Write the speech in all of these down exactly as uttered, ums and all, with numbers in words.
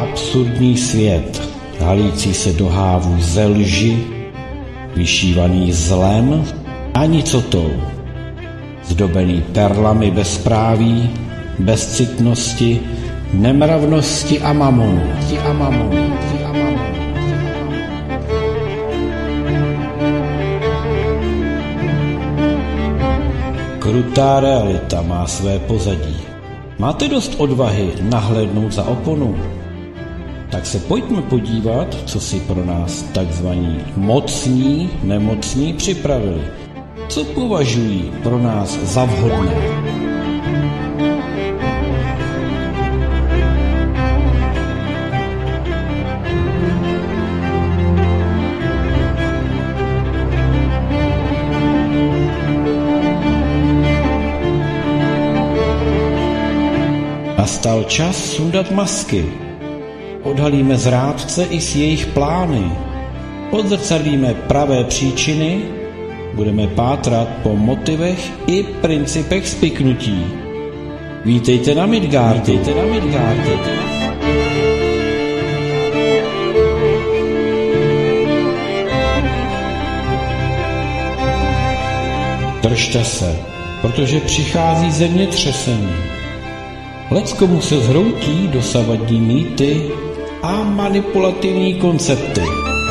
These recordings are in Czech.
absurdní svět, halící se do hávu ze lži, vyšívaný zlem a nicotou, zdobený perlami bezpráví, bezcitnosti, nemravnosti a mamonu. A mamonu. A mamonu. Krutá realita má své pozadí. Máte dost odvahy nahlédnout za oponu? Tak se pojďme podívat, co si pro nás takzvaní mocní, nemocní připravili. Co považují pro nás za vhodné? Nastal čas sundat masky. Odhalíme zrádce i s jejich plány. Odzrcadlíme pravé příčiny. Budeme pátrat po motivech i principech spiknutí. Vítejte na Midgard, vítejte na Midgard. Držte se, protože přichází zemětřesení. Leckomu se zhroutí dosavadní mýty a manipulativní koncepty.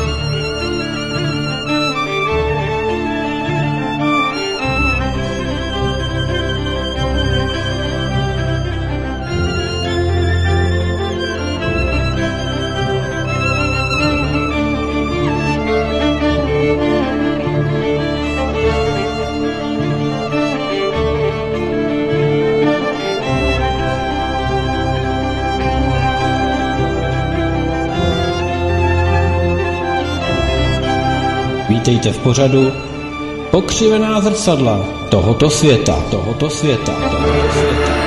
Vítejte v pořadu Pokřivená zrcadla tohoto světa, tohoto světa, tohoto světa.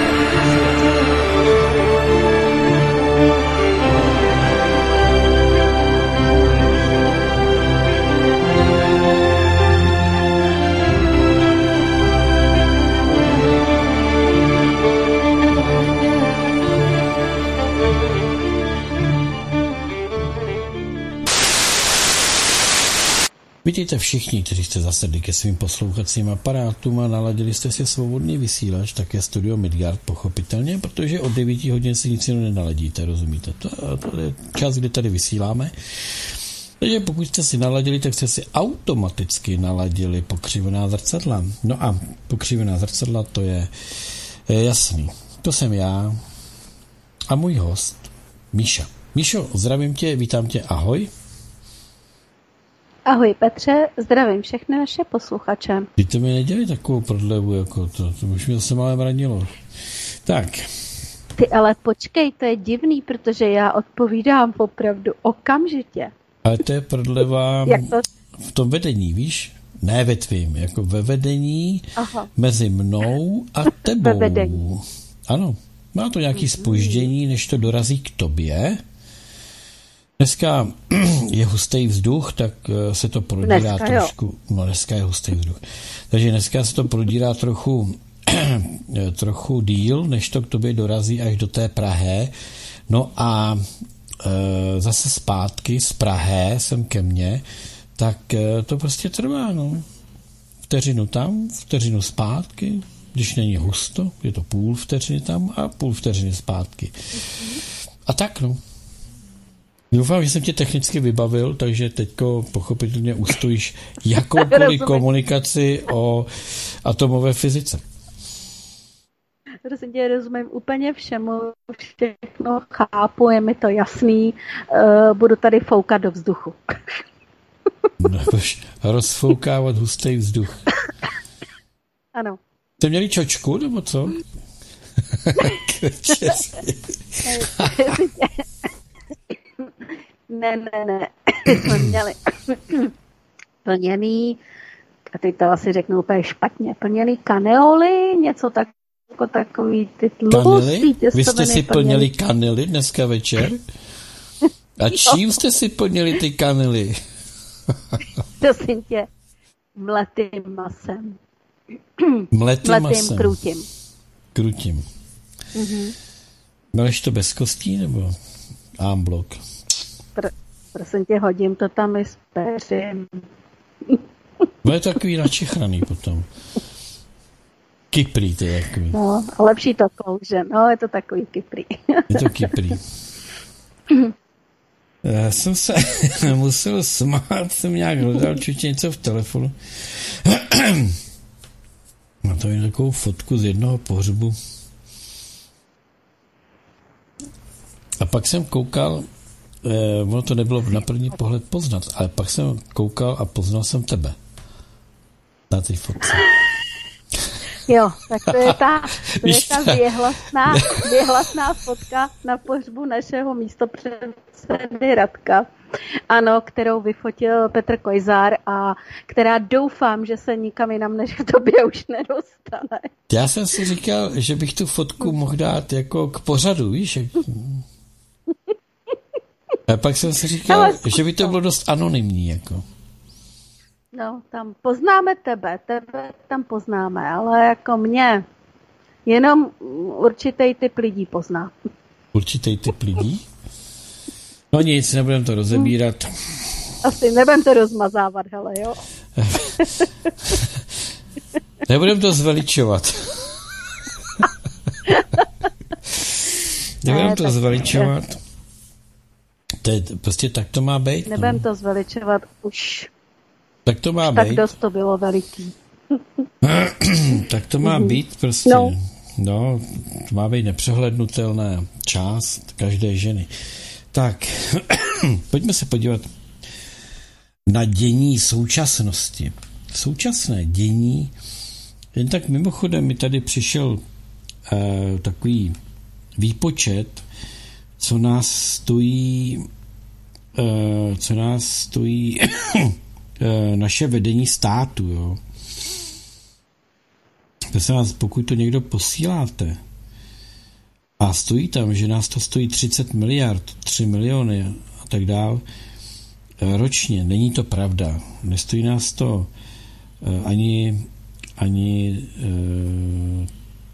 Vítejte všichni, kteří jste zasedli ke svým poslouchacím aparátům a naladili jste si svobodný vysílač, také studio Midgard, pochopitelně, protože od devíti hodin si nic jiného nenaladíte, rozumíte? To, to je čas, kdy tady vysíláme. Takže pokud jste si naladili, tak jste si automaticky naladili Pokřivená zrcadla. No a Pokřivená zrcadla, to je, je jasný. To jsem já a můj host, Míša. Míšo, zdravím tě, vítám tě, ahoj. Ahoj Petře, zdravím všechny naše posluchače. Víte, mi neděli takovou prodlevu, jako to, to už mi zase malé mranilo. Tak. Ty ale počkej, to je divný, protože já odpovídám opravdu okamžitě. Ale to je prodleva to... v tom vedení, víš? Ne ve tvým, jako ve vedení. Aha. Mezi mnou a tebou. Ve vedení. Ano, má to nějaký zpoždění, než to dorazí k tobě. Dneska je hustý vzduch, tak se to prodírá dneska, trošku. Jo. No dneska je hustý vzduch. Takže dneska se to prodírá trochu, trochu díl, než to k tobě dorazí až do té Prahy. No a e, zase zpátky z Prahy sem ke mně, tak e, to prostě trvá, no. Vteřinu tam, vteřinu zpátky. Když není husto, je to půl vteřiny tam a půl vteřiny zpátky. A tak, no. Doufám, že jsem tě technicky vybavil, takže teďko pochopitelně ustojíš jakoukoliv komunikaci o atomové fyzice. Prosím tě, rozumím úplně všemu, všechno chápu, je mi to jasný, uh, budu tady foukat do vzduchu. Nebudeš rozfoukávat hustý vzduch. Ano. Jste měli čočku, nebo co? Ne, ne, ne, jsme měli plněný, a teď to asi řeknu úplně špatně, plněný kaneoly, něco tak, jako takový ty tlustý těstoviny. Vy jste si plněli kanely dneska večer? A čím jste si plněli ty kanely? Prosím tě, mletým masem. Mletým, mletým masem. krutím. Krutím. Mhm. Meleš to bez kostí, nebo? Amblok. Pr- prosím tě, hodím to tam i s peřím. Bude takový načechraný potom. Kyprý to je takový. No, lepší to klouže. No, je to takový kyprý. Je to kyprý. Já jsem se musel smát, jsem nějak hledal čutě něco v telefonu. Mám tady takovou fotku z jednoho pohřbu. A pak jsem koukal, eh, ono to nebylo na první pohled poznat, ale pak jsem koukal a poznal jsem tebe. Na té fotce. Jo, tak to je ta, to je ta věhlasná, věhlasná fotka na pohřbu našeho místopředsedy Radka. Ano, kterou vyfotil Petr Kojzár a která doufám, že se nikam jinam než k tobě už nedostane. Já jsem si říkal, že bych tu fotku mohl dát jako k pořadu, víš? A pak jsem si říkal, že by to bylo dost anonymní, jako. No, tam poznáme tebe, tebe tam poznáme, ale jako mě jenom určitý typ lidí pozná. Určitý typ lidí? No nic, nebudem to rozebírat. Asi nebudem to rozmazávat, hele, jo. Nebudem to zveličovat. Nebudem to zveličovat. To je, prostě tak to má být. Nebudem no. to zveličovat už. Tak to má už být. Tak dost to bylo veliký. Tak to má být prostě. No. no, to má být nepřehlednutelná část každé ženy. Tak, pojďme se podívat na dění současnosti. Současné dění, jen tak mimochodem mi tady přišel eh, takový výpočet, co nás stojí eh, co nás stojí eh, naše vedení státu, jo. Prosím vás, pokud to někdo posíláte a stojí tam, že nás to stojí třicet miliard, tři miliony a tak dál ročně, není to pravda. Nestojí nás to uh, ani ani uh,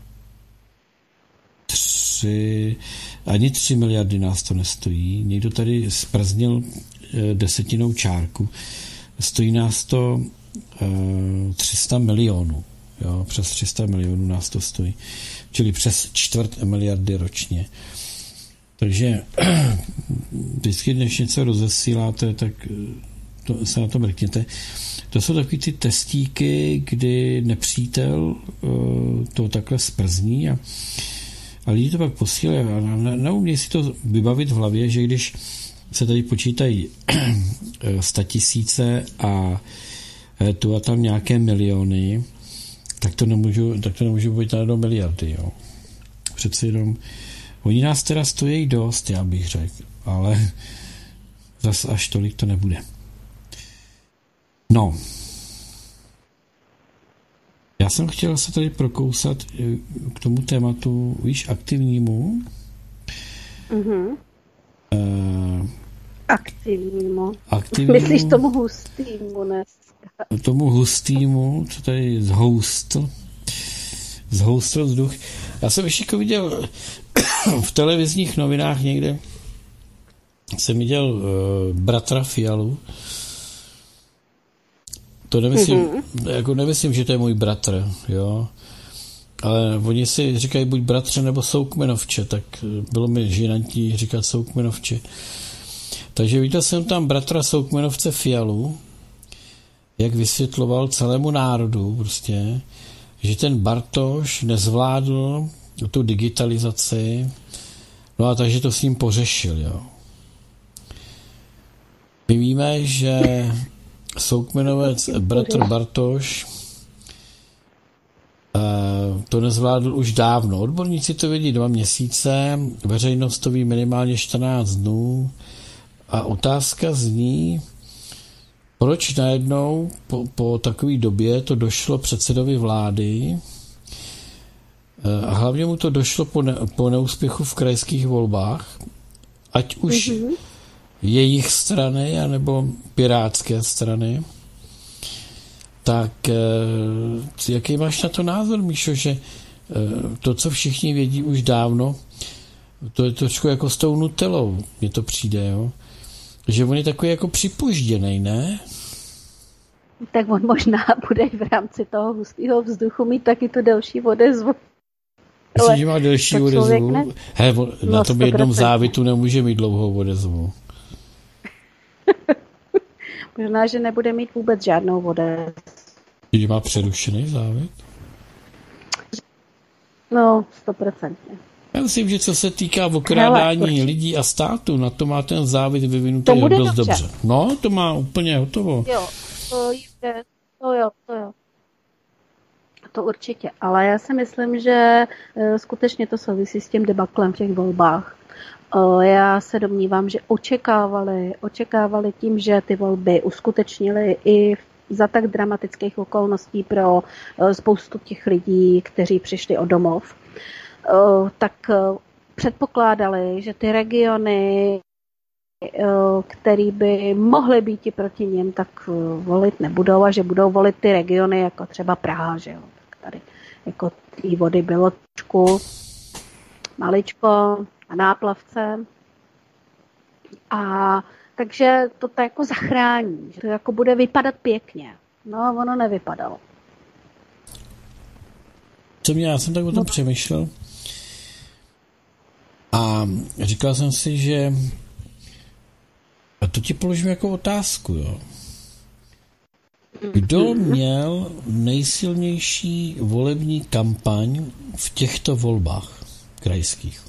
tři ani tři miliardy nás to nestojí. Někdo tady sprznil uh, desetinou čárku. Stojí nás to uh, tři sta milionů. Jo, přes tři sta milionů nás to stojí. Čili přes čtvrt miliardy ročně. Takže vždycky, když něco rozesíláte, tak to, se na to mrkněte. To jsou takový ty testíky, kdy nepřítel uh, to takhle sprzní a, a lidi to pak posílají a neumějí si to vybavit v hlavě, že když se tady počítají statisíce a tu a tam nějaké miliony, tak to nemůžu, tak to nemůžu být do miliardy, jo. Přeci jenom oni nás teda stojí dost, já bych řekl, ale zas až tolik to nebude. No. Já jsem chtěl se tady prokousat k tomu tématu, víš, aktivnímu. Mhm. Uh, aktivnímu. aktivnímu. Myslíš tomu hustýmu dneska? Tomu hustýmu, co tady zhoustl. Zhoustl vzduch. Já jsem ještě jako viděl v televizních novinách někde jsem viděl uh, bratra Fialu. To nemyslím, mm-hmm. jako nemyslím, že to je můj bratr, jo. Ale oni si říkají buď bratře nebo soukmenovče, tak bylo mi žinantí říkat soukmenovče. Takže viděl jsem tam bratra soukmenovce Fialu, jak vysvětloval celému národu prostě, že ten Bartoš nezvládl tu digitalizaci, no a takže to s ním pořešil, jo. My víme, že soukmenovec bratr Bartoš to nezvládl už dávno. Odborníci to vědí dva měsíce, veřejnost to ví minimálně čtrnáct dnů a otázka zní, proč najednou po, po takové době to došlo předsedovi vlády a hlavně mu to došlo po, ne, po neúspěchu v krajských volbách, ať už mm-hmm. jejich strany, anebo pirátské strany. Tak jaký máš na to názor, Míšo, že to, co všichni vědí už dávno, To je trošku jako s tou Nutellou, mně to přijde, jo. Že on je takový jako připožděnej, ne? Tak on možná bude v rámci toho hustého vzduchu mít taky tu delší odezvu. Myslím, že má delší odezvu. Ne... He, on, no, na tom jednom závitu nemůže mít dlouhou odezvu. Možná, že nebude mít vůbec žádnou odezvu. Když má přerušený závit? No, stoprocentně. Já myslím, že co se týká okrádání Hele, lidí a státu, na to má ten závit vyvinutý dost dobře. dobře. No, to má úplně hotovo. Jo, to jde, to jo, to jo. To určitě, ale já si myslím, že skutečně to souvisí s tím debaklem v těch volbách. Já se domnívám, že očekávali, očekávali tím, že ty volby uskutečnili i za tak dramatických okolností pro spoustu těch lidí, kteří přišli o domov, tak předpokládali, že ty regiony, který by mohly být i proti nim, tak volit nebudou a že budou volit ty regiony, jako třeba Praha, že jo. Tak tady jako té vody bylo trošku maličko a náplavce. A takže to tak jako zachrání, že to jako bude vypadat pěkně. No, ono nevypadalo. Co mě, já jsem tak o tom no. přemýšlel a říkal jsem si, že a to ti položím jako otázku, jo. Kdo měl nejsilnější volební kampaň v těchto volbách krajských?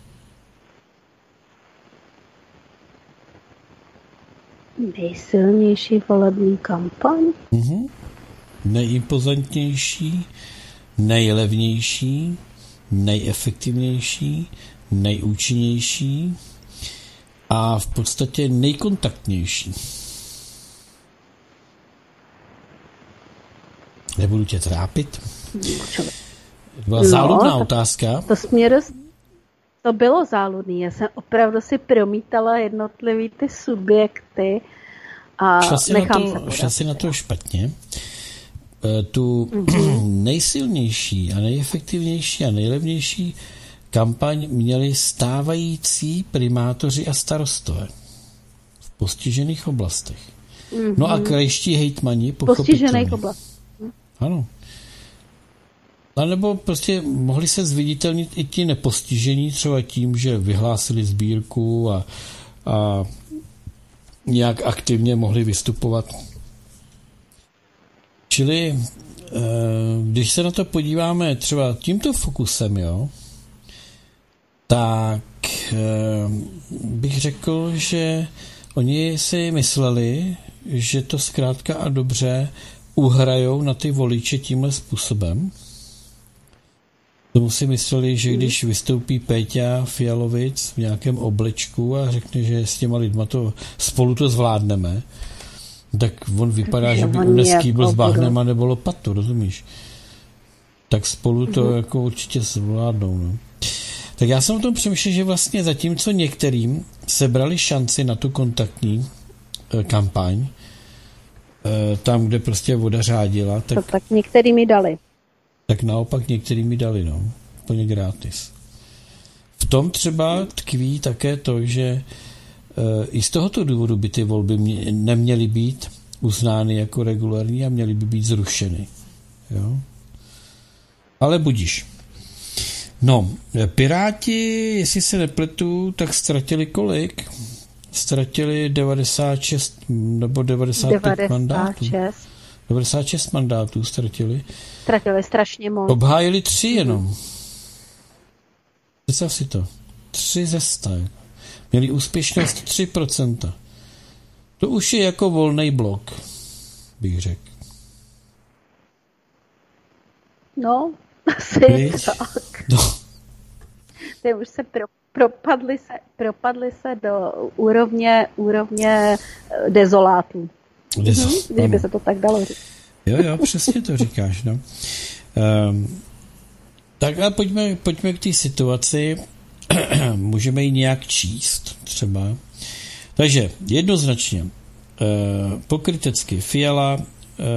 Nejsilnější volební kampaň? Mhm. Nejimpozantnější, nejlevnější, nejefektivnější, nejúčinnější a v podstatě nejkontaktnější. Nebudu tě trápit. Byla no, záludná otázka. To směru, to bylo záludný. Já jsem opravdu si promítala jednotlivý ty subjekty a šla si nechám na to, se šla si na to špatně. Tu mm-hmm. nejsilnější a nejefektivnější a nejlevnější kampaň měli stávající primátoři a starostové v postižených oblastech. Mm-hmm. No a krajští hejtmani pochopitelně. Postižených oblastech. Ano. A nebo prostě mohli se zviditelnit i ti nepostižení třeba tím, že vyhlásili sbírku a, a nějak aktivně mohli vystupovat. Čili když se na to podíváme třeba tímto fokusem, jo, tak bych řekl, že oni si mysleli, že to zkrátka a dobře uhrajou na ty voliče tímhle způsobem. Tomu si mysleli, že když vystoupí Péťa Fialovic v nějakém oblečku a řekne, že s těma lidma to spolu to zvládneme, tak on vypadá, že by uneskýbl s bahnem a nebo lopatu, rozumíš? Tak spolu to mm-hmm. jako určitě zvládnou. No. Tak já jsem o tom přemýšlel, že vlastně zatímco některým sebrali šanci na tu kontaktní e, kampaň, e, tam, kde prostě voda řádila, tak, to tak některým mi dali. Tak naopak některým mi dali, no. Úplně gratis. V tom třeba tkví také to, že e, i z tohoto důvodu by ty volby mě, neměly být uznány jako regulární a měly by být zrušeny. Jo? Ale budíš. No, Piráti, jestli se nepletu, tak ztratili kolik? Ztratili devadesát šest nebo devadesát pět devadesát šest mandátů. devadesát šest mandátů ztratili. Ztratili strašně moc. Obhájili tři jenom. Představ si to. Tři ze sta. Měli úspěšnost tři procenta. To už je jako volný blok, bych řekl. No, asi tak. No. Ty už se pro, propadli se, propadli se do úrovně, úrovně dezolátů. Dezo, mhm, když by se to tak dalo říct. Jo, jo, přesně to říkáš, no. Um, tak a pojďme, pojďme k té situaci. Můžeme ji nějak číst třeba. Takže jednoznačně uh, pokrytecky Fiala uh,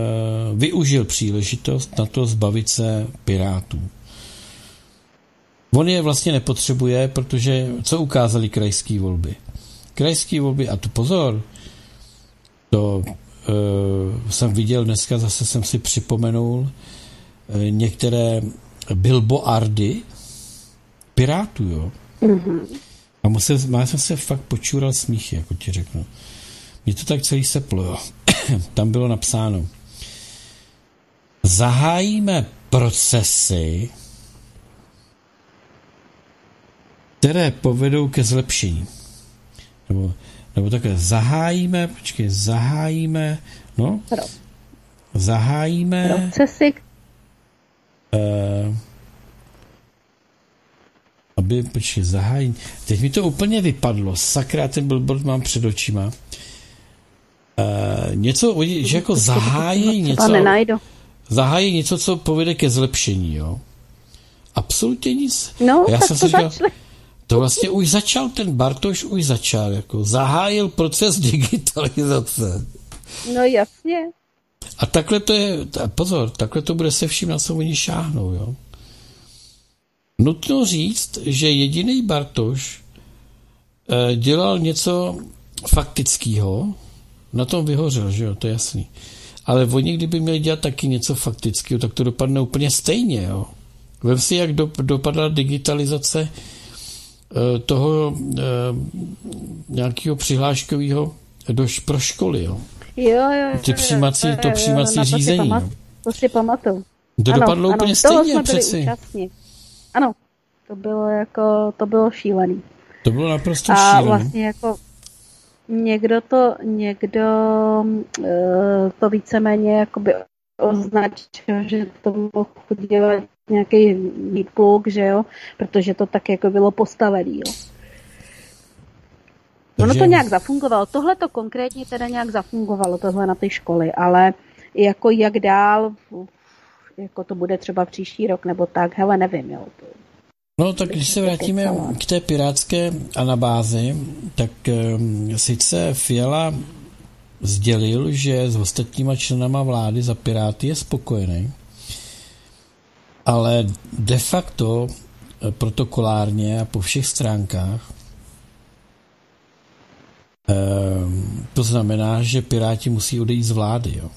využil příležitost na to zbavit se Pirátů. On je vlastně nepotřebuje, protože co ukázaly krajské volby? Krajské volby, a tu pozor, to uh, jsem viděl dneska, zase jsem si připomenul uh, některé billboardy Pirátů, jo. Mm-hmm. A musel, já jsem se fakt počural smíchy, jako ti řeknu. Mě to tak celý seplo, jo. Tam bylo napsáno: zahájíme procesy, které povedou ke zlepšení. Nebo, nebo takhle, zahájíme, počkej, zahájíme, no, Pro. zahájíme procesy, uh, aby, počkej, zahájíme, teď mi to úplně vypadlo, sakra, ten billboard mám před očima. Uh, něco, že jako zahájí něco, zahájí něco, co povede ke zlepšení, jo. Absolutně nic. No, já tak jsem to si říkal, začali. To vlastně už začal, ten Bartoš už začal, jako zahájil proces digitalizace. No jasně. A takhle to je, pozor, takhle to bude se vším, na co oni šáhnou, jo. Nutno říct, že jediný Bartoš eh, dělal něco faktického, na tom vyhořel, že jo, to je jasný. Ale oni, kdyby měli dělat taky něco faktického, tak to dopadne úplně stejně, jo. Vem si, jak do, dopadla digitalizace toho eh, nějakého přihláškového do, pro školy, jo. Jo, jo, jo. Ty přijímací, to přijímací jo, řízení. To si, pamat, to si pamatuju. To ano, dopadlo ano, úplně stejně přeci. Ano, to bylo jako, to bylo šílený. To bylo naprosto a šílený. A vlastně jako někdo to, někdo uh, to víceméně jakoby označil, že to mohl dělat nějaký výpluk, že jo, protože to tak jako bylo postavený, jo. Ono to nějak zafungovalo. Tohle to konkrétně teda nějak zafungovalo, tohle na ty školy, ale jako jak dál, jako to bude třeba příští rok, nebo tak, hele, nevím, jo. No tak když se vrátíme k té pirátské anabázi, tak um, sice Fiala sdělil, že s ostatníma členama vlády za Piráty je spokojený, ale de facto protokolárně a po všech stránkách um, to znamená, že Piráti musí odejít z vlády, jo.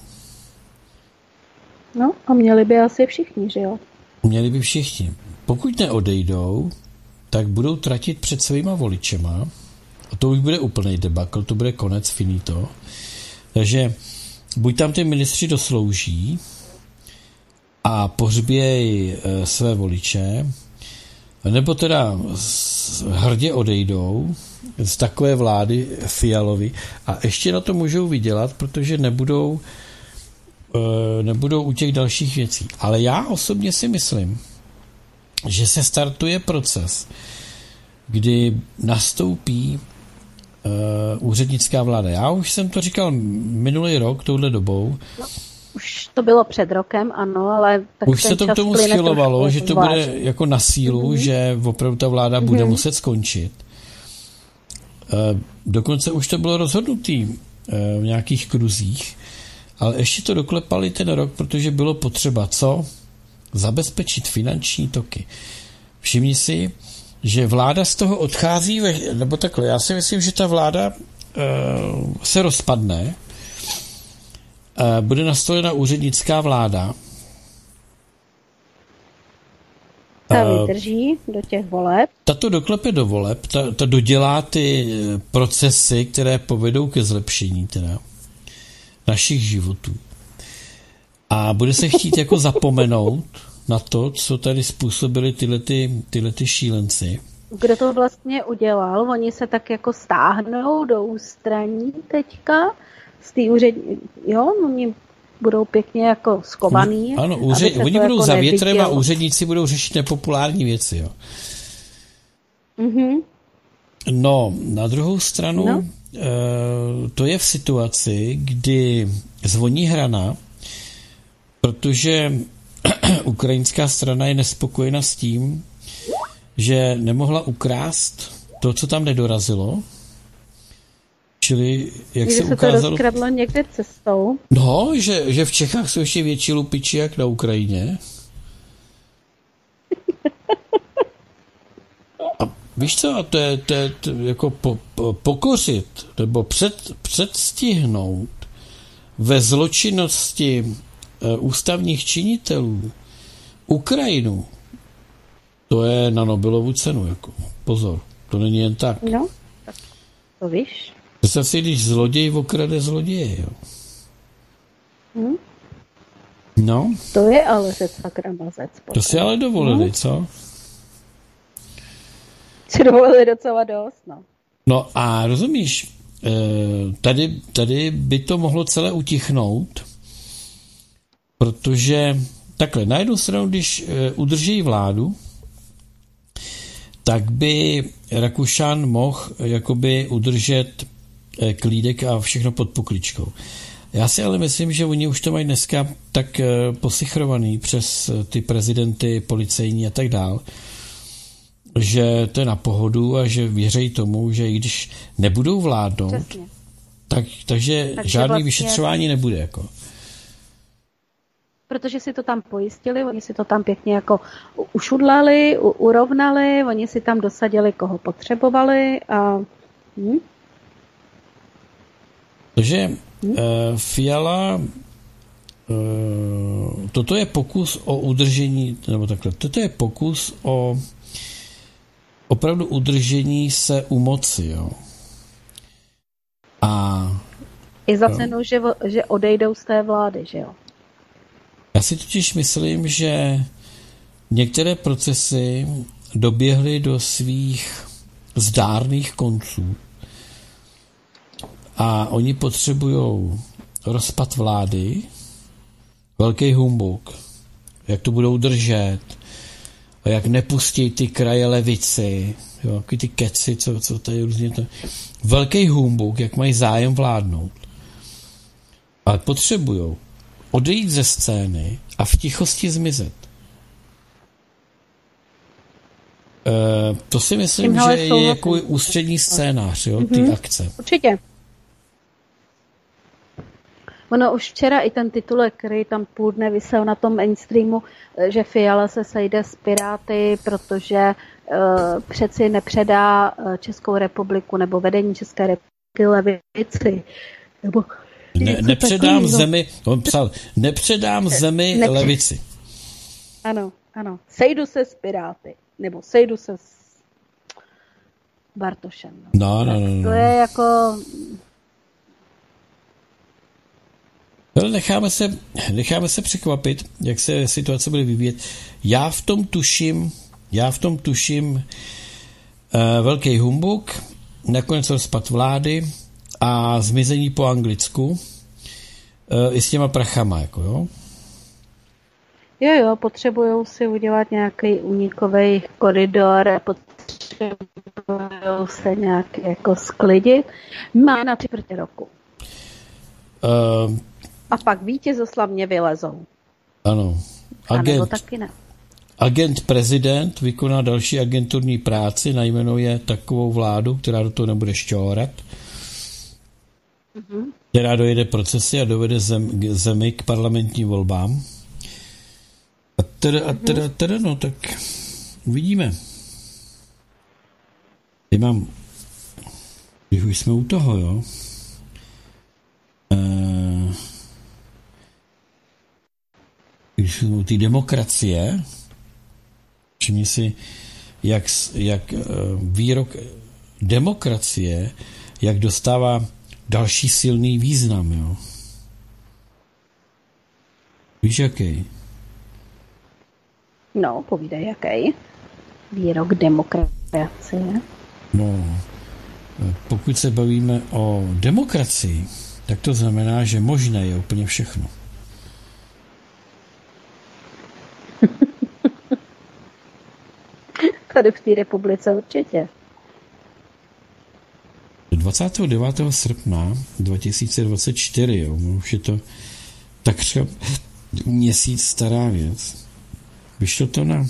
No a měli by asi všichni, že jo? Měli by všichni. Pokud neodejdou, tak budou tratit před svýma voličema a to už bude úplný debakl, to bude konec, finito. Takže buď tam ty ministři doslouží a pohřbějí e, své voliče, nebo teda hrdě odejdou z takové vlády Fialovy a ještě na to můžou vydělat, protože nebudou e, nebudou u těch dalších věcí. Ale já osobně si myslím, že se startuje proces, kdy nastoupí uh, úřednická vláda. Já už jsem to říkal minulý rok, touhle dobou. No, už to bylo před rokem, ano, ale... Tak už se to k tomu schylovalo, že to zvlášť. bude jako na sílu, mm-hmm. že opravdu ta vláda mm-hmm. bude muset skončit. Uh, dokonce už to bylo rozhodnutý uh, v nějakých kruzích, ale ještě to doklepali ten rok, protože bylo potřeba co? Zabezpečit finanční toky. Všimni si, že vláda z toho odchází, ve, nebo takhle, já si myslím, že ta vláda uh, se rozpadne, uh, bude nastolena úřednická vláda. Ta vydrží do těch voleb. Tato doklepe do voleb, ta, ta dodělá ty procesy, které povedou ke zlepšení teda našich životů. A bude se chtít jako zapomenout na to, co tady způsobili tyhle, ty, tyhle ty šílenci. Kdo to vlastně udělal? Oni se tak jako stáhnou do ústraní teďka z té úřední... Jo, oni budou pěkně jako skovaný. Ano, úřed, oni budou jako za větrem a úředníci budou řešit nepopulární věci, jo. Mm-hmm. No, na druhou stranu no. to je v situaci, kdy zvoní hrana, protože ukrajinská strana je nespokojena s tím, že nemohla ukrást to, co tam nedorazilo. Čili, jak Když se, se ukázalo... to rozkradlo někde cestou. No, že, že v Čechách jsou ještě větší lupiči, jak na Ukrajině. víš co, a to je, to je to jako po, po, pokořit nebo před, předstihnout ve zločinnosti e, ústavních činitelů Ukrajinu, to je na Nobelovu cenu, jako pozor, to není jen tak. No, tak to víš. Představ si, když zloděj okrade zloděje, jo. Hm? No. To je ale řec sakra mazec. Potom. To si ale dovolili, no. Co? Si dovolili docela dost, no. No a rozumíš, tady, tady by to mohlo celé utichnout, protože takhle, na jednu stranu, když udrží vládu, tak by Rakušan mohl jakoby udržet klídek a všechno pod pokličkou. Já si ale myslím, že oni už to mají dneska tak posichrovaný přes ty prezidenty policejní a tak dál, že to je na pohodu a že věří tomu, že i když nebudou vládnout, tak, takže, takže žádný vlastně vyšetřování nebude. Jako. Protože si to tam pojistili, oni si to tam pěkně jako ušudlali, u, urovnali, oni si tam dosadili, koho potřebovali a... Hm? Takže hm? Uh, Fiala uh, toto je pokus o udržení, nebo takhle, toto je pokus o opravdu udržení se u moci, jo. A... I za cenu, že, že odejdou z té vlády, že jo. Já si totiž myslím, že některé procesy doběhly do svých zdárných konců a oni potřebují rozpad vlády, velký humbuk, jak to budou držet, a jak nepustí ty kraje levici, jo, ty keci, co, co tady různě to... Velký humbuk, jak mají zájem vládnout. Ale potřebujou odejít ze scény a v tichosti zmizet. E, to si myslím, že je jako ústřední scénář, jo, ty mm-hmm. akce. Určitě. Ono už včera i ten titulek, který tam půl dne visel na tom mainstreamu, že Fiala se sejde s Piráty, protože uh, přeci nepředá Českou republiku nebo vedení České republiky levici. Nebo ne, nepředám takový, zemi, on psal, nepředám zemi Nepřed... levici. Ano, ano. Sejdu se s Piráty. Nebo sejdu se s Bartošem. No, no, no, no. To je jako... Ale necháme se, necháme se překvapit, jak se situace bude vyvíjet. Já v tom tuším, já v tom tuším uh, velký humbuk, nakonec rozpad vlády a zmizení po Anglicku uh, i s těma prachama, jako jo. Jo, jo, potřebujou si udělat nějaký unikový koridor, potřebujou se nějak jako sklidit. Má na tři čtvrtě roku. Uh, A pak vítězoslavně vylezou. Ano. Agent, taky ne. agent prezident vykoná další agenturní práci, najmenuje takovou vládu, která do toho nebude šťourat, mm-hmm. která dojede procesy a dovede zem, zemi k parlamentním volbám. A teda, a teda, teda, no, tak uvidíme. Teď mám, když už jsme u toho, jo, uh, když jsme u té demokracie, všimni si, jak, jak výrok demokracie, jak dostává další silný význam, jo. Víš, jaký? No, povídej, jaký. Výrok demokracie. No, pokud se bavíme o demokracii, tak to znamená, že možné je úplně všechno. Tady v té republice určitě. dvacátého devátého srpna dva tisíce dvacet čtyři, jo, už je to takřka měsíc stará věc. Vyšlo to na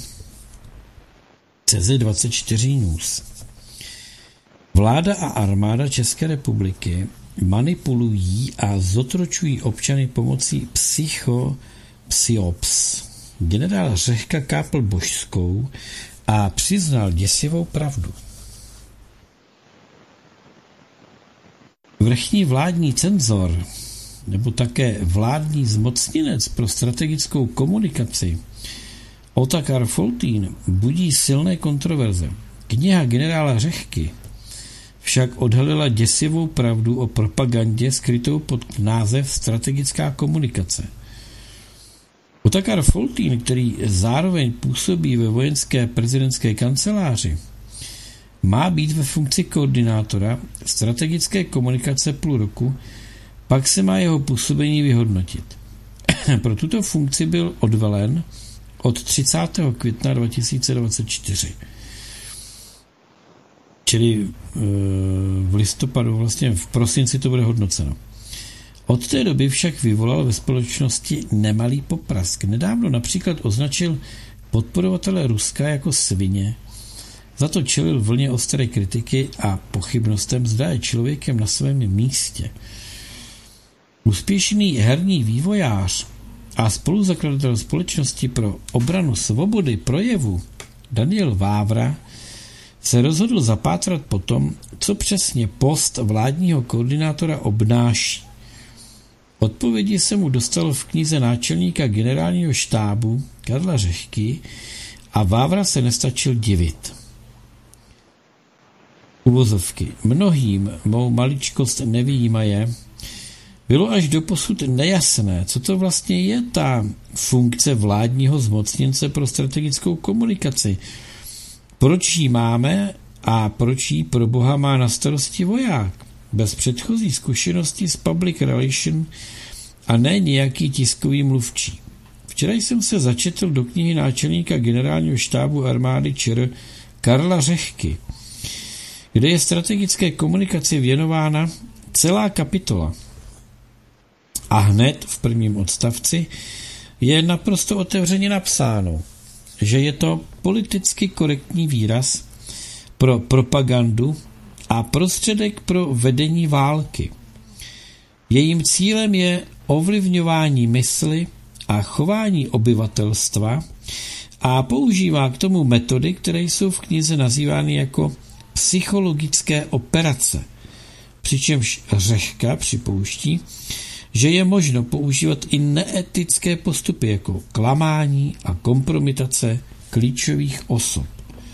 C Z dvacet čtyři News. Vláda a armáda České republiky manipulují a zotročují občany pomocí psycho psyops. Generál Řehka kápl božskou a přiznal děsivou pravdu. Vrchní vládní cenzor nebo také vládní zmocněnec pro strategickou komunikaci Otakar Foltýn budí silné kontroverze. Kniha generála Řehky však odhalila děsivou pravdu o propagandě skrytou pod název strategická komunikace. Otakar Foltýn, který zároveň působí ve vojenské prezidentské kanceláři, má být ve funkci koordinátora strategické komunikace půl roku, pak se má jeho působení vyhodnotit. Pro tuto funkci byl odvelen od třicátého května dva tisíce dvacet čtyři. Čili v listopadu, vlastně v prosinci to bude hodnoceno. Od té doby však vyvolal ve společnosti nemalý poprask. Nedávno například označil podporovatele Ruska jako svině. Za to čelil vlně ostré kritiky a pochybnostem, zda je člověkem na svém místě. Úspěšný herní vývojář a spoluzakladatel společnosti pro obranu svobody projevu Daniel Vávra se rozhodl zapátrat po tom, co přesně post vládního koordinátora obnáší. Odpovědi se mu dostalo v knize náčelníka generálního štábu Karla Řehky a Vávra se nestačil divit. Uvozovky. Mnohým, mou maličkost nevyjímaje, bylo až doposud nejasné, co to vlastně je ta funkce vládního zmocněnce pro strategickou komunikaci. Proč ji máme a proč ji pro boha má na starosti voják? Bez předchozí zkušenosti s public relation a ne nějaký tiskový mluvčí. Včera jsem se začetl do knihy náčelníka generálního štábu armády ČR Karla Řehky, kde je strategické komunikaci věnována celá kapitola. A hned v prvním odstavci je naprosto otevřeně napsáno, že je to politicky korektní výraz pro propagandu a prostředek pro vedení války. Jejím cílem je ovlivňování mysli a chování obyvatelstva a používá k tomu metody, které jsou v knize nazývány jako psychologické operace. Přičemž Řehka připouští, že je možno používat i neetické postupy jako klamání a kompromitace klíčových osob.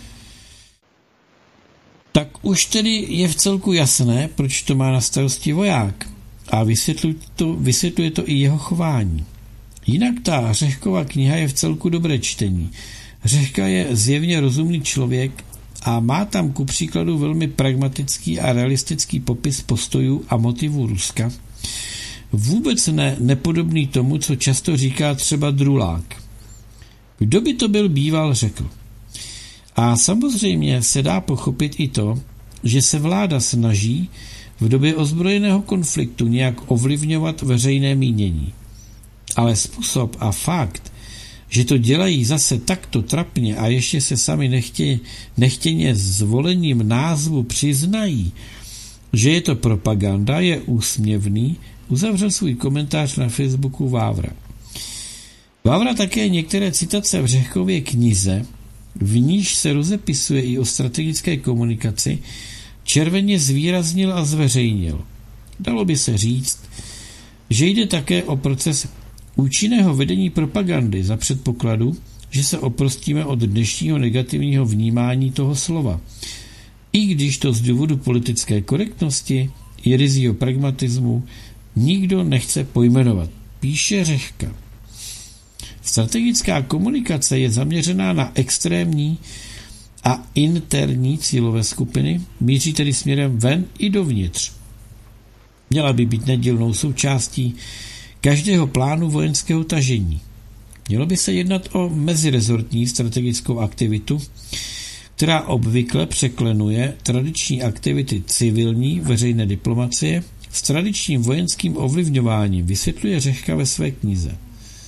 Tak už tedy je v celku jasné, proč to má na starosti voják a vysvětluje to, vysvětluje to i jeho chování. Jinak ta Řehkova kniha je v celku dobré čtení. Řehka je zjevně rozumný člověk a má tam ku příkladu velmi pragmatický a realistický popis postojů a motivů Ruska, vůbec ne nepodobný tomu, co často říká třeba Drulák. Kdo by to byl býval, řekl. A samozřejmě se dá pochopit i to, že se vláda snaží v době ozbrojeného konfliktu nějak ovlivňovat veřejné mínění. Ale způsob a fakt, že to dělají zase takto trapně a ještě se sami nechtě, nechtěně zvolením názvu přiznají, že je to propaganda, je úsměvný, uzavřel svůj komentář na Facebooku Vávra. Vávra také některé citace v Řehkově knize, v níž se rozepisuje i o strategické komunikaci, červeně zvýraznil a zveřejnil. Dalo by se říct, že jde také o proces účinného vedení propagandy za předpokladu, že se oprostíme od dnešního negativního vnímání toho slova. I když to z důvodu politické korektnosti i ryzího pragmatismu nikdo nechce pojmenovat, píše Řehka. Strategická komunikace je zaměřená na extrémní a interní cílové skupiny, míří tedy směrem ven i dovnitř. Měla by být nedílnou součástí každého plánu vojenského tažení. Mělo by se jednat o mezirezortní strategickou aktivitu, která obvykle překlenuje tradiční aktivity civilní veřejné diplomacie s tradičním vojenským ovlivňováním, vysvětluje Řehka ve své knize.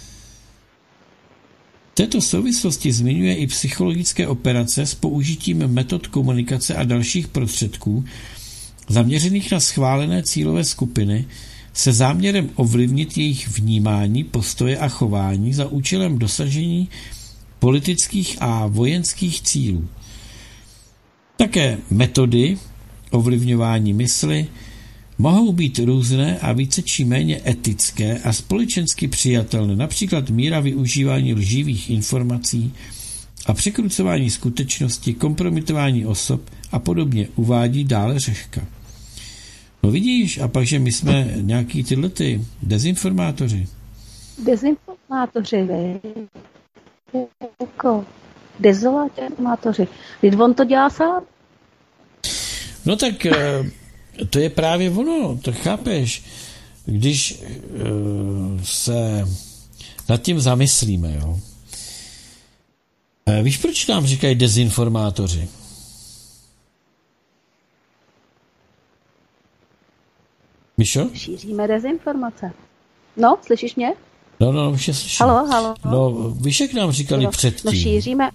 V této souvislosti zmiňuje i psychologické operace s použitím metod komunikace a dalších prostředků zaměřených na schválené cílové skupiny se záměrem ovlivnit jejich vnímání, postoje a chování za účelem dosažení politických a vojenských cílů. Také metody ovlivňování mysli mohou být různé a více či méně etické a společensky přijatelné, například míra využívání lživých informací a překrucování skutečnosti, kompromitování osob a podobně, uvádí dále Řehka. No vidíš, a pak, že my jsme nějaký tyhle ty dezinformátoři. Dezinformátoři, jako dezolátoři. Když on to dělá sám? No tak to je právě ono, to chápeš. Když se nad tím zamyslíme, jo. Víš, proč nám říkají dezinformátoři? Míšo? Šíříme dezinformace. No, slyšíš mě? No, no, už je slyším. Halo, halo. No, víš, jak nám říkali no, předtím? No, šíříme.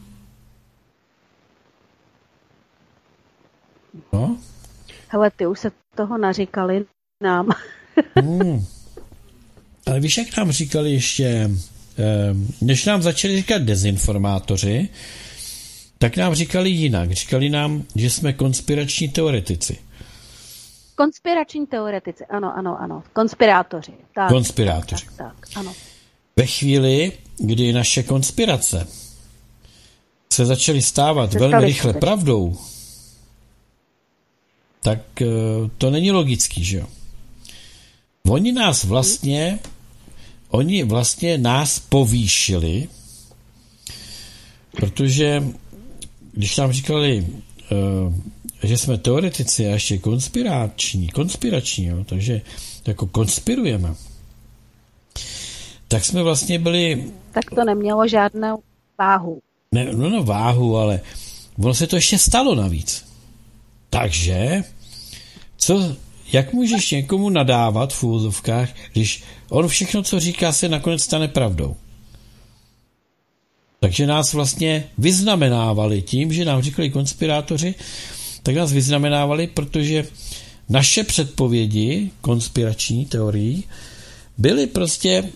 No? Hele, ty už se toho naříkali nám. hmm. Ale víš, jak nám říkali ještě, než nám začali říkat dezinformátoři, tak nám říkali jinak. Říkali nám, že jsme konspirační teoretici. Konspirační teoretici, ano, ano, ano. Konspirátoři. Tak, Konspirátoři. Tak, tak, ano. Ve chvíli, kdy naše konspirace se začaly stávat se velmi rychle skutečně pravdou, tak to není logický, že jo? Oni nás vlastně, oni vlastně nás povýšili, protože když nám říkali, že jsme teoretici a ještě konspirační, konspirační, jo, takže jako konspirujeme, tak jsme vlastně byli... Tak to nemělo žádnou váhu. Ne, no, no váhu, ale ono se to ještě stalo navíc. Takže, co, jak můžeš někomu nadávat v úvozovkách, když on všechno, co říká, se nakonec stane pravdou? Takže nás vlastně vyznamenávali tím, že nám říkali konspirátoři, tak nás vyznamenávali, protože naše předpovědi konspirační teorií byly prostě e,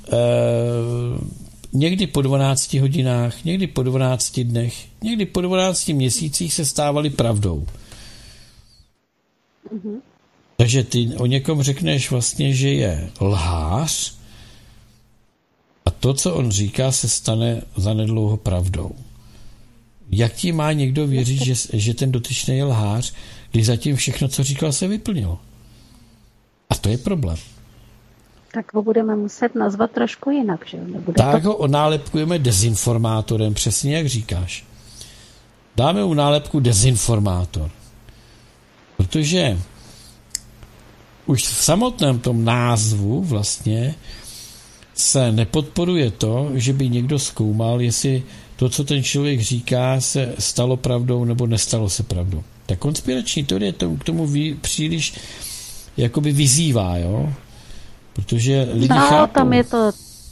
někdy po dvanácti hodinách, někdy po dvanácti dnech, někdy po dvanácti měsících se stávaly pravdou. Mm-hmm. Takže ty o někom řekneš vlastně, že je lhář a to, co on říká, se stane zanedlouho pravdou. Jak ti má někdo věřit, že, že ten dotyčný je lhář, když zatím všechno, co říkal, se vyplnilo? A to je problém. Tak ho budeme muset nazvat trošku jinak, že? Nebude tak to... ho onálepkujeme dezinformátorem, přesně jak říkáš. Dáme mu nálepku dezinformátor. Protože už v samotném tom názvu vlastně se nepodporuje to, že by někdo zkoumal, jestli to, co ten člověk říká, se stalo pravdou nebo nestalo se pravdou. Ta konspirační teorie k tomu příliš jakoby vyzývá, jo? Protože lidi no, chápou. Tam je to...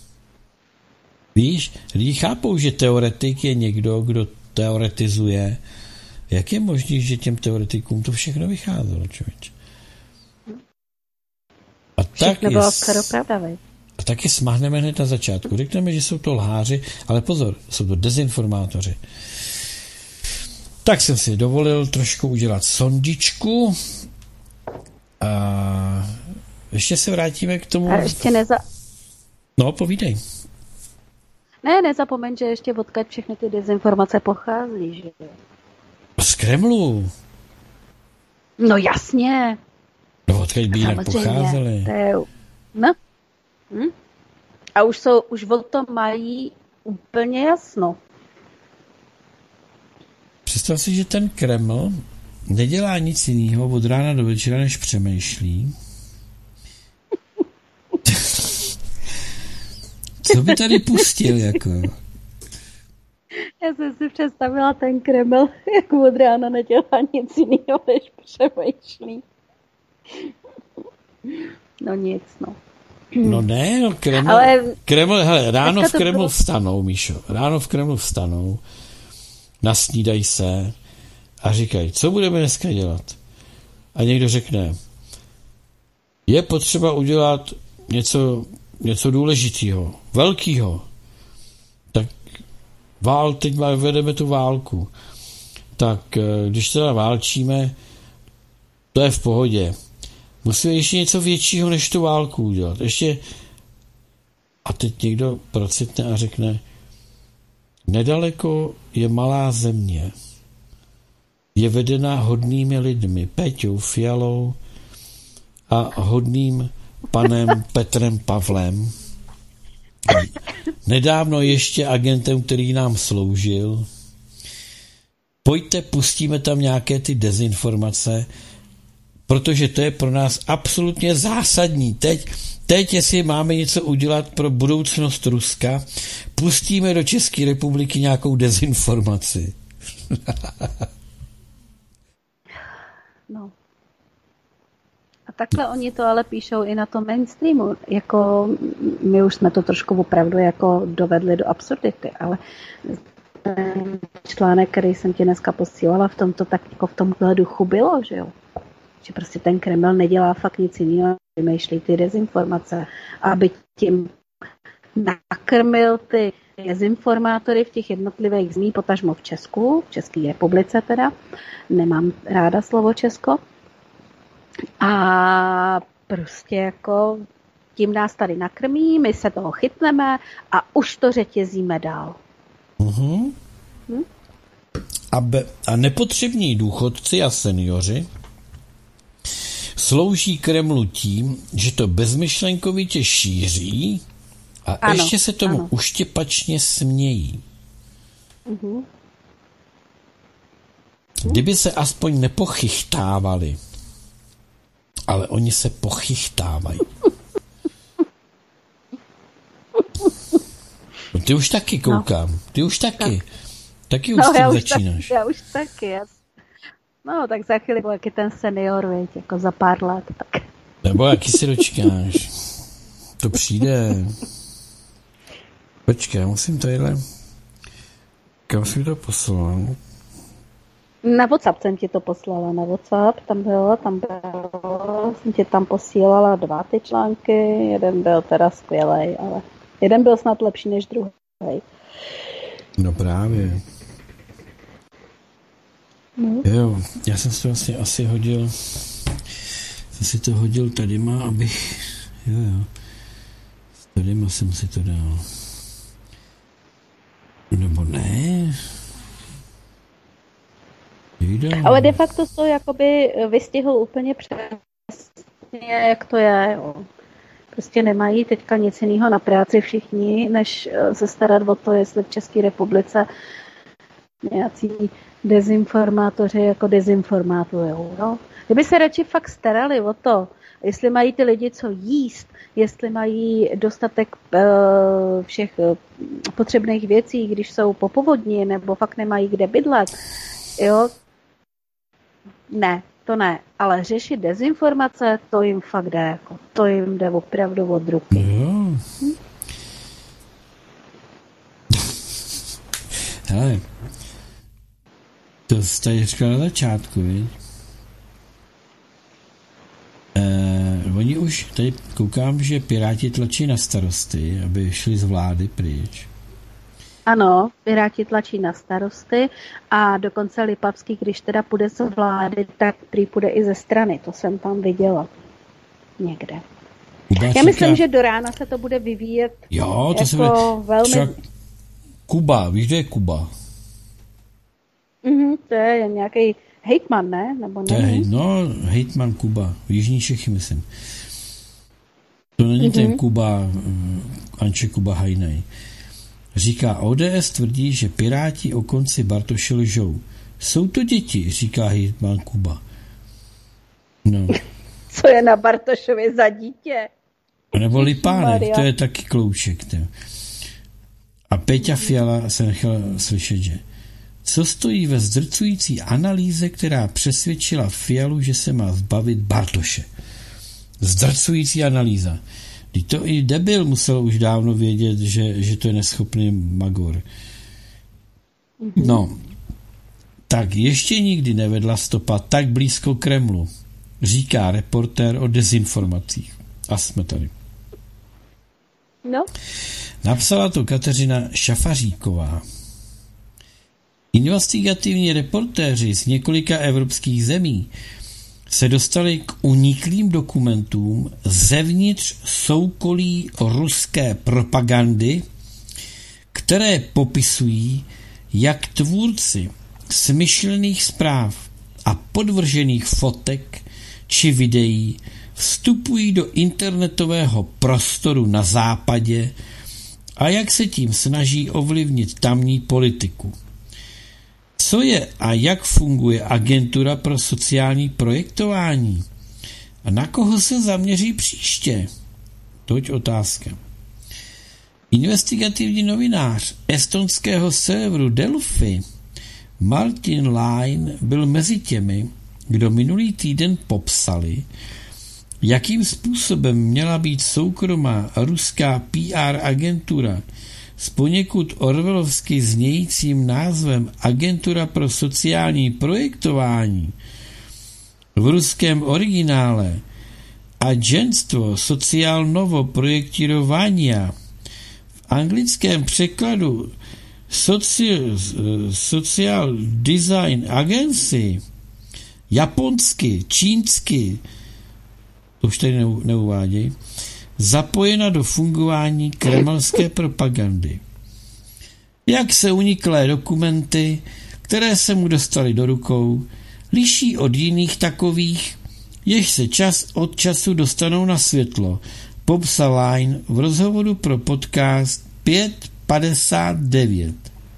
Víš, lidi chápou, že teoretik je někdo, kdo teoretizuje. Jak je možné, že těm teoretikům to všechno vycházelo, člověče? A tak je... bylo skoro pravda, vej. A taky smahneme hned na začátku. Řekneme, že jsou to lháři, ale pozor, jsou to dezinformátoři. Tak jsem si dovolil trošku udělat sondičku. A ještě se vrátíme k tomu... A ještě neza... No, povídej. Ne, nezapomeň, že ještě odkud všechny ty dezinformace pochází, že? Z Kremlu. No jasně. No, odkud by jinak pocházely. To je... No. Hm? A už jsou, už o tom mají úplně jasno. Představ si, že ten Kreml nedělá nic jiného od rána do večera, než přemýšlí. Co by tady pustil, jako? Já jsem si představila ten Kreml, jako od rána nedělá nic jiného, než přemýšlí. No nic, no. No ne, no Kreml, ale Kreml, hele, ráno v Kremlu bylo... vstanou, Míšo, ráno v Kremlu vstanou, nasnídají se a říkají, co budeme dneska dělat? A někdo řekne, je potřeba udělat něco, něco důležitého, velkého. Tak vál, teď vedeme tu válku. Tak když teda válčíme, to je v pohodě. musíme ještě něco většího než tu válku udělat. Ještě a teď někdo procitne a řekne, nedaleko je malá země. Je vedená hodnými lidmi, Péťou Fialou a hodným panem Petrem Pavlem. Nedávno ještě agentem, který nám sloužil. Pojďte, pustíme tam nějaké ty dezinformace, protože to je pro nás absolutně zásadní. Teď, teď jestli máme něco udělat pro budoucnost Ruska, pustíme do České republiky nějakou dezinformaci. No. A takhle oni to ale píšou i na tom mainstreamu. Jako, my už jsme to trošku opravdu jako dovedli do absurdity, ale ten článek, který jsem ti dneska posílala, v tomto tak jako v tomhle duchu bylo, že jo. Že prostě ten Kreml nedělá fakt nic jiného, vymýšlí ty dezinformace, aby tím nakrmil ty dezinformátory v těch jednotlivých zemích, potažmo v Česku, v České republice teda, nemám ráda slovo Česko, a prostě jako tím nás tady nakrmí, my se toho chytneme a už to řetězíme dál. Uh-huh. Hm? A, be, a nepotřební důchodci a seniori slouží Kremlu tím, že to bezmyšlenkovitě šíří a ano, ještě se tomu ano. uštěpačně smějí. Uh-huh. Kdyby se aspoň nepochychtávali, ale oni se pochychtávají. No, ty už taky koukám. Ty už taky. Taky už no, s tím já začínáš. Už tak, já už taky. Já... No, tak za chvíli, jaký ten senior, věď, jako za pár let. Tak. Nebo jaký si dočkáš. To přijde. Počkej, musím tadyhle... Kam jsi mi to poslal? Na WhatsApp jsem ti to poslala, na WhatsApp, tam bylo, tam bylo, jsem ti tam posílala dva ty články, jeden byl teda skvělej, ale jeden byl snad lepší než druhý. No právě. No. Jo, já jsem si to vlastně asi hodil, jsem si to hodil tadyma, abych, jo jo, tadyma jsem si to dal. Nebo ne? Jdem. Ale de facto to jakoby vystihl úplně přesně, jak to je, jo. Prostě nemají teďka nic jiného na práci všichni, než se starat o to, jestli v České republice nějací dezinformátoři jako dezinformátujou. No. Kdyby se radši fakt starali o to, jestli mají ty lidi co jíst, jestli mají dostatek uh, všech uh, potřebných věcí, když jsou po povodni, nebo fakt nemají kde bydlet, jo. Ne, to ne, ale řešit dezinformace, to jim fakt jde, jako, to jim jde opravdu od ruky. Jo. Hm? Hele, to jsi tady říkal na začátku, viď? Eh, oni už, tady koukám, že Piráti tlačí na starosty, aby šli z vlády pryč. Ano, Piráti tlačí na starosty a dokonce Lipavský, když teda půjde z vlády, tak prý půjde i ze strany. To jsem tam viděla někde. Kuba Já říká... myslím, že do rána se to bude vyvíjet. Jo, to jako se bude... velmi... Třeba Kuba, víš, kde je Kuba? Mhm, to je nějaký hejtman, ne? Nebo ne? To je, no, hejtman Kuba, v Jižní Čechy, myslím. To není mm-hmm. ten Kuba, Anče Kuba Hajnej. Říká, O D S tvrdí, že Piráti o konci Bartoše lžou. Jsou to děti, říká hejtman Kuba. No. Co je na Bartošově za dítě? Nebo Lipánek, to je taky klouček. To. A Péťa Fiala se nechal slyšet, že co stojí ve zdrcující analýze, která přesvědčila Fialu, že se má zbavit Bartoše. Zdrcující analýza. Když to i debil musel už dávno vědět, že, že to je neschopný magor. No, tak ještě nikdy nevedla stopa tak blízko Kremlu, říká reportér o dezinformacích. A jsme tady. No. Napsala to Kateřina Šafaříková. Investigativní reportéři z několika evropských zemí se dostali k uniklým dokumentům zevnitř soukolí ruské propagandy, které popisují, jak tvůrci smyšlených zpráv a podvržených fotek či videí vstupují do internetového prostoru na západě a jak se tím snaží ovlivnit tamní politiku. Co je a jak funguje agentura pro sociální projektování? A na koho se zaměří příště? Toť otázka. Investigativní novinář estonského serveru Delfi Martin Laine byl mezi těmi, kdo minulý týden popsali, jakým způsobem měla být soukromá ruská P R agentura s poněkud orwellovsky znějícím názvem Agentura pro sociální projektování, v ruském originále Agentstvo sociálního projektovania, v anglickém překladu Social, Social Design Agency, japonsky, čínsky, to už tady neuvádějí, zapojena do fungování kremelské propagandy. Jak se uniklé dokumenty, které se mu dostaly do rukou, liší od jiných takových, jež se čas od času dostanou na světlo, popsal Laine v rozhovoru pro podcast pět padesát devět.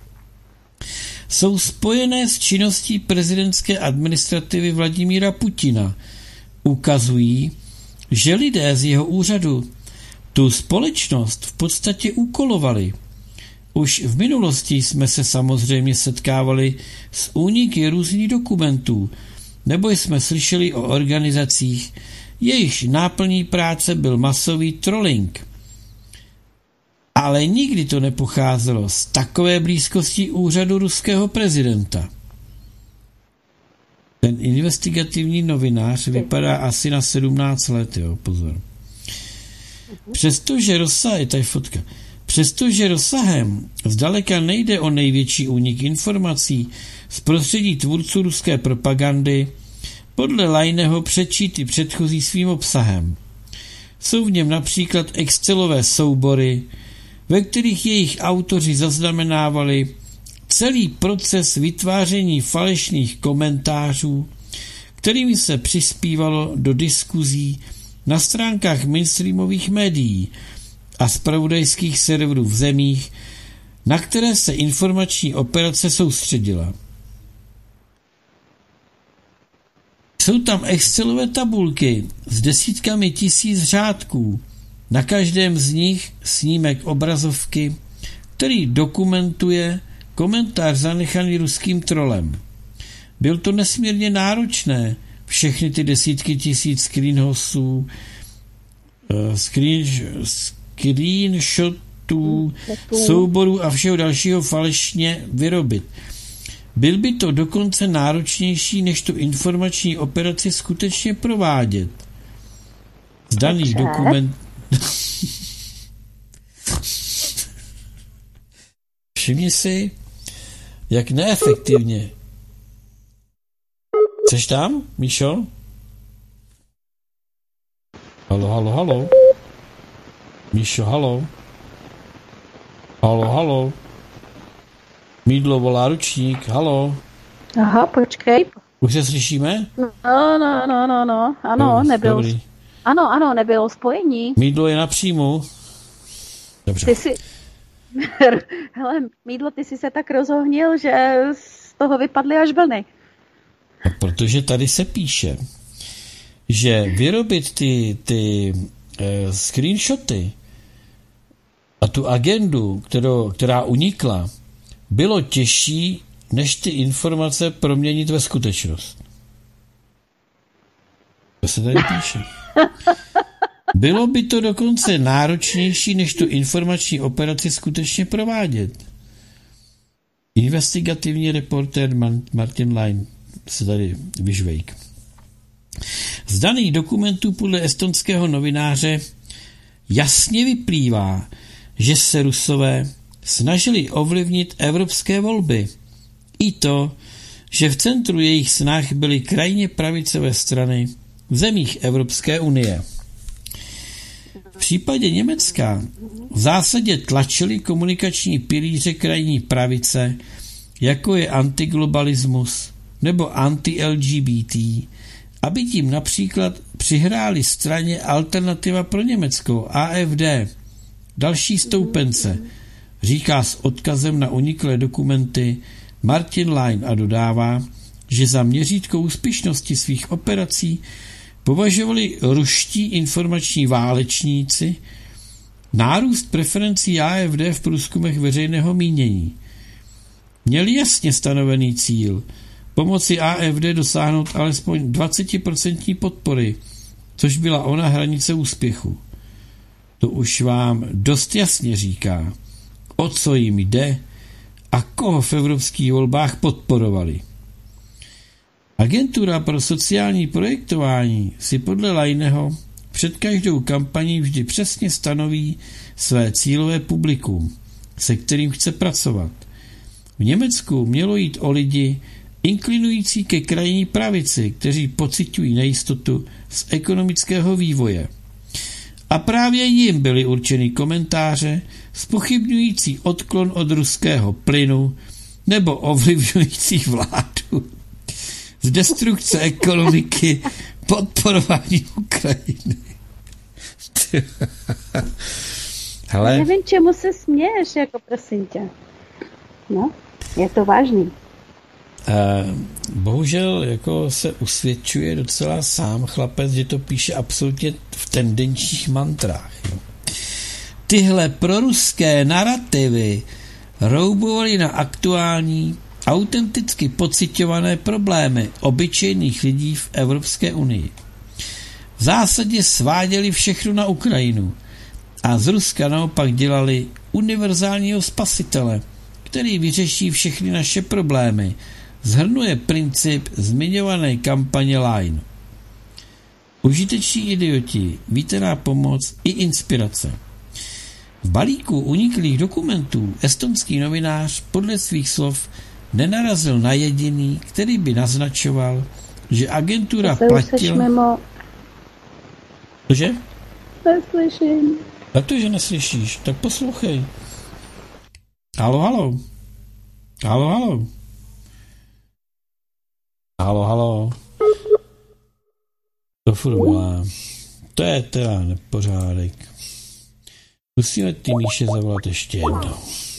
Jsou spojené s činností prezidentské administrativy Vladimíra Putina. Ukazují, že lidé z jeho úřadu tu společnost v podstatě úkolovali. Už v minulosti jsme se samozřejmě setkávali s úniky různých dokumentů, nebo jsme slyšeli o organizacích, jejichž náplní práce byl masový trolling. Ale nikdy to nepocházelo z takové blízkosti úřadu ruského prezidenta. Ten investigativní novinář vypadá asi na sedmnáct let, jo, pozor. Přestože rozsah, je tady fotka, přestože rozsahem zdaleka nejde o největší únik informací z prostředí tvůrců ruské propagandy, podle Laineho předčíty předchozí svým obsahem. Jsou v něm například excelové soubory, ve kterých jejich autoři zaznamenávali celý proces vytváření falešných komentářů, kterými se přispívalo do diskuzí na stránkách mainstreamových médií a zpravodajských serverů v zemích, na které se informační operace soustředila. Jsou tam excelové tabulky s desítkami tisíc řádků, na každém z nich snímek obrazovky, který dokumentuje komentář zanechaný ruským trolem. Byl to nesmírně náročné, všechny ty desítky tisíc screenhostů, screen, screenshotů, souborů a všeho dalšího falešně vyrobit. Byl by to dokonce náročnější, než tu informační operaci skutečně provádět. Z daných dokumentů všimni si, jak neefektivně. Jseš tam, Míšo? Halo, halo, halo. Míšo, halo. Halo, halo. Mídlo volá ručník, halo. Aha, počkej. Už se slyšíme? No, no, no, no, no. Ano, dobrý, nebylo. Dobrý. Ano, ano, nebylo spojení. Mídlo je na příjmu. Dobře. Ty si... Hele, Mídlo, ty jsi se tak rozohnil, že z toho vypadly až vlny. No, protože tady se píše, že vyrobit ty, ty eh, screenshoty a tu agendu, kterou, která unikla, bylo těžší, než ty informace proměnit ve skutečnost. To se tady píše. Bylo by to dokonce náročnější, než tu informační operaci skutečně provádět. Investigativní reportér Martin Laine se tady vyžvejk. Z daných dokumentů podle estonského novináře jasně vyplývá, že se Rusové snažili ovlivnit evropské volby. I to, že v centru jejich snah byly krajně pravicové strany v zemích Evropské unie. V případě Německa v zásadě tlačili komunikační pilíře krajní pravice, jako je antiglobalismus nebo anti-L G B T, aby tím například přihráli straně Alternativa pro Německo, A F D, další stoupence, říká s odkazem na uniklé dokumenty Martin Lein a dodává, že za měřítko úspěšnosti svých operací považovali ruští informační válečníci nárůst preferencí A F D v průzkumech veřejného mínění. Měli jasně stanovený cíl pomoci A F D dosáhnout alespoň dvacet procent podpory, což byla ona hranice úspěchu. To už vám dost jasně říká, o co jim jde a koho v evropských volbách podporovali. Agentura pro sociální projektování si podle Lajného před každou kampaní vždy přesně stanoví své cílové publikum, se kterým chce pracovat. V Německu mělo jít o lidi inklinující ke krajní pravici, kteří pociťují nejistotu z ekonomického vývoje. A právě jim byly určeny komentáře zpochybňující odklon od ruského plynu nebo ovlivňující vládu z destrukce ekonomiky, podporování Ukrajiny. Hele. Nevím, čemu se směješ, jako prosím tě. No, je to vážný. Uh, bohužel jako se usvědčuje docela sám chlapec, že to píše absolutně v tendenčních mantrách. Jo. Tyhle proruské narrativy roubovaly na aktuální, autenticky pociťované problémy obyčejných lidí v Evropské unii. V zásadě sváděli všechno na Ukrajinu a z Ruska naopak dělali univerzálního spasitele, který vyřeší všechny naše problémy, shrnuje princip zmiňované kampaně Line. Užiteční idioti, vítaná pomoc i inspirace. V balíku uniklých dokumentů estonský novinář podle svých slov nenarazil na jediný, který by naznačoval, že agentura platila... Cože? Neslyším. A to, že neslyšíš, tak poslouchej. Halo, halo. Halo, halo. Halo, halo. To furt má. To je teda nepořádek. Musíme ty Míše zavolat ještě jednou.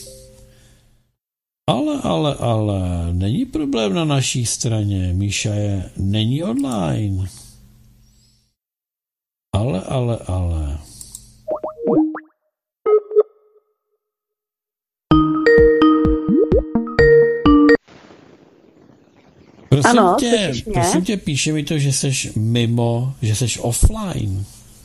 Ale, ale, ale, není problém na naší straně. Míša je, není online. Ale, ale, ale. Prosím ano, tě, prosím tě, píše mi to, že seš mimo, že seš offline.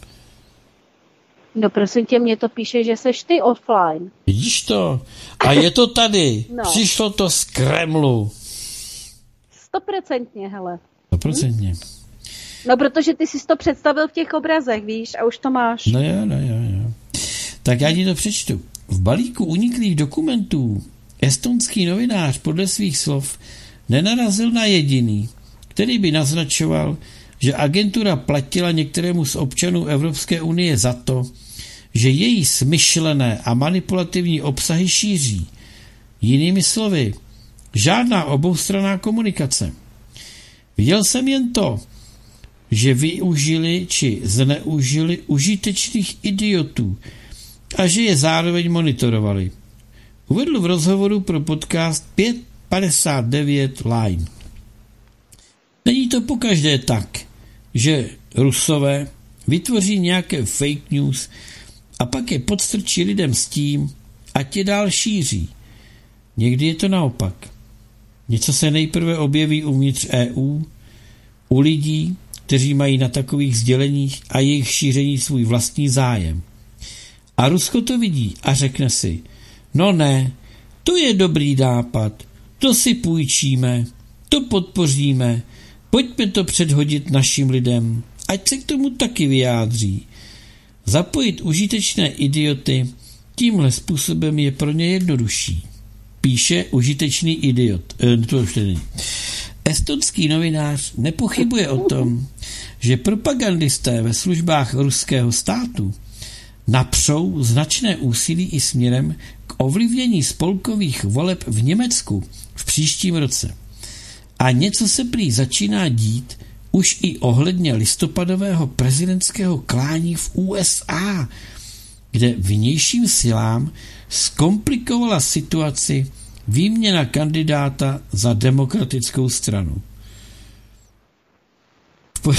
No prosím tě, mě to píše, že seš ty offline. Vidíš to? A je to tady. No. Přišlo to z Kremlu. Stoprocentně, hele. Stoprocentně. Hm? No, protože ty jsi to představil v těch obrazech, víš, a už to máš. No jo, no jo, jo. Tak já ti to přečtu. V balíku uniklých dokumentů estonský novinář podle svých slov nenarazil na jediný, který by naznačoval, že agentura platila některému z občanů Evropské unie za to, že její smyšlené a manipulativní obsahy šíří. Jinými slovy, žádná oboustranná komunikace. Viděl jsem jen to, že využili či zneužili užitečných idiotů a že je zároveň monitorovali. Uvedl v rozhovoru pro podcast pět padesát devět Line. Není to pokaždé tak, že Rusové vytvoří nějaké fake news a pak je podstrčí lidem s tím, ať je dál šíří. Někdy je to naopak. Něco se nejprve objeví uvnitř E U, u lidí, kteří mají na takových sděleních a jejich šíření svůj vlastní zájem. A Rusko to vidí a řekne si, no ne, to je dobrý nápad, to si půjčíme, to podpoříme, pojďme to předhodit našim lidem, ať se k tomu taky vyjádří. Zapojit užitečné idioty tímhle způsobem je pro ně jednodušší. Píše užitečný idiot. E, to už není. Estonský novinář nepochybuje o tom, že propagandisté ve službách ruského státu napřou značné úsilí i směrem k ovlivnění spolkových voleb v Německu v příštím roce. A něco se prý začíná dít už i ohledně listopadového prezidentského klání v U S A, kde vnějším silám zkomplikovala situaci výměna kandidáta za demokratickou stranu. V, po...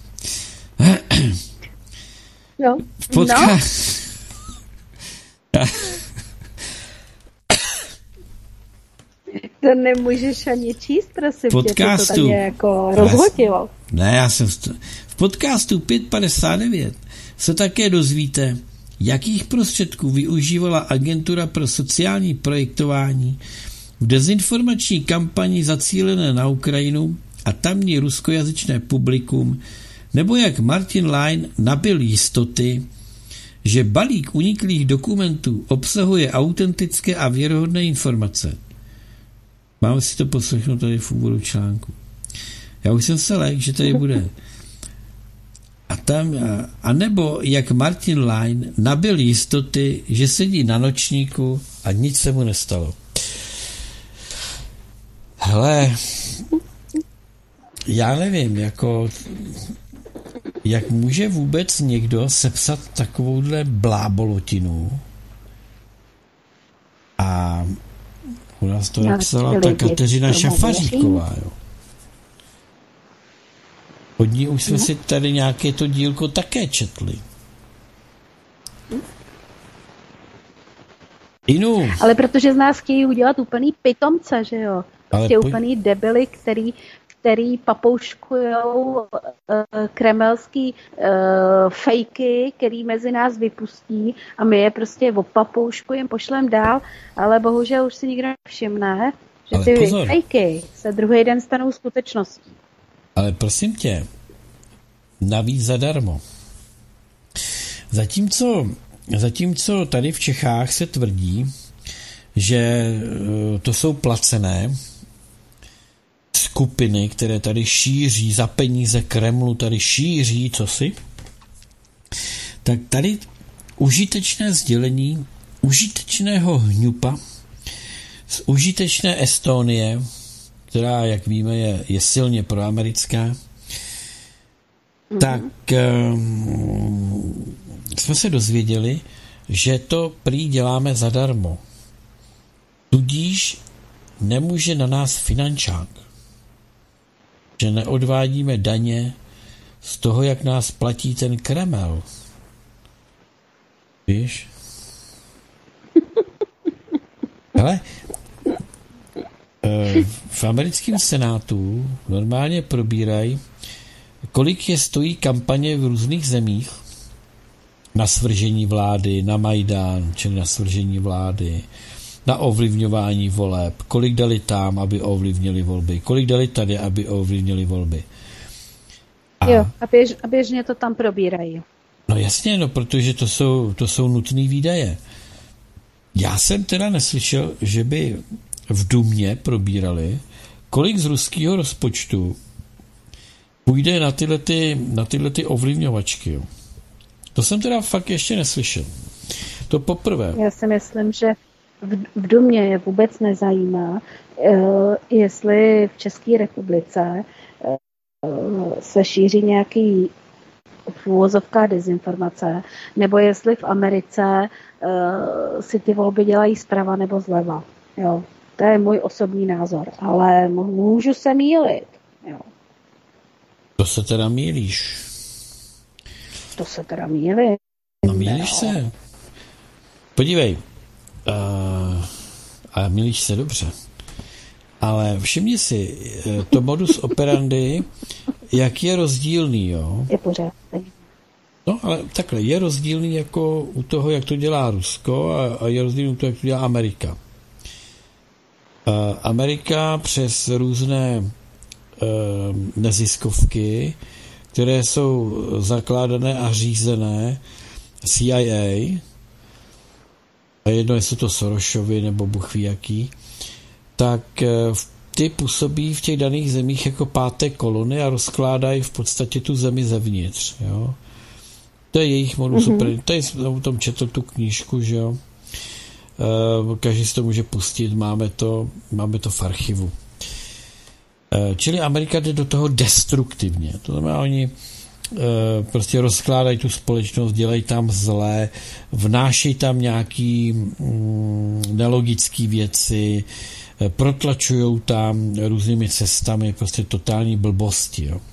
no, v podcastu... No. To nemůžeš ani číst, prosím, podcastu... tě, to tady jako rozhodilo. Ne, já jsem... St... V podcastu pět padesát devět se také dozvíte, jakých prostředků využívala agentura pro sociální projektování v dezinformační kampani zacílené na Ukrajinu a tamní ruskojazyčné publikum, nebo jak Martin Line nabyl jistoty, že balík uniklých dokumentů obsahuje autentické a věrohodné informace. Máme si to poslechnout tady v úvodu článku. Já už jsem se lek, že tady bude. A tam, a nebo jak Martin Line nabyl jistoty, že sedí na nočníku a nic se mu nestalo. Hele, já nevím, jako jak může vůbec někdo sepsat takovouhle blábolotinu a u nás to napsala ta Kateřina Šafaříková, jo. Od ní už jsme no. si tady nějaké to dílko také četli. Inu. Ale protože z nás chtějí udělat úplný pitomce, že jo? Prostě poj- úplný debily, který, který papouškujou uh, kremelský uh, fejky, který mezi nás vypustí a my je prostě opapouškujeme, pošlem dál, ale bohužel už si nikdo nevšimne, že ale ty pozor. Fejky se druhý den stanou skutečností. Ale prosím tě, navíc zadarmo. Zatímco, zatímco tady v Čechách se tvrdí, že to jsou placené skupiny, které tady šíří za peníze Kremlu, tady šíří cosi, tak tady užitečné sdělení užitečného hňupa z užitečné Estonie, která, jak víme, je, je silně proamerická, mm-hmm. tak um, jsme se dozvěděli, že to prý děláme zadarmo. Tudíž nemůže na nás finančák. Že neodvádíme daně z toho, jak nás platí ten Kreml. Víš? Hele, v americkém senátu normálně probírají, kolik je stojí kampaně v různých zemích na svržení vlády, na Majdán, čili na svržení vlády, na ovlivňování voleb, kolik dali tam, aby ovlivnili volby, kolik dali tady, aby ovlivnili volby. A, jo, a, běž, a běžně to tam probírají. No jasně, no, protože to jsou, to jsou nutné výdaje. Já jsem teda neslyšel, že by v Dumě probírali, kolik z ruského rozpočtu půjde na tyhle, ty, na tyhle ty ovlivňovačky. Jo. To jsem teda fakt ještě neslyšel. To poprvé. Já si myslím, že v, v Dumě je vůbec nezajímá, uh, jestli v České republice uh, se šíří nějaký v úvozovkách dezinformace, nebo jestli v Americe uh, si ty volby dělají zprava nebo zleva. Jo. To je můj osobní názor, ale můžu se mýlit. Jo. To se teda mýlíš. To se teda mýlím. No mýlíš no. se. Podívej. Uh, a mýlíš se dobře. Ale všimni si, to modus operandi, jak je rozdílný, jo? Je pořád. No, ale takhle, je rozdílný jako u toho, jak to dělá Rusko a, a je rozdílný u toho, jak to dělá Amerika. Uh, Amerika přes různé uh, neziskovky, které jsou zakládané a řízené C I A, a jedno, jestli to Sorosovy nebo Bůh ví jaký, tak v ty působí v těch daných zemích jako páté kolony a rozkládají v podstatě tu zemi zevnitř, jo. To je jejich modus mm-hmm. operandi. Tady jsem o tom četl tu knížku, že jo. E, každý si to může pustit, máme to, máme to v archivu. E, čili Amerika jde do toho destruktivně. To znamená, oni e, prostě rozkládají tu společnost, dělají tam zlé, vnášejí tam nějaký mm, nelogické věci, e, protlačují tam různými cestami prostě totální blbosti, jo.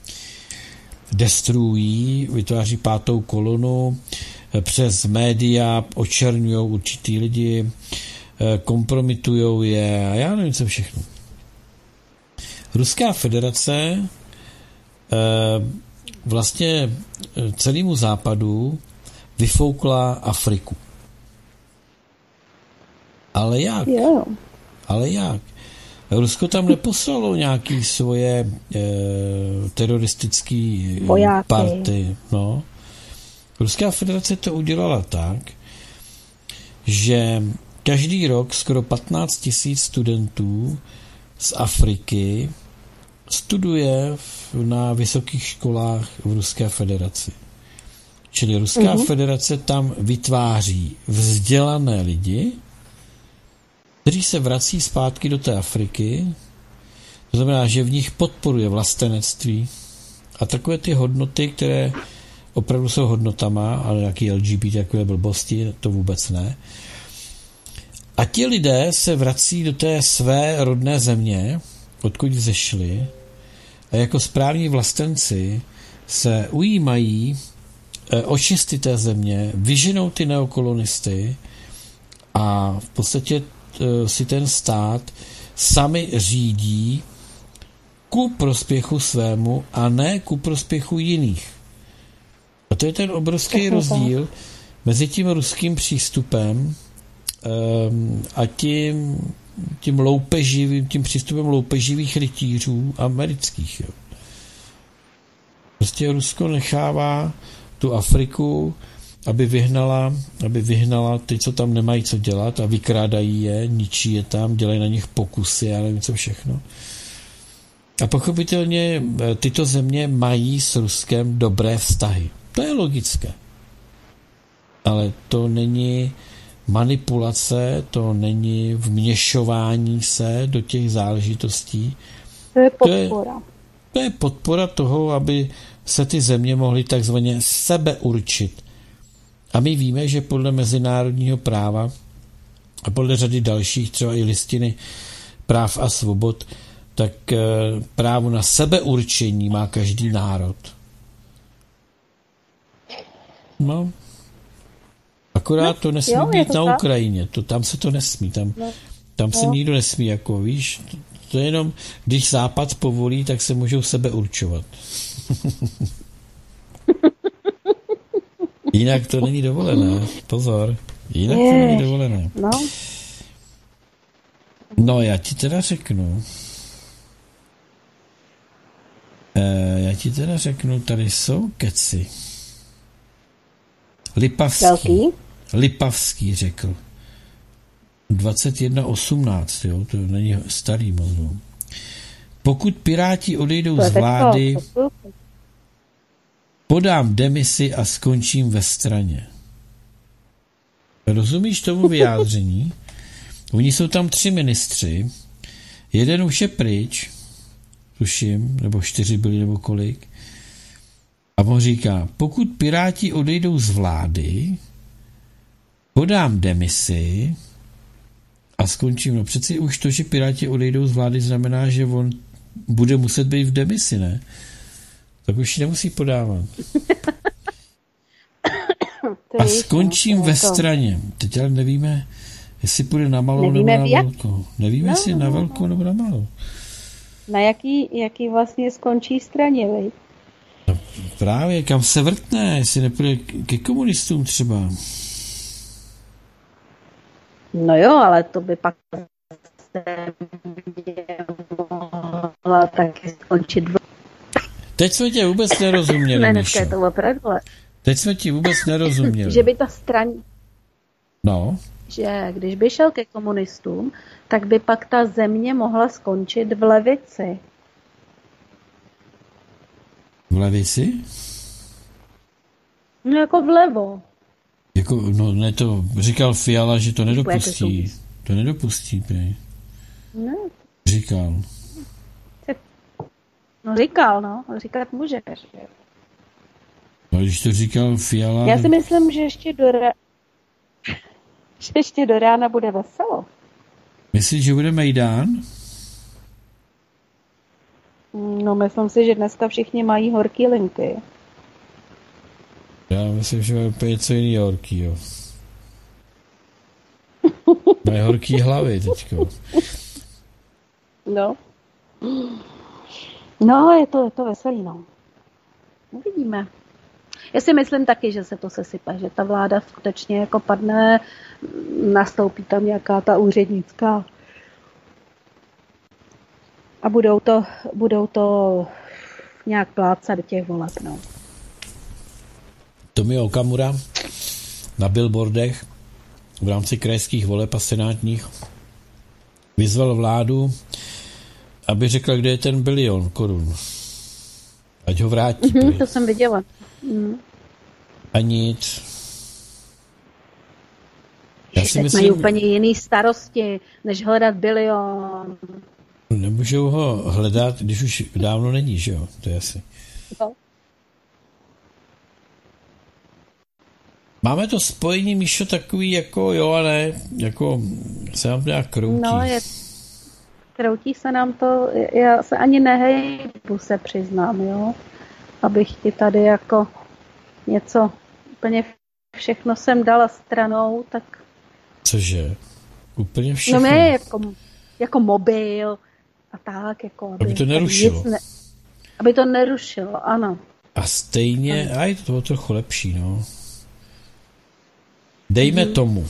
Destruují, vytváří pátou kolonu, přes média očerňují určitý lidi, kompromitují je a já nevím, co všechno. Ruská federace vlastně celému západu vyfoukla Afriku. Ale jak? Yeah. Ale jak? Rusko tam neposlalo nějaký svoje e, teroristický vojáky. Party. No. Ruská federace to udělala tak, že každý rok skoro patnáct tisíc studentů z Afriky studuje v, na vysokých školách v Ruské federaci. Čili Ruská mm-hmm. federace tam vytváří vzdělané lidi, kteří se vrací zpátky do té Afriky, to znamená, že v nich podporuje vlastenectví a takové ty hodnoty, které opravdu jsou hodnotama, ale nějaký L G B T, takové blbosti, to vůbec ne. A ti lidé se vrací do té své rodné země, odkud zešli, a jako správní vlastenci se ujímají e, očisty té země, vyženou ty neokolonisty a v podstatě si ten stát sami řídí ku prospěchu svému a ne ku prospěchu jiných. A to je ten obrovský rozdíl mezi tím ruským přístupem um, a tím, tím loupeživým, tím přístupem loupeživých rytířů amerických. Jo. Prostě Rusko nechává tu Afriku, aby vyhnala, aby vyhnala ty, co tam nemají co dělat a vykrádají je, ničí je tam, dělají na nich pokusy, já nevím co všechno. A pochopitelně tyto země mají s Ruskem dobré vztahy. To je logické. Ale to není manipulace, to není vměšování se do těch záležitostí. To je podpora. To je, to je podpora toho, aby se ty země mohly takzvaně sebeurčit. A my víme, že podle mezinárodního práva a podle řady dalších, třeba i listiny práv a svobod, tak e, právo na sebeurčení má každý národ. No. Akorát to nesmí jo, být to na tak? Ukrajině. To, tam se to nesmí. Tam, no. tam se no. nikdo nesmí, jako víš. To je jenom, když Západ povolí, tak se můžou sebeurčovat. Jinak to není dovolené. Pozor. Jinak je. to není dovolené. No. No, já ti teda řeknu. E, já ti teda řeknu, tady jsou keci. Lipavský. Velký? Lipavský řekl. dvacet jedna osmnáct, jo, to není starý moc. Pokud Piráti odejdou z vlády, podám demisi a skončím ve straně. Rozumíš tomu vyjádření? Oni jsou tam tři ministři, jeden už je pryč, tuším, nebo čtyři byli, nebo kolik. A on říká, pokud Piráti odejdou z vlády, podám demisi a skončím. No přeci už to, že Piráti odejdou z vlády, znamená, že on bude muset být v demisi, ne? Tak už ji nemusí podávat. A skončím ve straně. Teď ale nevíme, jestli půjde na malou nebo na velkou. Nevíme, jestli no, na velkou nebo na malou. Na jaký, jaký vlastně skončí straně, vej? No, právě, kam se vrtne, jestli nepůjde ke komunistům třeba. No jo, ale to by pak mohla taky skončit. Teď jsme tě vůbec nerozuměli, ne, dneska je to opravdu. Teď jsme ti vůbec nerozuměli. Že by ta straně... No. že když by šel ke komunistům, tak by pak ta země mohla skončit v levici. V levici? No jako vlevo. Jako, no ne, to říkal Fiala, že to nedopustí. To nedopustí, prej. Ne. Říkal. No říkal, no. Říkat můžeš. No když to říkal Fiala... Já si myslím, že ještě do, ra... že ještě do rána bude veselo. Myslíš, že bude Mejdán? No myslím si, že dneska všichni mají horký linky. Já myslím, že je úplně něco jiného horkýho. Mají horký hlavy teďko. No. No, je to, je to veselý, no. Uvidíme. Já si myslím taky, že se to sesype, že ta vláda skutečně jako padne, nastoupí tam nějaká ta úřednická a budou to, budou to nějak plácat do těch voleb, no. Tomio Okamura na billboardech v rámci krajských voleb a senátních vyzval vládu, aby řekla, kde je ten bilion korun. Ať ho vrátí. Mm-hmm, to jsem viděla. Mm. A nic. Já si Teď myslím, mají úplně jiný starosti, než hledat bilion. Nemůžou ho hledat, když už dávno není, že jo? To je asi. No. Máme to spojení, Míšo, takový jako jo a ne, jako se nám to nějak kroutí. No, je, kroutí se nám to, já se ani nehejbu, se přiznám, jo. Abych ti tady jako něco, úplně všechno jsem dala stranou, tak... Cože? Úplně všechno? No ne, jako, jako mobil a tak, jako... Aby, aby to nerušilo. Ne, aby to nerušilo, ano. A stejně, a je to bylo trochu lepší, no. Dejme hmm. tomu.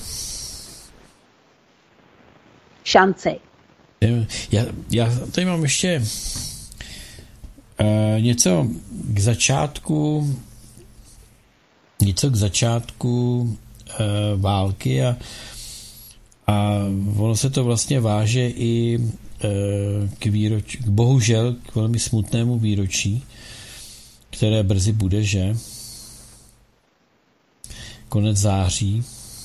Šanci. Já, já tady mám ještě uh, něco k začátku něco k začátku uh, války a, a ono se to vlastně váže i uh, k výročí, k bohužel k velmi smutnému výročí, které brzy bude, že? Konec září.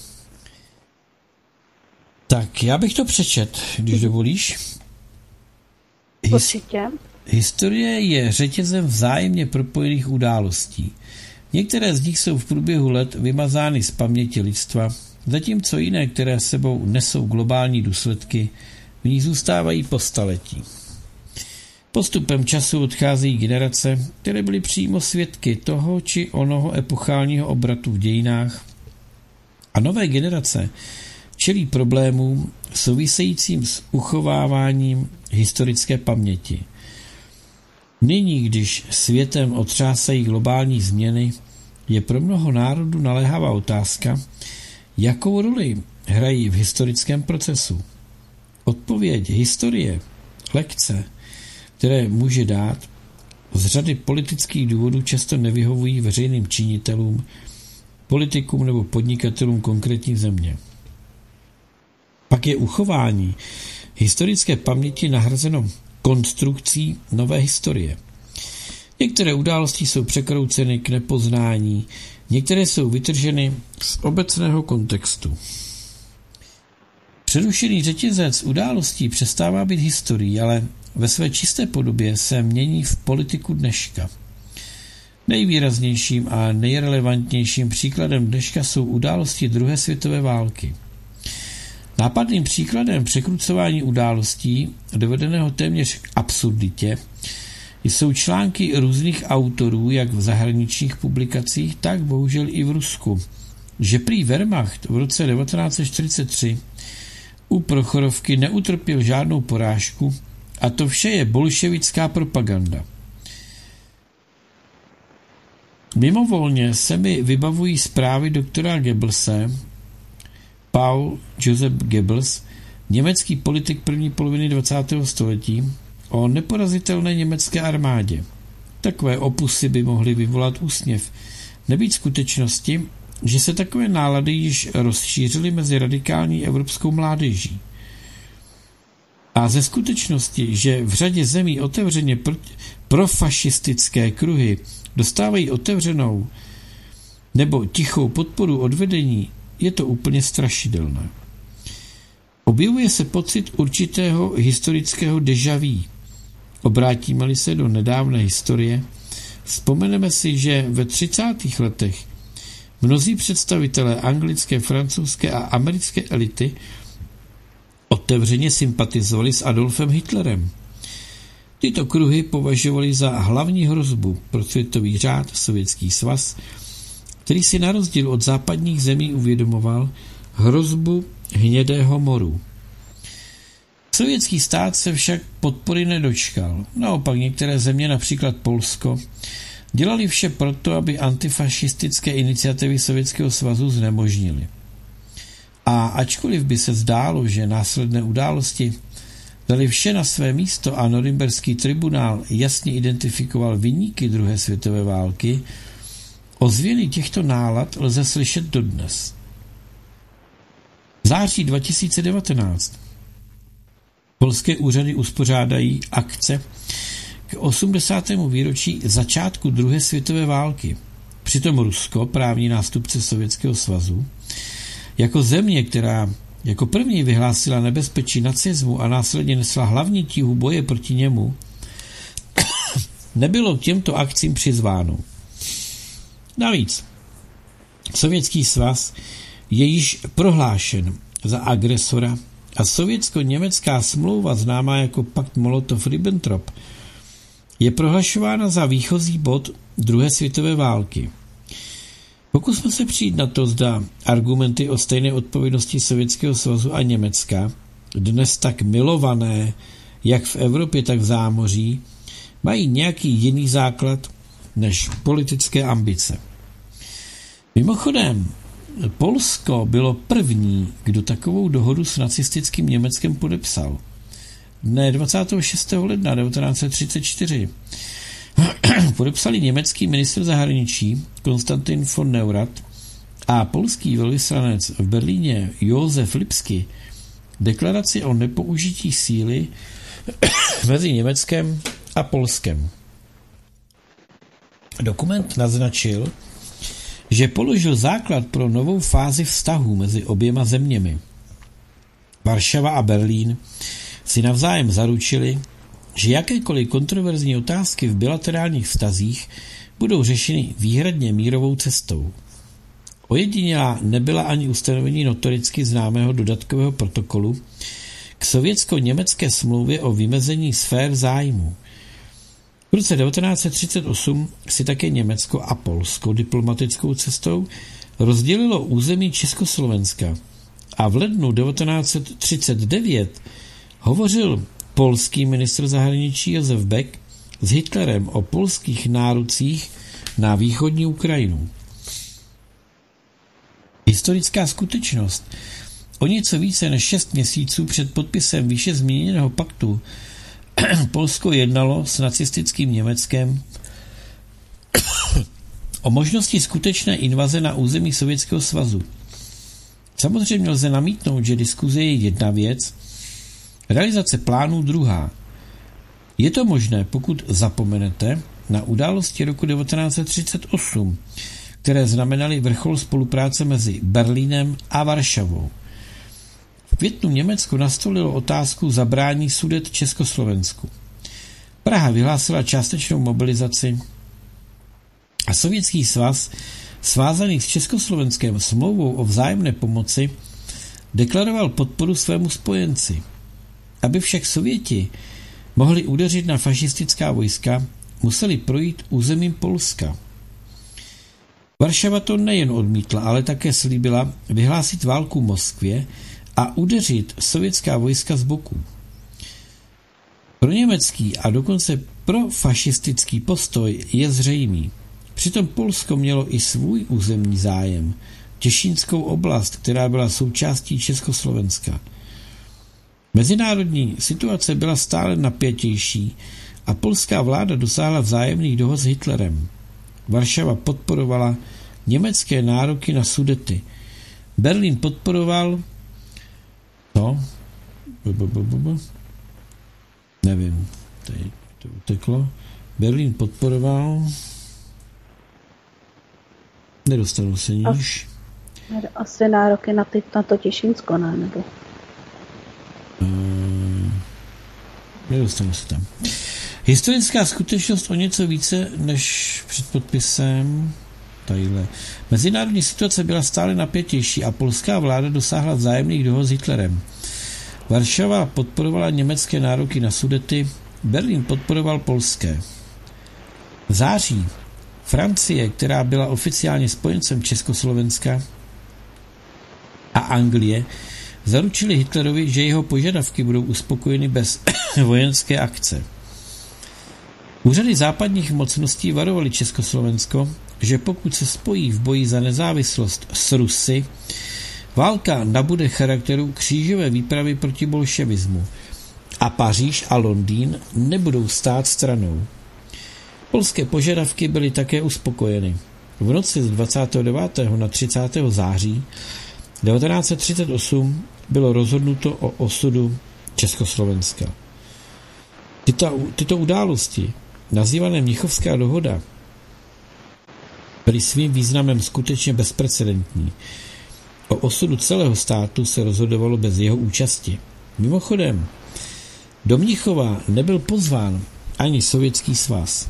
Tak, já bych to přečet, když dovolíš. His- Určitě. Historie je řetězem vzájemně propojených událostí. Některé z nich jsou v průběhu let vymazány z paměti lidstva, zatímco jiné, které sebou nesou globální důsledky, v ní zůstávají po staletí. Postupem času odcházejí generace, které byly přímo svědky toho či onoho epochálního obratu v dějinách a nové generace čelí problémům souvisejícím s uchováváním historické paměti. Nyní, když světem otřásají globální změny, je pro mnoho národů naléhavá otázka, jakou roli hrají v historickém procesu. Odpověď historie, lekce, které může dát, z řady politických důvodů často nevyhovují veřejným činitelům, politikům nebo podnikatelům konkrétní země. Pak je uchování historické paměti nahrazeno konstrukcí nové historie. Některé události jsou překrouceny k nepoznání, některé jsou vytrženy z obecného kontextu. Přerušený řetězec událostí přestává být historií, ale ve své čisté podobě se mění v politiku dneška. Nejvýraznějším a nejrelevantnějším příkladem dneška jsou události druhé světové války. Nápadným příkladem překrucování událostí, dovedeného téměř k absurditě, jsou články různých autorů, jak v zahraničních publikacích, tak bohužel i v Rusku, že prý Wehrmacht v roce devatenáct set čtyřicet tři u Prochorovky neutrpěl žádnou porážku a to vše je bolševická propaganda. Mimovolně se mi vybavují zprávy doktora Goebbelse, Paul Joseph Goebbels, německý politik první poloviny dvacátého století, o neporazitelné německé armádě. Takové opusy by mohly vyvolat úsměv, nebýt skutečnosti, že se takové nálady již rozšířily mezi radikální evropskou mládeží. A ze skutečnosti, že v řadě zemí otevřeně profašistické kruhy dostávají otevřenou nebo tichou podporu od vedení, je to úplně strašidelné. Objevuje se pocit určitého historického déjà vu. Obrátíme-li se do nedávné historie, vzpomeneme si, že ve třicátých letech mnozí představitelé anglické, francouzské a americké elity otevřeně sympatizovali s Adolfem Hitlerem. Tyto kruhy považovali za hlavní hrozbu pro světový řád Sovětský svaz, který si na rozdíl od západních zemí uvědomoval hrozbu hnědého moru. Sovětský stát se však podpory nedočkal. Naopak některé země, například Polsko, dělali vše proto, aby antifašistické iniciativy Sovětského svazu znemožnily. A ačkoliv by se zdálo, že následné události dali vše na své místo a Norimberský tribunál jasně identifikoval viníky druhé světové války, ozvěny těchto nálad lze slyšet dodnes. V září dva tisíce devatenáct polské úřady uspořádají akce k osmdesátému výročí začátku druhé světové války. Přitom Rusko, právní nástupce Sovětského svazu, jako země, která jako první vyhlásila nebezpečí nacismu a následně nesla hlavní tíhu boje proti němu, nebylo k těmto akcím přizváno. Navíc Sovětský svaz je již prohlášen za agresora a sovětsko-německá smlouva, známá jako pakt Molotov-Ribbentrop, je prohlašována za výchozí bod druhé světové války. Pokusme se přijít na to, zda argumenty o stejné odpovědnosti Sovětského svazu a Německa, dnes tak milované jak v Evropě, tak v zámoří, mají nějaký jiný základ než politické ambice. Mimochodem, Polsko bylo první, kdo takovou dohodu s nacistickým Německem podepsal. Dne dvacátého šestého ledna devatenáct set třicet čtyři podepsali německý ministr zahraničí Konstantin von Neurath a polský velvyslanec v Berlíně Josef Lipsky deklaraci o nepoužití síly mezi Německem a Polskem. Dokument naznačil, že položil základ pro novou fázi vztahů mezi oběma zeměmi. Varšava a Berlín si navzájem zaručili, že jakékoliv kontroverzní otázky v bilaterálních vztazích budou řešeny výhradně mírovou cestou. Ojedinělá nebyla ani ustanovení notoricky známého dodatkového protokolu k sovětsko-německé smlouvě o vymezení sfér zájmu. V roce devatenáct set třicet osm si také Německo a Polsko diplomatickou cestou rozdělilo území Československa a v lednu devatenáct set třicet devět hovořil polský ministr zahraničí Josef Beck s Hitlerem o polských nárucích na východní Ukrajinu. Historická skutečnost. O něco více než šest měsíců před podpisem výše zmíněného paktu Polsko jednalo s nacistickým Německem o možnosti skutečné invaze na území Sovětského svazu. Samozřejmě lze namítnout, že diskuze je jedna věc, realizace plánů druhá. Je to možné, pokud zapomenete na události roku devatenáct set třicet osm, které znamenaly vrchol spolupráce mezi Berlínem a Varšavou. V květnu Německo nastolilo otázku zabrání Sudet Československu. Praha vyhlásila částečnou mobilizaci a Sovětský svaz, svázaný s Československem smlouvou o vzájemné pomoci, deklaroval podporu svému spojenci. Aby však Sověti mohli udeřit na fašistická vojska, museli projít územím Polska. Varšava to nejen odmítla, ale také slíbila vyhlásit válku Moskvě a udeřit sovětská vojska z boku. Pro německý a dokonce pro fašistický postoj je zřejmý. Přitom Polsko mělo i svůj územní zájem, Těšínskou oblast, která byla součástí Československa. Mezinárodní situace byla stále napětější a polská vláda dosáhla vzájemných dohod s Hitlerem. Varšava podporovala německé nároky na Sudety. Berlín podporoval no, nevím, tady to uteklo. Berlín podporoval nedostanu se níž. Asi nároky na, ty, na to Těšínsko, ne? Nebo? Uh, nedostanu se tam. Historická skutečnost o něco více než před podpisem. Tadyhle. Mezinárodní situace byla stále napětější a polská vláda dosáhla vzájemných dohod s Hitlerem. Varšava podporovala německé nároky na Sudety, Berlín podporoval polské. V září Francie, která byla oficiálně spojencem Československa, a Anglie zaručili Hitlerovi, že jeho požadavky budou uspokojeny bez vojenské akce. Úřady západních mocností varovali Československo, že pokud se spojí v boji za nezávislost s Rusy, válka nabude charakteru křížové výpravy proti bolševismu a Paříž a Londýn nebudou stát stranou. Polské požadavky byly také uspokojeny. V noci z dvacátého devátého na třicátého září devatenáct set třicet osm bylo rozhodnuto o osudu Československa. Tyto, tyto události, nazývané Mnichovská dohoda, byly svým významem skutečně bezprecedentní. O osudu celého státu se rozhodovalo bez jeho účasti. Mimochodem, do Mnichova nebyl pozván ani Sovětský svaz.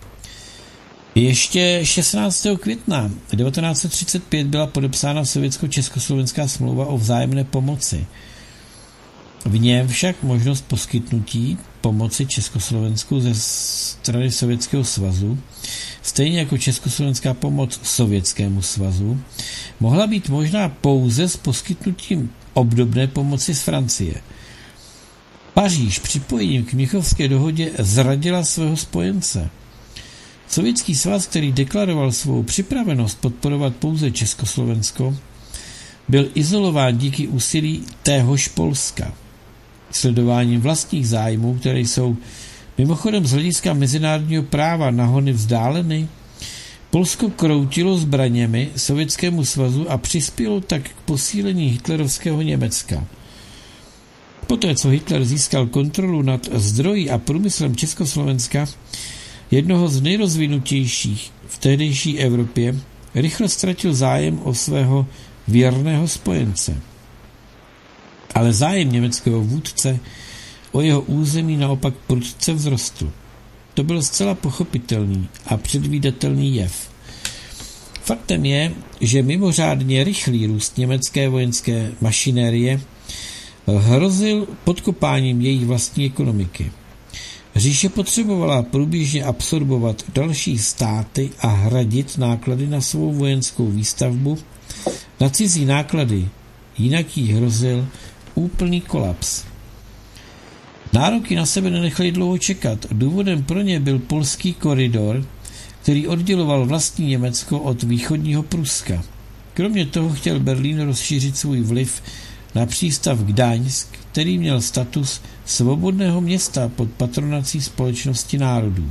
Ještě šestnáctého května devatenáct set třicet pět byla podepsána sovětsko-československá smlouva o vzájemné pomoci. V něm však možnost poskytnutí pomoci Československu ze strany Sovětského svazu, stejně jako československá pomoc Sovětskému svazu, mohla být možná pouze s poskytnutím obdobné pomoci z Francie. Paříž připojením k Mnichovské dohodě zradila svého spojence. Sovětský svaz, který deklaroval svou připravenost podporovat pouze Československo, byl izolován díky úsilí téhož Polska. Sledováním vlastních zájmů, které jsou mimochodem z hlediska mezinárodního práva nahony vzdáleny, Polsko kroutilo zbraněmi Sovětskému svazu a přispělo tak k posílení hitlerovského Německa. Poté, co Hitler získal kontrolu nad zdroji a průmyslem Československa, jednoho z nejrozvinutějších v tehdejší Evropě, rychle ztratil zájem o svého věrného spojence. Ale zájem německého vůdce o jeho území naopak prudce vzrostl. To byl zcela pochopitelný a předvídatelný jev. Faktem je, že mimořádně rychlý růst německé vojenské mašinérie hrozil podkopáním její vlastní ekonomiky. Říše potřebovala průběžně absorbovat další státy a hradit náklady na svou vojenskou výstavbu, na cizí náklady, jinak jí hrozil úplný kolaps. Nároky na sebe nenechali dlouho čekat. Důvodem pro ně byl polský koridor, který odděloval vlastní Německo od východního Pruska. Kromě toho chtěl Berlín rozšířit svůj vliv na přístav Gdaňsk, který měl status svobodného města pod patronací Společnosti národů.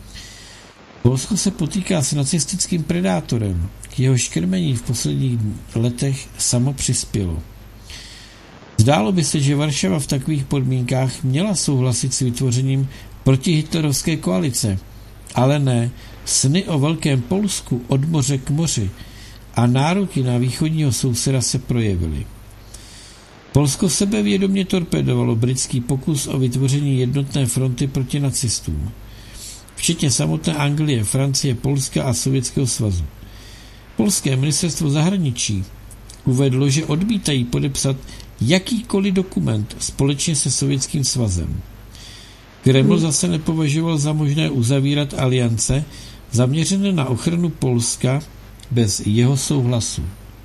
Polsko se potýká s nacistickým predátorem, k jeho škrmení v posledních letech samo přispělo. Zdálo by se, že Varšava v takových podmínkách měla souhlasit s vytvořením protihitlerovské koalice, ale ne, sny o velkém Polsku od moře k moři a nároky na východního souseda se projevily. Polsko sebevědomě torpedovalo britský pokus o vytvoření jednotné fronty proti nacistům, včetně samotné Anglie, Francie, Polska a Sovětského svazu. Polské ministerstvo zahraničí uvedlo, že odmítají podepsat jakýkoliv dokument společně se Sovětským svazem. Kreml zase nepovažoval za možné uzavírat aliance zaměřené na ochranu Polska bez jeho souhlasu.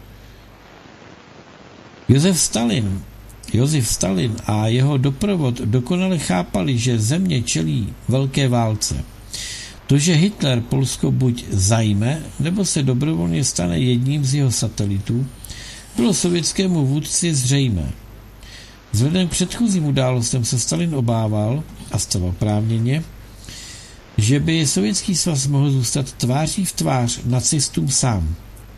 Josef Stalin, Josef Stalin a jeho doprovod dokonale chápali, že země čelí velké válce. To, že Hitler Polsko buď zajme, nebo se dobrovolně stane jedním z jeho satelitů, bylo sovětskému vůdci zřejmé. Vzhledem k předchozím událostem se Stalin obával, a zcela oprávněně, že by Sovětský svaz mohl zůstat tváří v tvář nacistům sám.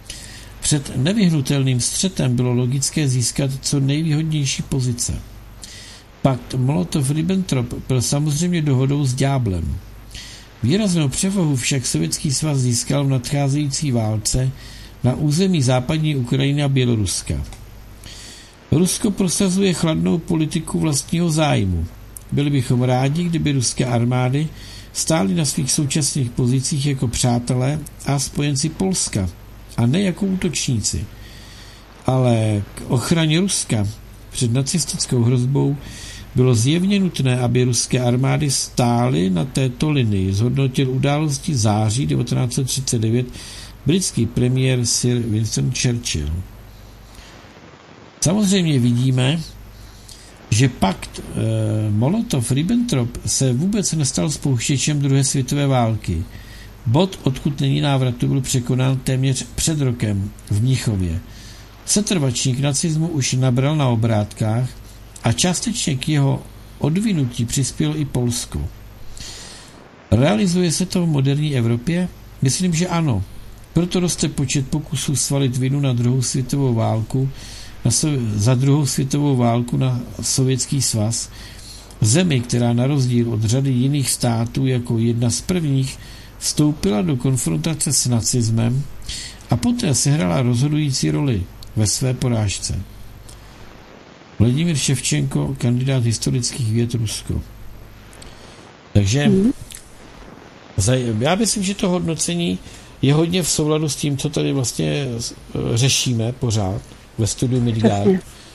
Před nevyhnutelným střetem bylo logické získat co nejvýhodnější pozice. Pakt Molotov-Ribbentrop byl samozřejmě dohodou s ďáblem. Výraznou převahu však Sovětský svaz získal v nadcházející válce na území západní Ukrajiny a Běloruska. Rusko prosazuje chladnou politiku vlastního zájmu. Byli bychom rádi, kdyby ruské armády stály na svých současných pozicích jako přátelé a spojenci Polska, a ne jako útočníci. Ale k ochraně Ruska před nacistickou hrozbou bylo zjevně nutné, aby ruské armády stály na této linii, zhodnotil události září devatenáct set třicet devět britský premiér Sir Winston Churchill. Samozřejmě vidíme, že pakt e, Molotov-Ribbentrop se vůbec nestal spouštěčem druhé světové války. Bod, odkud není návratu, byl překonán téměř před rokem v Mnichově. Setrvačník nacismu už nabral na obrátkách a částečně k jeho odvinutí přispělo i Polsko. Realizuje se to v moderní Evropě? Myslím, že ano. Proto roste počet pokusů svalit vinu na druhou světovou válku, na so- za druhou světovou válku na Sovětský svaz, zemi, která na rozdíl od řady jiných států jako jedna z prvních vstoupila do konfrontace s nacismem a poté sehrála rozhodující roli ve své porážce. Vladimír Ševčenko, kandidát historických věd Rusko. Takže mm. já myslím, že to hodnocení je hodně v souladu s tím, co tady vlastně řešíme pořád ve studiu Midgard.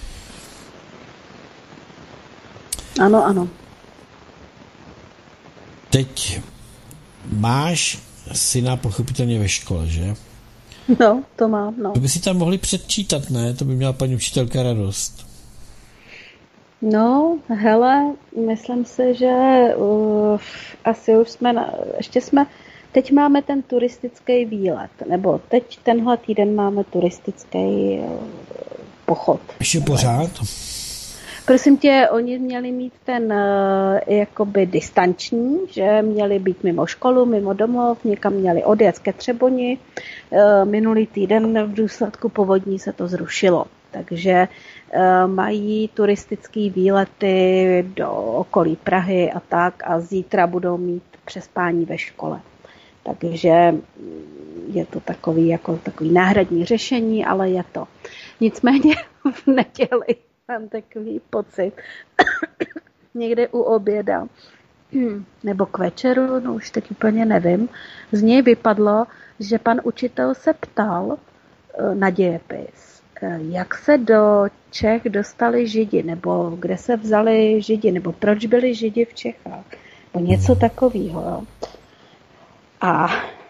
Ano, ano. Teď máš syna pochopitelně ve škole, že? No, to mám, no. To by si tam mohli předčítat, ne? To by měla paní učitelka radost. No, hele, myslím si, že uh, asi už jsme, na, ještě jsme, teď máme ten turistický výlet, nebo teď tenhle týden máme turistický uh, pochod. Ještě pořád? Prosím tě, oni měli mít ten uh, jakoby distanční, že měli být mimo školu, mimo domov, někam měli odjet ke Třeboni. Uh, minulý týden v důsledku povodní se to zrušilo. Takže uh, mají turistické výlety do okolí Prahy a tak a zítra budou mít přespání ve škole. Takže je to takový, jako, takový náhradní řešení, ale je to. Nicméně v neděli mám takový pocit, někde u oběda nebo k večeru, no už teď úplně nevím, z něj vypadlo, že pan učitel se ptal na dějepis, jak se do Čech dostali Židi, nebo kde se vzali Židi, nebo proč byli Židi v Čechách, nebo něco takového. A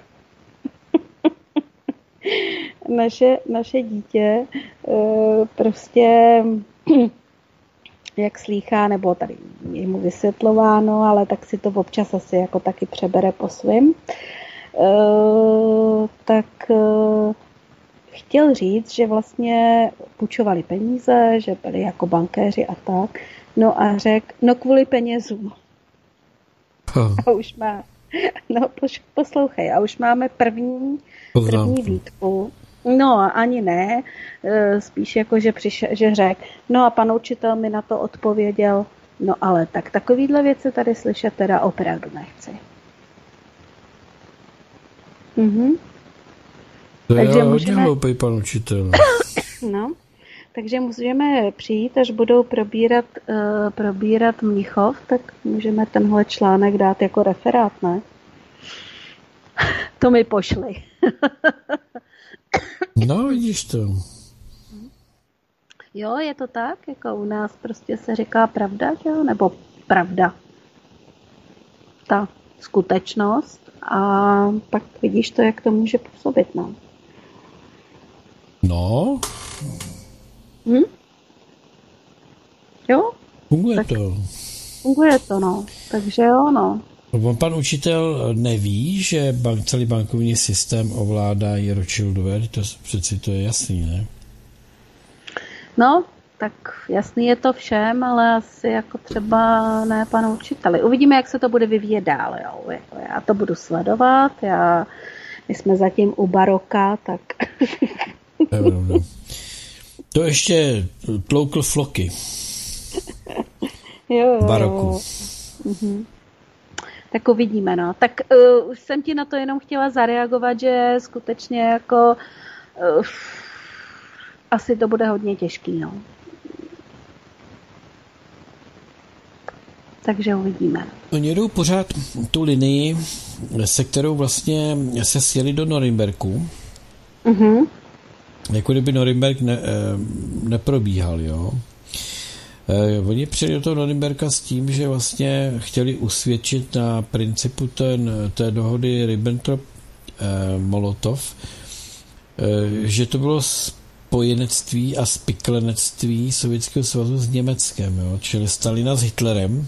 naše, naše dítě prostě jak slýchá, nebo tady je mu vysvětlováno, ale tak si to občas asi jako taky přebere po svým, tak chtěl říct, že vlastně půjčovali peníze, že byli jako bankéři a tak, no a řekl, no kvůli penězům. Oh. A už má, no poslouchej, a už máme první, první výtku. No, ani ne, spíš jako, že, přišel, že řekl, no a pan učitel mi na to odpověděl, no ale tak takovýhle věci tady slyšet teda opravdu nechci. Mhm. To takže je hodně hloupej pan učitel. No, takže můžeme přijít, až budou probírat, uh, probírat Mnichov, tak můžeme tenhle článek dát jako referát, ne? To mi pošli. No, vidíš to. Jo, je to tak, jako u nás prostě se říká pravda, jo? Nebo pravda. Ta skutečnost a pak vidíš to, jak to může působit, no. No. Hm? Jo? Funguje tak to. Funguje to, no. Takže jo, no. Pan učitel neví, že bank, celý bankovní systém ovládá i Rothschildové, to přeci to je jasný, ne? No, tak jasný je to všem, ale asi jako třeba ne panu učiteli. Uvidíme, jak se to bude vyvíjet dál, jo. Já to budu sledovat, já, my jsme zatím u baroka, tak To ještě tloukl floky. Jo, jo. Baroku. Mhm. Tak uvidíme, no. Tak uh, už jsem ti na to jenom chtěla zareagovat, že skutečně jako uh, asi to bude hodně těžký, no. Takže uvidíme. Oni jdou pořád tu linii, se kterou vlastně se sjeli do Norimberku. Mhm. Jako kdyby Norimberk ne, neprobíhal, jo. Oni přijeli do toho Norimberka s tím, že vlastně chtěli usvědčit na principu ten, té dohody Ribbentrop-Molotov, že to bylo spojenectví a spiklenectví Sovětského svazu s Německem, jo, čili Stalina s Hitlerem.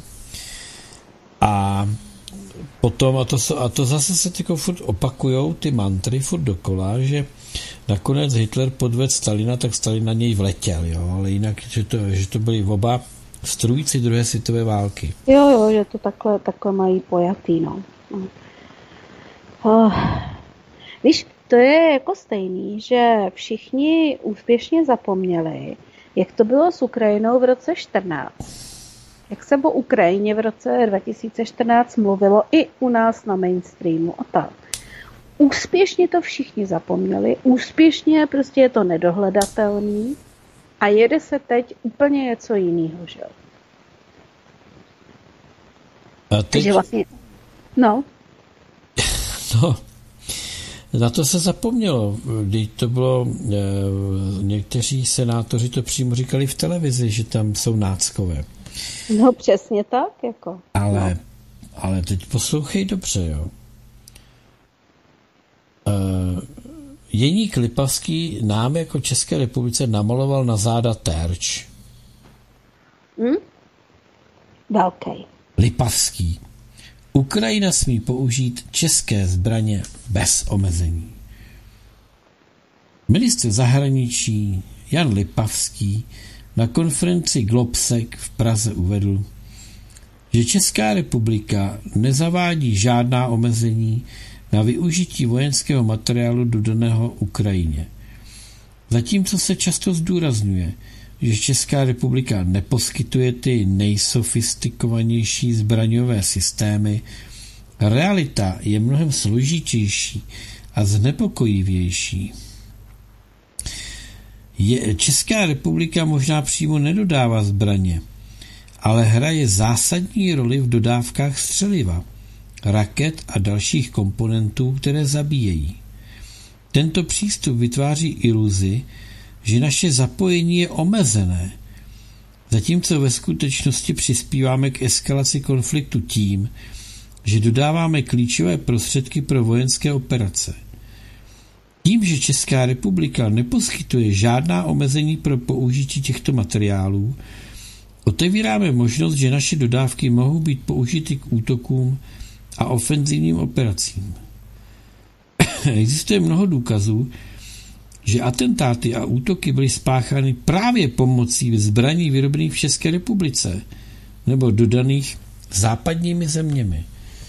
A potom, a to, a to zase se tyko furt opakujou ty mantry furt dokola, že nakonec Hitler podvedl Stalina, tak Stalin na něj vletěl, jo, ale jinak, že to, že to byli oba strůjci druhé světové války. Jo, jo, že to takhle, takhle mají pojatý, no. Uh, víš, to je jako stejný, že všichni úspěšně zapomněli, jak to bylo s Ukrajinou v roce čtrnáct. Jak se o Ukrajině v roce dva tisíce čtrnáct mluvilo i u nás na mainstreamu a tak. Úspěšně to všichni zapomněli, úspěšně prostě je to nedohledatelný a jede se teď úplně něco jiného, že jo. A teď... Takže vlastně, no. No, na to se zapomnělo, když to bylo, e, někteří senátoři to přímo říkali v televizi, že tam jsou náckové. No přesně tak, jako. Ale, no. ale teď poslouchej dobře, jo. Uh, Jeník Lipavský nám jako České republice namaloval na záda terč. Hm? Velký. Lipavský. Ukrajina smí použít české zbraně bez omezení. Ministr zahraničí Jan Lipavský na konferenci Globsec v Praze uvedl, že Česká republika nezavádí žádná omezení na využití vojenského materiálu dodaného Ukrajině. Zatímco se často zdůrazňuje, že Česká republika neposkytuje ty nejsofistikovanější zbraňové systémy, realita je mnohem složitější a znepokojivější. Je, Česká republika možná přímo nedodává zbraně, ale hraje zásadní roli v dodávkách střeliva, raket a dalších komponentů, které zabíjejí. Tento přístup vytváří iluzi, že naše zapojení je omezené, zatímco ve skutečnosti přispíváme k eskalaci konfliktu tím, že dodáváme klíčové prostředky pro vojenské operace. Tím, že Česká republika neposkytuje žádná omezení pro použití těchto materiálů, otevíráme možnost, že naše dodávky mohou být použity k útokům a ofenzivním operacím. Existuje mnoho důkazů, že atentáty a útoky byly spáchány právě pomocí zbraní vyrobených v České republice nebo dodaných západními zeměmi.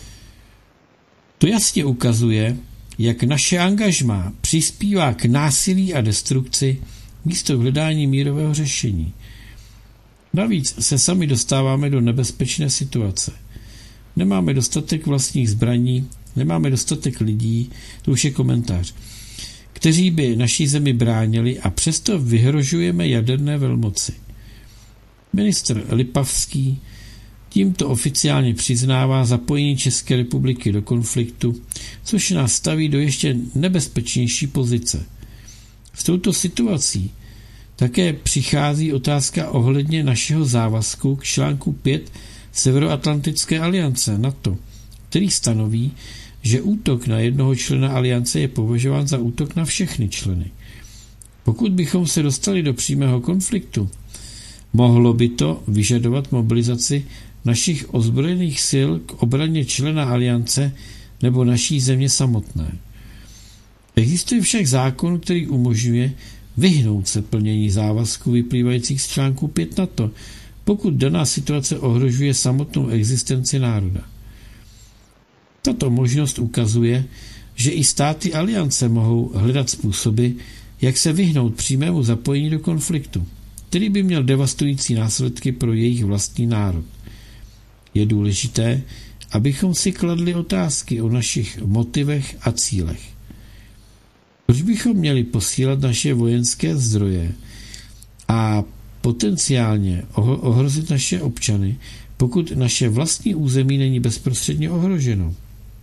To jasně ukazuje, jak naše angažmá přispívá k násilí a destrukci místo hledání mírového řešení. Navíc se sami dostáváme do nebezpečné situace. Nemáme dostatek vlastních zbraní, nemáme dostatek lidí, to už je komentář, kteří by naší zemi bránili a přesto vyhrožujeme jaderné velmoci. Ministr Lipavský tímto oficiálně přiznává zapojení České republiky do konfliktu, což nás staví do ještě nebezpečnější pozice. S touto situací také přichází otázka ohledně našeho závazku k článku pět Severoatlantické aliance NATO, který stanoví, že útok na jednoho člena aliance je považován za útok na všechny členy. Pokud bychom se dostali do přímého konfliktu, mohlo by to vyžadovat mobilizaci našich ozbrojených sil k obraně člena aliance nebo naší země samotné. Existuje však zákon, který umožňuje vyhnout se plnění závazků vyplývajících z článku pět NATO, pokud daná situace ohrožuje samotnou existenci národa. Tato možnost ukazuje, že i státy aliance mohou hledat způsoby, jak se vyhnout přímému zapojení do konfliktu, který by měl devastující následky pro jejich vlastní národ. Je důležité, abychom si kladli otázky o našich motivech a cílech. Proč bychom měli posílat naše vojenské zdroje a potenciálně ohrozit naše občany, pokud naše vlastní území není bezprostředně ohroženo?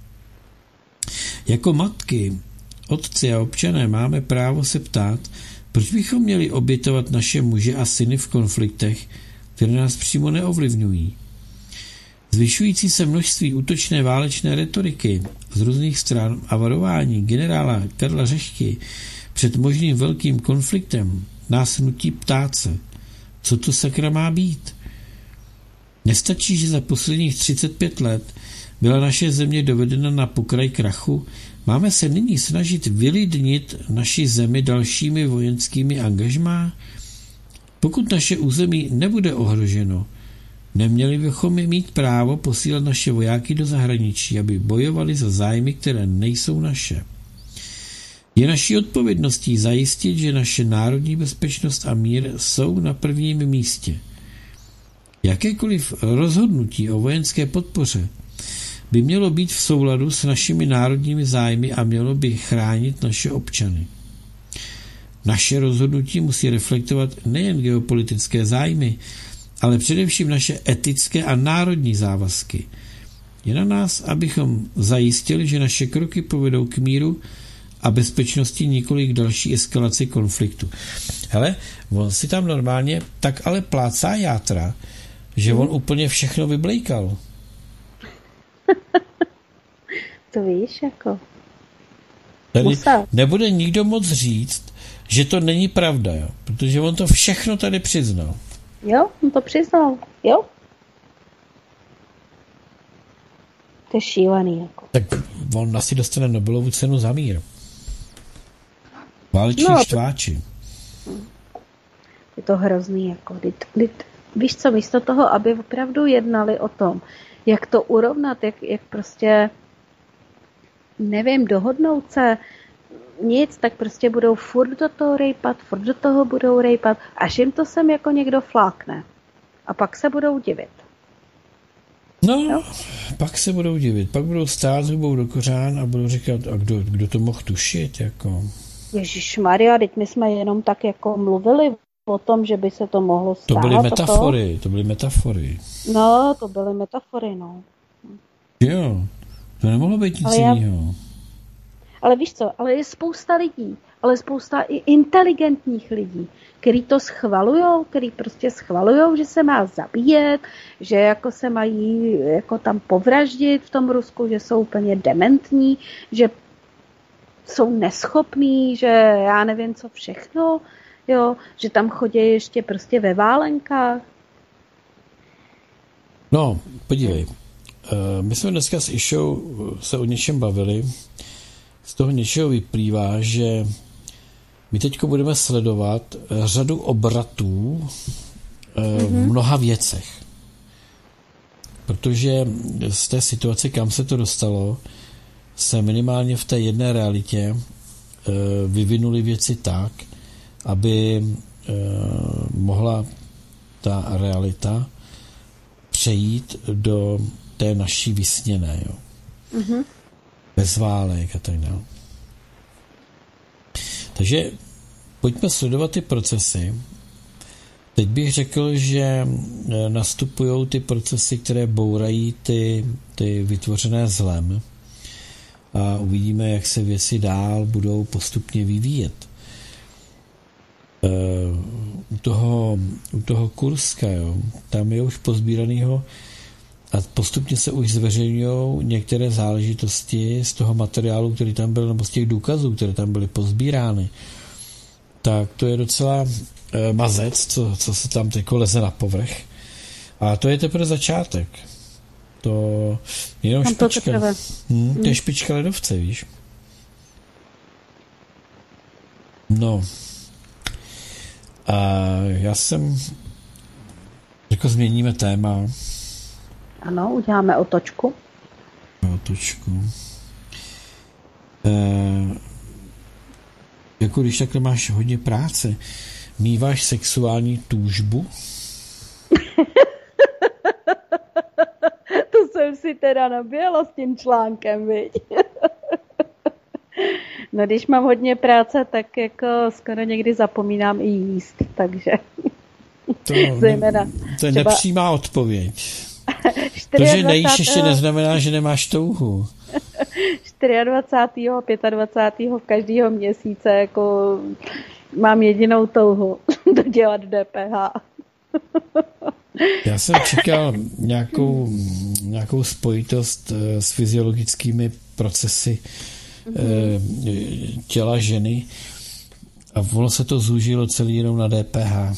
Jako matky, otci a občané máme právo se ptát, proč bychom měli obětovat naše muže a syny v konfliktech, které nás přímo neovlivňují. Zvyšující se množství útočné válečné retoriky z různých stran a varování generála Karla Řehky před možným velkým konfliktem nás nutí ptát se, co to sakra má být. Nestačí, že za posledních třicet pět let byla naše země dovedena na pokraj krachu, máme se nyní snažit vylidnit naši zemi dalšími vojenskými angažmá? Pokud naše území nebude ohroženo, neměli bychom mít právo posílat naše vojáky do zahraničí, aby bojovali za zájmy, které nejsou naše. Je naší odpovědností zajistit, že naše národní bezpečnost a mír jsou na prvním místě. Jakékoliv rozhodnutí o vojenské podpoře by mělo být v souladu s našimi národními zájmy a mělo by chránit naše občany. Naše rozhodnutí musí reflektovat nejen geopolitické zájmy, ale především naše etické a národní závazky. Je na nás, abychom zajistili, že naše kroky povedou k míru a bezpečnosti, nikoli k další eskalaci konfliktu. Hele, on si tam normálně tak ale plácá játra, že on úplně všechno vyblejkal. To víš, jako. Tady nebude nikdo moc říct, že to není pravda, jo? Protože on to všechno tady přiznal. Jo, on to přiznal, jo. To je šílený, jako. Tak on asi dostane Nobelovu cenu za mír. Váleční no, štváči. Je to hrozný, jako. Kdy, kdy, víš co, místo toho, aby opravdu jednali o tom, jak to urovnat, jak, jak prostě, nevím, dohodnout se, nic, tak prostě budou furt do toho rejpat, furt do toho budou rejpat, až jim to sem jako někdo flákne. A pak se budou divit. No, no, pak se budou divit. Pak budou stát hubou do kořán a budou říkat, a kdo, kdo to mohl tušit, jako. Ježišmarja, teď my jsme jenom tak jako mluvili o tom, že by se to mohlo stát. To byly metafory, to, to byly metafory. No, to byly metafory, no. Jo, to nemohlo být nic jiného. Ale víš co, ale je spousta lidí, ale spousta i inteligentních lidí, který to schvalujou, který prostě schvalujou, že se má zabíjet, že jako se mají jako tam povraždit v tom Rusku, že jsou úplně dementní, že jsou neschopní, že já nevím co všechno, jo, že tam chodí ještě prostě ve válenkách. No, podívej, my jsme dneska s Išou se o něčem bavili. Z toho něčeho vyplývá, že my teď budeme sledovat řadu obratů v mnoha věcech. Protože z té situace, kam se to dostalo, se minimálně v té jedné realitě vyvinuly věci tak, aby mohla ta realita přejít do té naší vysněné, jo. Mm-hmm. Bez válek a tak dále. Takže pojďme sledovat ty procesy. Teď bych řekl, že nastupují ty procesy, které bourají ty, ty vytvořené zlem a uvidíme, jak se věci dál budou postupně vyvíjet. U toho, u toho Kurska, jo, tam je už pozbíranýho a postupně se už zveřejňují některé záležitosti z toho materiálu, který tam byl, nebo z těch důkazů, které tam byly pozbírány. Tak to je docela e, mazec, co, co se tam teď leze na povrch. A to je teprve začátek. To je jenom tam špička. To, hmm, to je špička ledovce, víš. No. A já jsem jako změníme téma. Ano, uděláme otočku. Otočku. E, jak jako když takhle máš hodně práce, míváš sexuální túžbu? To jsem si teda naběhla s tím článkem, viď? No když mám hodně práce, tak jako skoro někdy zapomínám i jíst, takže... To, Zejména, to je třeba... nepřímá odpověď. To, že nejíš, ještě neznamená, že nemáš touhu. dvacátého čtvrtého a dvacátého pátého každého měsíce jako mám jedinou touhu dodělat D P H. Já jsem čekal nějakou, nějakou spojitost s fyziologickými procesy mm-hmm. těla ženy a ono se to zúžilo celý jenom na D P H.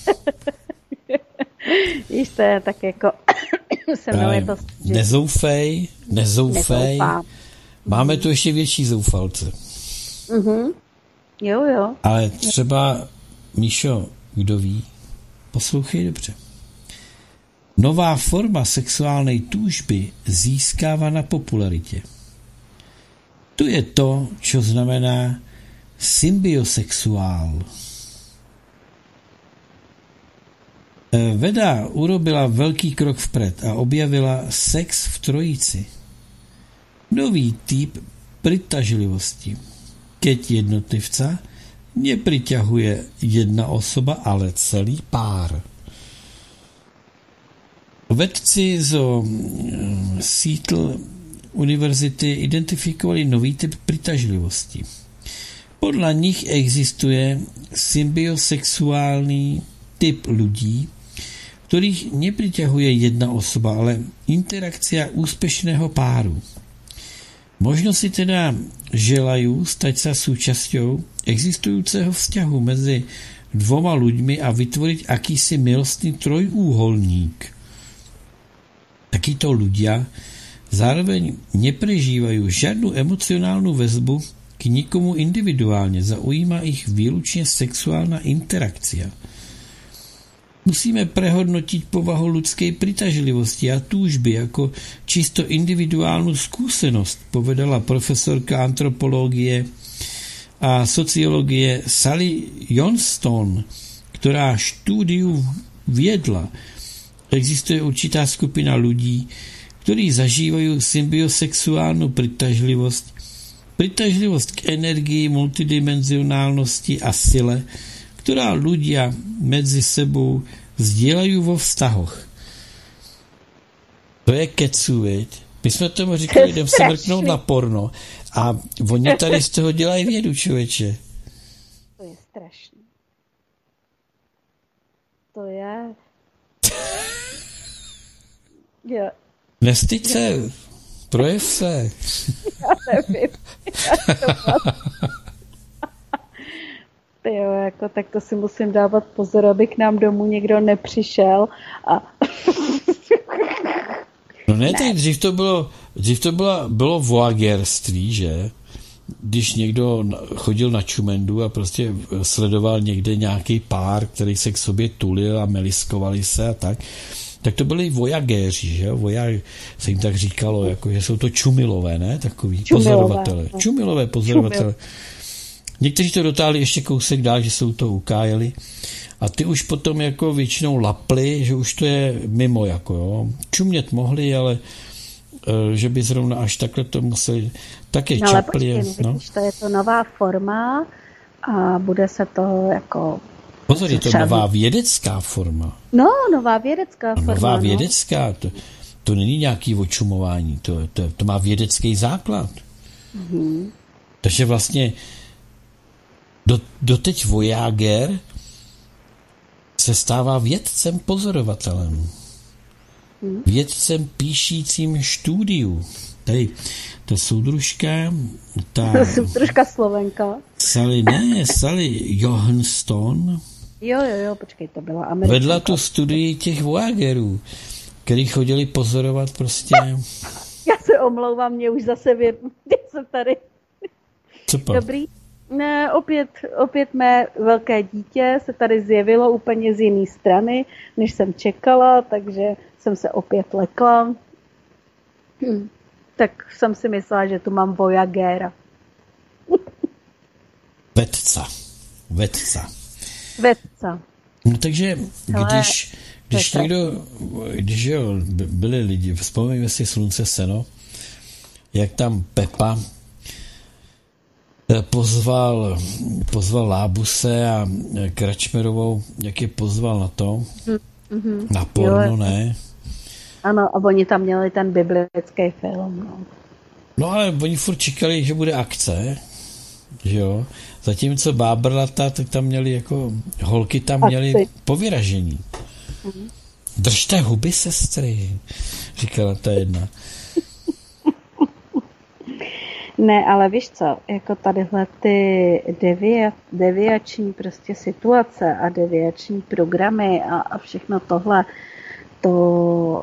Víš, to je tak jako se mnou je to... Že... Nezoufej, nezoufej. Nezoufám. Máme tu ještě větší zoufalce. Mhm. Jo, jo. Ale třeba, Míšo, kdo ví, poslouchej dobře. Nová forma sexuální túžby získává na popularitě. To je to, čo znamená symbiosexuál. Veda urobila velký krok vpred a objavila sex v trojici. Nový typ pritažlivosti. Keď jednotlivca nepriťahuje jedna osoba, ale celý pár. Vedci zo Seattle univerzity identifikovali nový typ pritažlivosti. Podle nich existuje symbiosexuální typ ľudí, ktorých nepriťahuje jedna osoba, ale interakcia úspešného páru. Možno si teda želajú stať sa súčasťou existujúceho vzťahu medzi dvoma ľuďmi a vytvoriť akýsi milostný trojúholník. Takíto ľudia zároveň neprežívajú žiadnu emocionálnu väzbu k nikomu individuálne. Zaujíma ich výlučne sexuálna interakcia. Musíme prehodnotiť povahu ľudskej pritažlivosti a túžby ako čisto individuálnu skúsenosť, povedala profesorka antropológie a sociológie Sally Johnston, ktorá štúdiu viedla. Existuje určitá skupina ľudí, ktorí zažívajú symbiosexuálnu pritažlivosť, pritažlivosť k energii, multidimenzionálnosti a sile, ktorá ľudia medzi sebou sdílejí vo vztahoch. To je kecu, viď? My jsme tomu říkali, jdem se mrknout na porno a oni tady z toho dělají vědu, člověče. To je strašný. To je... Jo. Nestyď se, projev se. Já nevím. Já to Jo, jako, tak to si musím dávat pozor, aby k nám domů někdo nepřišel a... No ne, tak dřív to bylo, dřív to bylo, bylo voagérství, že? Když někdo chodil na čumendu a prostě sledoval někde nějaký pár, který se k sobě tulil a meliskovali se a tak, tak to byli voyagéři, že jo? Voyag, se jim tak říkalo, jako, že jsou to čumilové, ne? Takový čumilové. Pozorovatele. Čumilové pozorovatele. Čumil. Někteří to dotáhli ještě kousek dál, že jsou to ukájeli a ty už potom jako většinou lapli, že už to je mimo jako, jo. Čumět mohli, ale že by zrovna až takhle to museli také no, čapli. Ale počkej, no. Vidíš, to je to nová forma a bude se to jako... Pozor, je to nová vědecká forma. No, nová vědecká forma. Nová vědecká, no. to, to není nějaký očumování, to, to, to má vědecký základ. Mm-hmm. Takže vlastně Do, doteď voyager se stává vědcem pozorovatelem. Hmm. Vědcem píšícím štúdiu. Tady ta soudružka, ta... soudružka Slovenka. Sally, ne, Sally Johnston. Jo, jo, jo, počkej, to byla Američanka. Vedla tu studii těch voyagerů, kteří chodili pozorovat prostě... Já se omlouvám, mě už zase vě... jsem tady. Co pak? Dobrý. Ne, opět, opět mé velké dítě se tady zjevilo úplně z jiné strany, než jsem čekala, takže jsem se opět lekla. Hm. Tak jsem si myslela, že tu mám voyagéra. Vedca. Vedca. Vedca. No takže, když, když někdo, když jo, byli lidi, vzpomeňme si Slunce seno, jak tam Pepa pozval, pozval Lábuse a Kračmerovou, jak je pozval na to, mm-hmm. na porno, jo, ne? Ano, a oni tam měli ten biblický film, no. No ale oni furt čekali, že bude akce, že jo. Zatímco Bábrlata, tak tam měli jako, holky tam měli po vyražení. Mm-hmm. Držte huby, sestry, říkala ta jedna. Ne, ale víš co, jako tadyhle ty devia, deviační prostě situace a deviační programy a, a všechno tohle, to,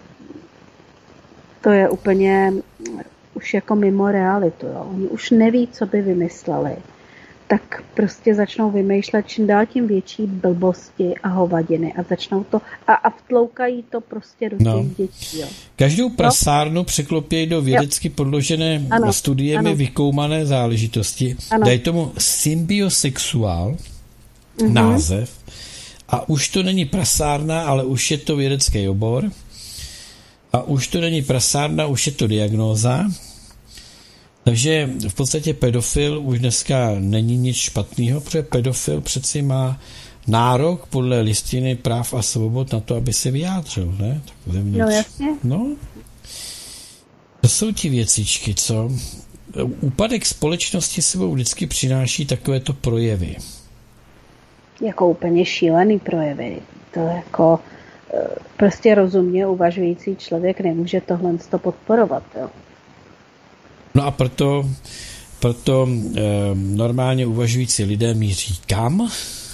to je úplně už jako mimo realitu. Jo. Oni už neví, co by vymysleli. Tak prostě začnou vymýšlet čím dál tím větší blbosti a hovadiny a začnou to a, a vtloukají to prostě do těch no. dětí. Jo. Každou prasárnu no? překlopějí do vědecky jo. podložené ano. studiemi ano. vykoumané záležitosti. Ano. Dají tomu symbiosexuál mhm. název a už to není prasárna, ale už je to vědecký obor a už to není prasárna, už je to diagnóza. Takže v podstatě pedofil už dneska není nic špatného, protože pedofil přeci má nárok podle listiny práv a svobod na to, aby se vyjádřil, ne? Tak no jasně. No. To jsou ti věcičky, co? Úpadek společnosti sebou vždycky přináší takovéto projevy. Jako úplně šílený projevy. To jako prostě rozumně uvažující člověk nemůže tohle podporovat, jo. No a proto, proto e, normálně uvažující lidé míří kam?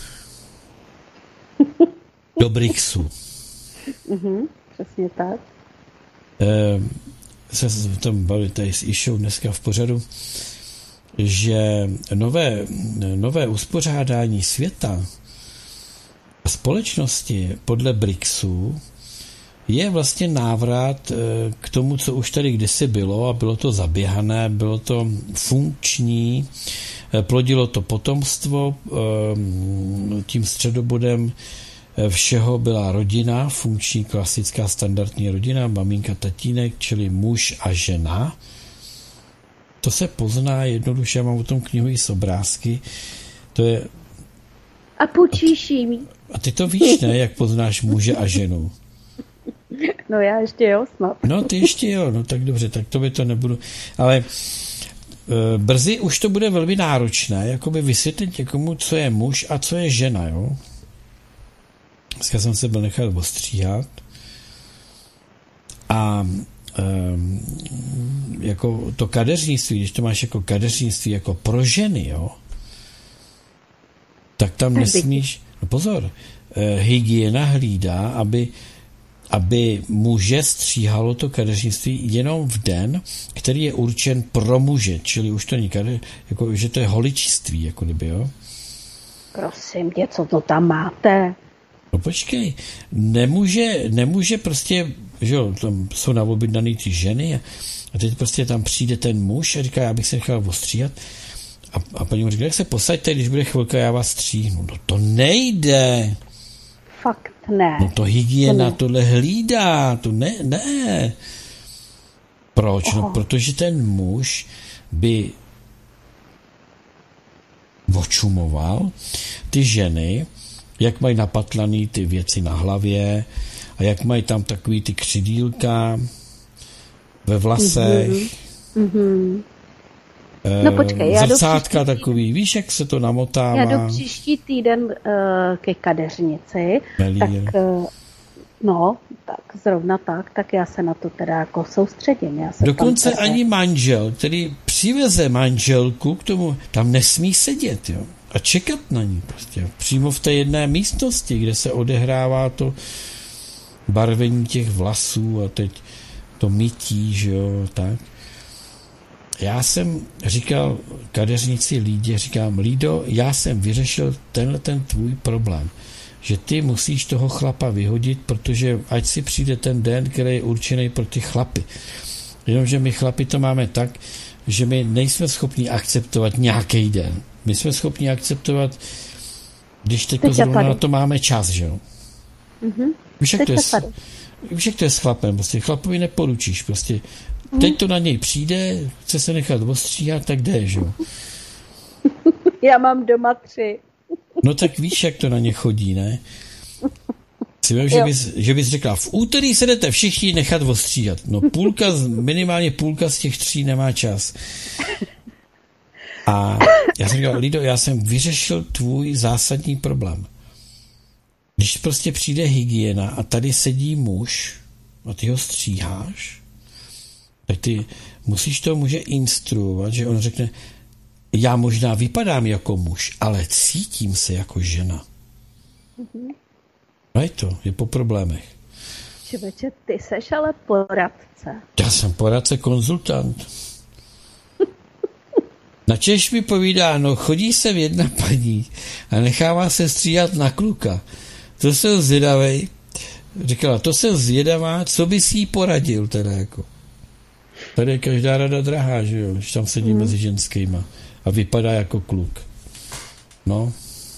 Do BRICSu. Mhm, přesně tak. E, se v tom bavili tady s Išou dneska v pořadu, že nové, nové uspořádání světa a společnosti podle BRICSu je vlastně návrat k tomu, co už tady kdysi bylo a bylo to zaběhané, bylo to funkční, plodilo to potomstvo, tím středobodem všeho byla rodina, funkční, klasická, standardní rodina, maminka, tatínek, čili muž a žena. To se pozná jednoduše, já mám o tom knihu i s obrázky. To je... A půjčíš jim. A ty to víš, ne, jak poznáš muže a ženu? No já ještě jo, snad. No ty ještě jo, no tak dobře, tak to by to nebudu. Ale e, brzy už to bude velmi náročné, jakoby vysvětlit někomu, co je muž a co je žena, jo. Dneska jsem se byl nechal ostříhat a e, jako to kadeřnictví, když to máš jako kadeřnictví jako pro ženy, jo, tak tam nesmíš, no pozor, e, hygiena hlídá, aby aby muže stříhalo to kadeřnictví jenom v den, který je určen pro muže, čili už to není kadeř, jako, že to je holičství, jako kdyby, jo. Prosím tě, co to tam máte? No počkej, nemůže, nemůže prostě, že jo, tam jsou naobjednaný ty ženy a teď prostě tam přijde ten muž a říká, já bych se nechal ostříhat a, a paní mu říká, jak se posaďte, když bude chvilka, já vás stříhnu. No to nejde. Fakt ne. No to hygiena to tohle hlídá, to ne, ne. Proč? Oh. No protože ten muž by očumoval ty ženy, jak mají napatlaný ty věci na hlavě a jak mají tam takový ty křidílka ve vlasech. Mm-hmm. Mm-hmm. No počkej, já zrcátka příští... takový, víš, jak se to namotává? Já jdu příští týden uh, ke kadeřnici, Melír. tak uh, no, tak zrovna tak, tak já se na to teda jako soustředím. Já se Dokonce tam ani manžel, který přiveze manželku k tomu, tam nesmí sedět, jo, a čekat na ní prostě, přímo v té jedné místnosti, kde se odehrává to barvení těch vlasů a teď to mytí, že jo, tak. Já jsem říkal kadeřnici Lídě, říkám, Lído, já jsem vyřešil tenhle ten tvůj problém, že ty musíš toho chlapa vyhodit, protože ať si přijde ten den, který je určený pro ty chlapy. Jenomže my chlapi to máme tak, že my nejsme schopni akceptovat nějaký den. My jsme schopni akceptovat, když teď zrovna na to máme čas, že jo? Mm-hmm. Víš, jak to je, víš, jak to je s chlapem, prostě chlapovi neporučíš, prostě mm-hmm. teď to na něj přijde, chce se nechat ostříhat, tak jde, že jo? Já mám doma tři. No tak víš, jak to na ně chodí, ne? Si vím, že bys, že bys řekla, v úterý se jdete všichni nechat ostříhat. No půlka, minimálně půlka z těch tří nemá čas. A já jsem říkal, Lido, já jsem vyřešil tvůj zásadní problém. Když prostě přijde hygiena a tady sedí muž a ty ho stříháš, tak ty musíš toho muže instruovat, že on řekne, já možná vypadám jako muž, ale cítím se jako žena. Mm-hmm. No je to, je po problémech. Člověče, ty seš ale poradce. Já jsem poradce, konzultant. Načež mi povídá, no chodí sem jedna paní a nechává se stříhat na kluka. To jsem zvědavej. Říkala, to jsem zvědavá, co bys jí poradil teda jako. Tady je každá rada drahá, že jo, když tam sedí mm. mezi ženskýma a vypadá jako kluk. No.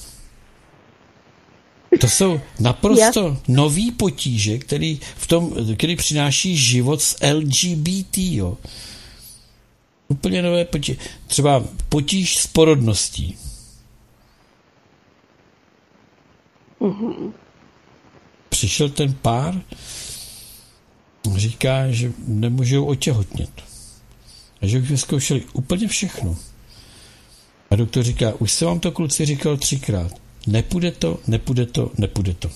To jsou naprosto nový potíže, který, v tom, který přináší život s L G B T, jo. Úplně nové potíže. Třeba potíž s porodností. Mm-hmm. Přišel ten pár, říká, že nemůžou otěhotnět. A že už vyzkoušeli úplně všechno. A doktor říká, už jsem vám to kluci říkal třikrát. Nepůjde to, nepůjde to, nepůjde to.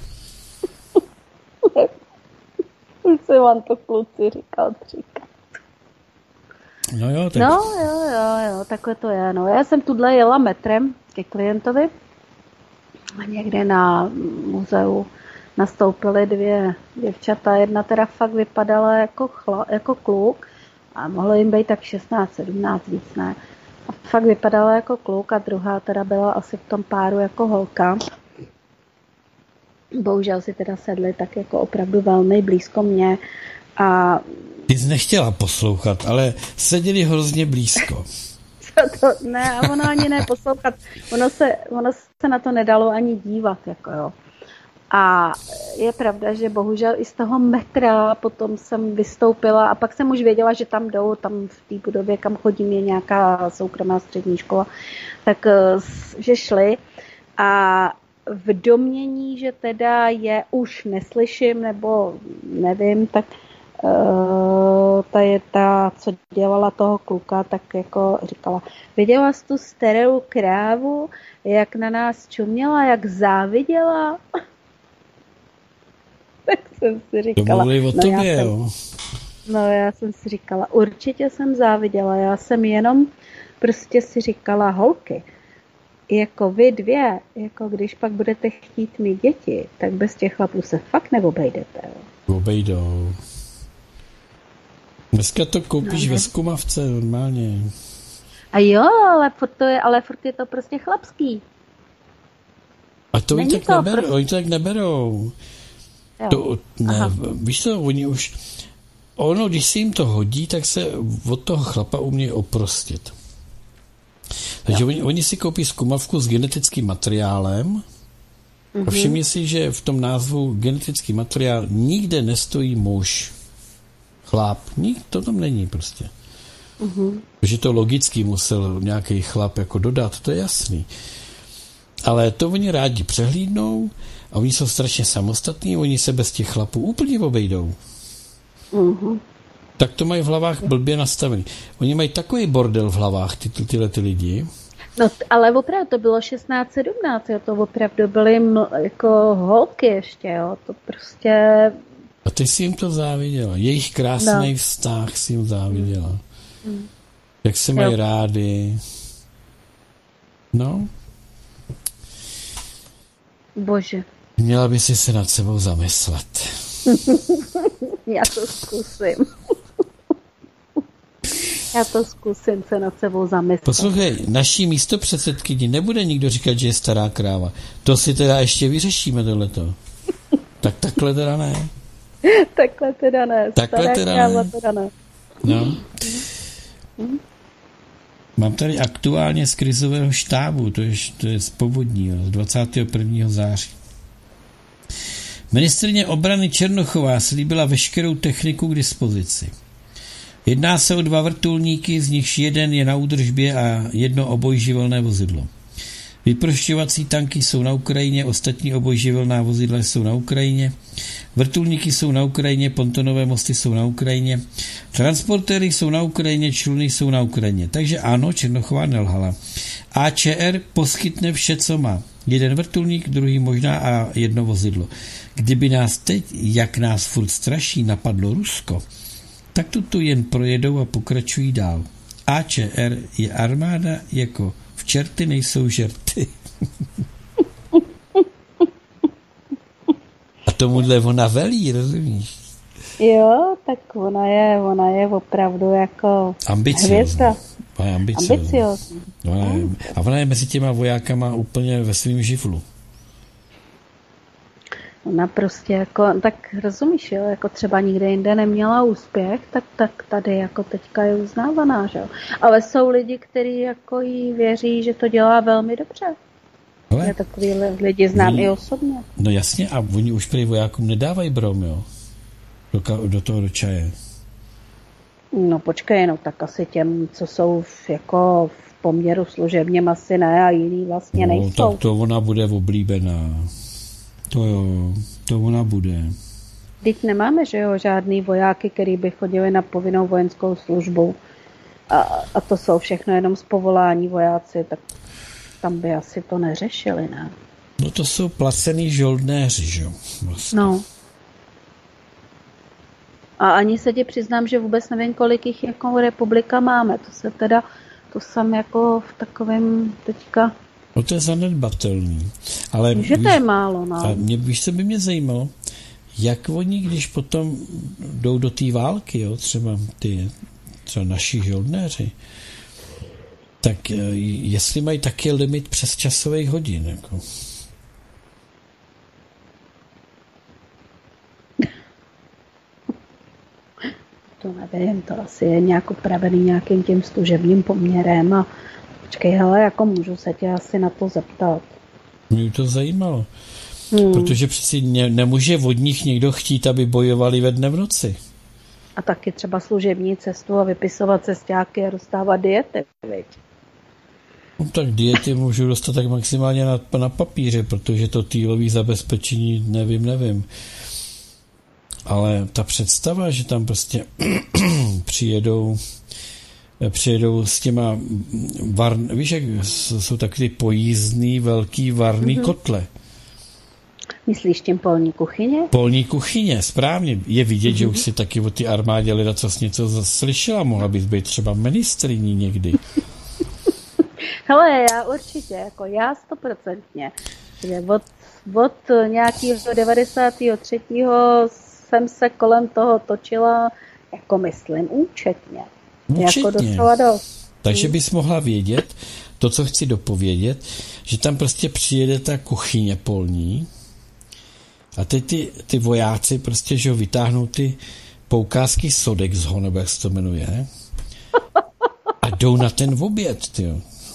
Už jsem vám to kluci říkal třikrát. No jo, tak... No jo, jo, jo, takhle to je. No. Já jsem tudle jela metrem ke klientovi a někde na muzeu nastoupily dvě děvčata. Jedna teda fakt vypadala jako, chla, jako kluk a mohlo jim být tak šestnáct, sedmnáct, víc ne. A fakt vypadala jako kluk a druhá teda byla asi v tom páru jako holka. Bohužel si teda sedli tak jako opravdu velmi blízko mě a... Ty jsi nechtěla poslouchat, ale seděli hrozně blízko. Co to? Ne, a ono ani ne poslouchat. Ono se, ono se na to nedalo ani dívat, jako jo. A je pravda, že bohužel i z toho metra potom jsem vystoupila a pak jsem už věděla, že tam jdou, tam v té budově, kam chodím, je nějaká soukromá střední škola, tak že šli a v domění, že teda je už neslyším, nebo nevím, tak uh, ta je ta, co dělala toho kluka, tak jako říkala, viděla jsi tu starou krávu, jak na nás čuměla, jak záviděla? Tak jsem si říkala. To o tobě, no, já jsem, jo. no já jsem si říkala, určitě jsem záviděla, já jsem jenom prostě si říkala, holky, jako vy dvě, jako když pak budete chtít mít děti, tak bez těch chlapů se fakt neobejdete. Jo. Obejdou. Dneska to koupíš no, ve zkumavce normálně. A jo, ale furt, to je, ale furt je to prostě chlapský. A to oni tak, neber, prostě... oni tak neberou. To, ne, víš co, oni už ono, když se jim to hodí, tak se od toho chlapa umějí oprostit. Takže oni, oni si koupí zkumavku s genetickým materiálem mm-hmm. a všimni si, že v tom názvu genetický materiál nikde nestojí muž, chlap, nik, to tam není prostě. Mm-hmm. Že to logicky musel nějaký chlap jako dodat, to je jasný. Ale to oni rádi přehlídnou a oni jsou strašně samostatní, oni se bez těch chlapů úplně obejdou. Mm-hmm. Tak to mají v hlavách blbě nastavený. Oni mají takový bordel v hlavách, ty, ty, tyhle ty lidi. No, ale opravdu to bylo šestnáct sedmnáct, jo, to opravdu byly ml, jako holky ještě, jo, to prostě... A ty jsi jim to záviděla. Jejich krásný no. vztah si jim záviděla. Mm. Jak se mají jo. rádi. No. Bože. Měla by si se nad sebou zamyslet. Já to zkusím. Já to zkusím se nad sebou zamyslet. Poslouchej, naší místopředsedkyni nebude nikdo říkat, že je stará kráva. To si teda ještě vyřešíme tohleto. Tak takhle teda ne. Takhle teda ne. Takhle stará teda kráva ne. teda ne. No. Mám tady aktuálně z krizového štábu, to je, to je z povodní, z dvacátého prvního září. Ministryně obrany Černochová slíbila veškerou techniku k dispozici. Jedná se o dva vrtulníky, z nichž jeden je na údržbě a jedno obojživelné vozidlo. Vyprošťovací tanky jsou na Ukrajině, ostatní obojživelná vozidla jsou na Ukrajině, vrtulníky jsou na Ukrajině, pontonové mosty jsou na Ukrajině, transportéry jsou na Ukrajině, čluny jsou na Ukrajině. Takže ano, Černochová nelhala. A Č R poskytne vše, co má. Jeden vrtulník, druhý možná a jedno vozidlo. Kdyby nás teď, jak nás furt straší, napadlo Rusko, tak to tu jen projedou a pokračují dál. A Č R je armáda jako v čerty nejsou žerty. A tomuhle ona velí, rozumíš? Jo, tak ona je, ona je opravdu jako ambiciozní. Ona je ambiciozní. ambiciozní. Ona je, a ona je mezi těma vojákama úplně ve svým živlu. Ona prostě jako, tak rozumíš, jo, jako třeba nikde jinde neměla úspěch, tak, tak tady jako teďka je uznávaná, že jo. Ale jsou lidi, kteří jako jí věří, že to dělá velmi dobře. Ale já takový lidi znám oni, i osobně. No jasně, a oni už prý vojákům nedávají brom, jo, do, do toho do čaje. No počkej, no tak asi těm, co jsou v, jako v poměru služebně asi ne a jiný vlastně no, nejsou. Tak to ona bude oblíbená. To jo, to ona bude. Teď nemáme, že jo, žádný vojáky, který by chodili na povinnou vojenskou službu. A, a to jsou všechno jenom z povolání vojáci, tak tam by asi to neřešili, ne? No to jsou placený žoldnéři, že jo? Vlastně. No. A ani se ti přiznám, že vůbec nevím, kolik jich jako republika máme. To se teda, to jsem jako v takovém teďka... No to je zanedbatelný. Ale že to je málo, no. A mě, víš, co by mě zajímalo, jak oni, když potom jdou do té války, jo, třeba ty třeba naši žoldnéři, tak jestli mají taky limit přes časových hodin, jako. To nevím, to asi je nějak upravený nějakým tím služebním poměrem a počkej, hele, jako můžu se tě asi na to zeptat. Mě to zajímalo. Hmm. Protože přeci ne, nemůže od nich někdo chtít, aby bojovali ve dne v noci. A taky třeba služební cestu a vypisovat cestáky a dostávat diety, viď? No tak diety můžu dostat tak maximálně na, na papíře, protože to týlový zabezpečení nevím, nevím. Ale ta představa, že tam prostě přijedou přijedou s těma var, víš, jak jsou takový pojízdný velký varný mm-hmm. kotle. Myslíš tím polní kuchyně? Polní kuchyně, správně. Je vidět, mm-hmm. že už si taky o ty armádě lida co něco slyšela, mohla bys být třeba ministryní někdy. Hele, já určitě, jako já stoprocentně. Od, od nějakého devadesátého třetího jsem se kolem toho točila, jako myslím, účetně. Účetně. Jako docela dost. Takže bys mohla vědět, to, co chci dopovědět, že tam prostě přijede ta kuchyně polní a teď ty, ty vojáci prostě, že ho vytáhnou ty poukázky Sodexho, nebo jak se to jmenuje, a jdou na ten oběd, tyjo.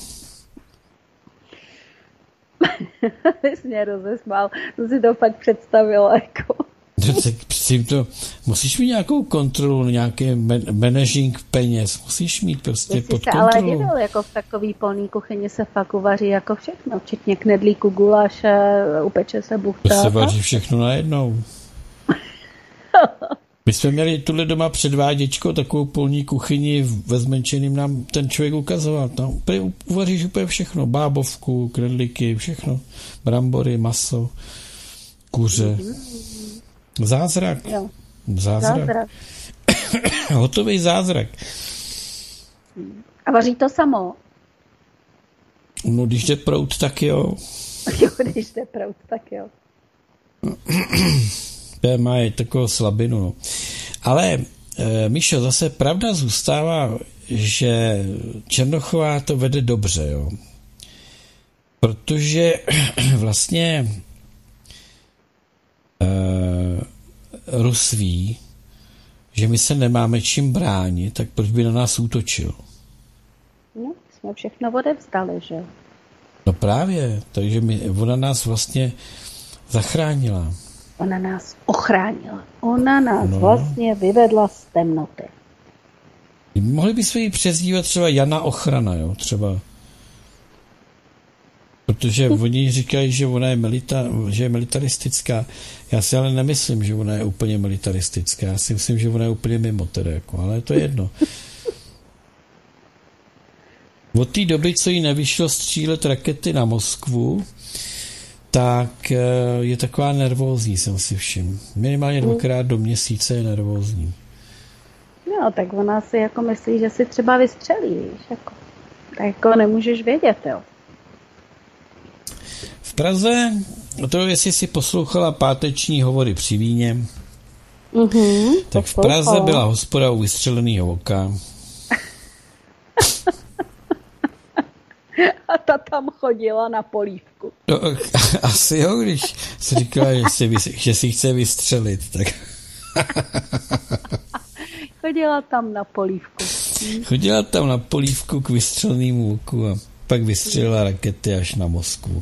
Ty jsi mě rozesmál, to si to fakt představila, jako... To, musíš mít nějakou kontrolu, nějaký man, managing peněz, musíš mít prostě Jestli pod se kontrolou. Ale divil, jako v takový polní kuchyni se fakt uvaří jako všechno, včetně knedlíku, guláše, upeče se buchta. To se vaří všechno najednou. My jsme měli tuhle doma předváděčko, takovou polní kuchyni ve zmenšeným nám ten člověk ukazoval. Tam uvaříš úplně všechno, bábovku, knedlíky, všechno, brambory, maso, kuře. Zázrak. Jo. Zázrak. Zázrak. Hotový zázrak. A vaří to samo? No, když jde proud, tak jo. Jo, když jde proud, tak jo. P má je takovou slabinu, no. Ale, e, Míšo, zase pravda zůstává, že Černochová to vede dobře, jo. Protože vlastně Uh, Rus ví, že my se nemáme čím bránit, tak proč by na nás útočil? No, jsme všechno odevzdali, že? No právě, takže my, ona nás vlastně zachránila. Ona nás ochránila. Ona nás no. vlastně vyvedla z temnoty. Mohli bychom ji přezdívat třeba Jana Ochrana, jo, třeba. Protože oni říkají, že ona je, milita, že je militaristická. Já si ale nemyslím, že ona je úplně militaristická. Já si myslím, že ona je úplně mimo teda, jako, ale to je jedno. Od té doby, co jí nevyšlo střílet rakety na Moskvu, tak je taková nervózní, jsem si všiml. Minimálně dvakrát do měsíce je nervózní. No, tak ona si jako myslí, že si třeba vystřelí, víš, jako. Tak jako nemůžeš vědět, jo. V Praze, to jestli si poslouchala páteční hovory při víně, mm-hmm, tak v Praze byla hospoda u vystřeleného oka. A ta tam chodila na polívku. No, asi jo, když si říkala, že si, že si chce vystřelit, tak... Chodila tam na polívku. Chodila tam na polívku k vystřelenému oku a pak vystřelila rakety až na Moskvu.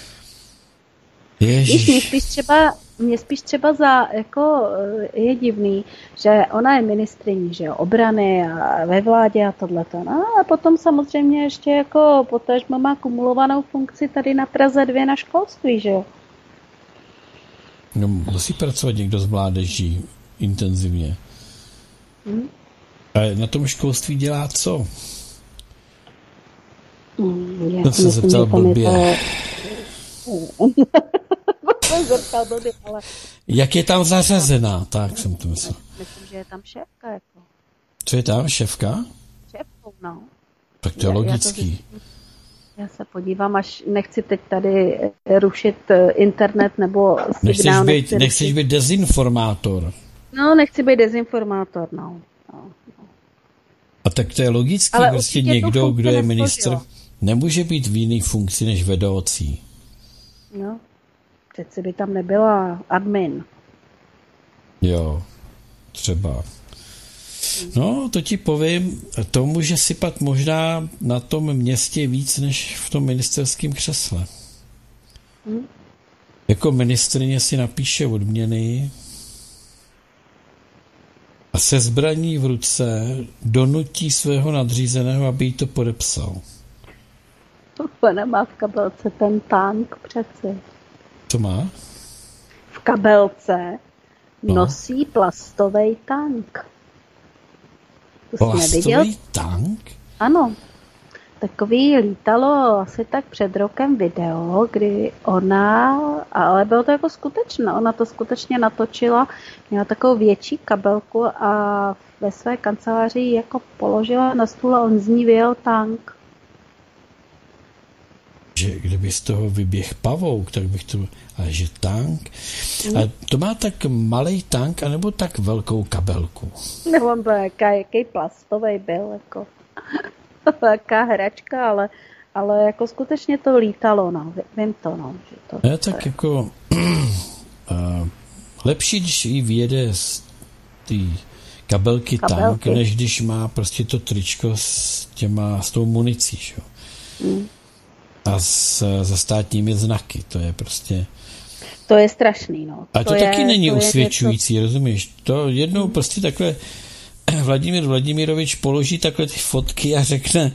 Ježiš. Mě spíš třeba, mě spíš třeba za, jako je divný, že ona je ministryní, že jo, obrany a ve vládě a tohleto. No a potom samozřejmě ještě jako potažmo má kumulovanou funkci tady na Praze dvě na školství, že jo. No, musí pracovat někdo z mládeží intenzivně. Hmm. A na tom školství dělá co? Hmm, já to se zeptal blbě. Zeptal blbě, ale... Jak je tam zařazená? Tak jsem to myslel. Myslím, že je tam šéfka. Jako. Co je tam? Šéfka? Šéfkou, no. Tak to je já, logický. Já, to, já se podívám, až nechci teď tady rušit internet nebo signál. Nechceš být, nechceš být dezinformátor. No, nechci být dezinformátor, no. no, no. A tak to je logický, ale prostě někdo, kdo je ministr, nemůže být v jiný funkci než vedoucí. No, přeci by tam nebyla admin. Jo, třeba. No, to ti povím, to může sypat možná na tom městě víc, než v tom ministerském křesle. Hmm. Jako ministryně si napíše odměny a se zbraní v ruce donutí svého nadřízeného, aby jí to podepsal. Ona má v kabelce ten tank přeci. Co má? V kabelce no. nosí plastový tank. To plastový tank? Ano. Takový lítalo asi tak před rokem video, kdy ona, ale bylo to jako skutečné, ona to skutečně natočila, měla takovou větší kabelku a ve své kanceláři jako položila na stůl a on z ní vyjel tank. Že kdyby z toho vyběh pavouk, tak bych to... Ale že tank... Hmm. A to má tak malej tank, anebo tak velkou kabelku? No, on byl jaká, jaký plastový byl, jako... Jaká hračka, ale, ale jako skutečně to lítalo, no. Vím to, no. Že to, ne, tak je. jako... uh, lepší, když jí vyjede z té kabelky, kabelky tank, než když má prostě to tričko s těma, s tou municí, jo. Hmm. A s, se státními znaky, to je prostě... To je strašný, no. A to, to je, taky není to usvědčující, něco... rozumíš? To jednou hmm. prostě takhle Vladimír Vladimirovič položí takhle ty fotky a řekne,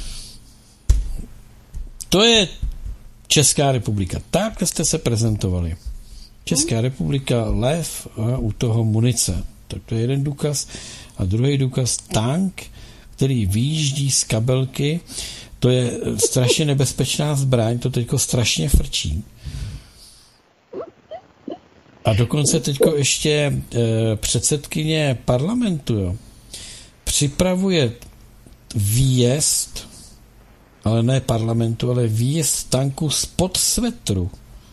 to je Česká republika. Tak jste se prezentovali. Česká hmm. republika, lev a u toho munice. Tak to je jeden důkaz. A druhý důkaz, tank, který vyjíždí z kabelky. To je strašně nebezpečná zbraň, to teďko strašně frčí. A dokonce teďko ještě e, předsedkyně parlamentu, jo, připravuje výjezd, ale ne parlamentu, ale výjezd tanku spod svetru.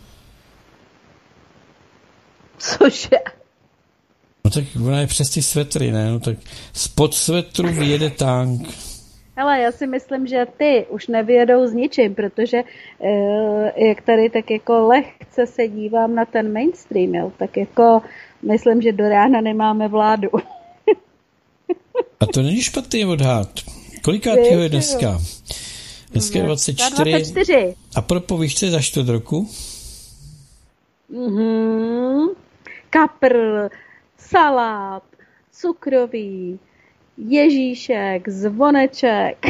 Cože? No tak ona je přes ty svetry, ne? No tak spod svetru vyjede tank. Hele, já si myslím, že ty už nevyjedou s ničím, protože e, jak tady tak jako lehce se dívám na ten mainstream, jo, tak jako myslím, že do rána nemáme vládu. A to není špatný odhad. Kolikátýho je dneska? Dneska je dvacet čtyři. dvacet čtyři. A propo, víš, co je za čtvrt roku? Mm-hmm. Kapr, salát, cukroví, Ježíšek, zvoneček.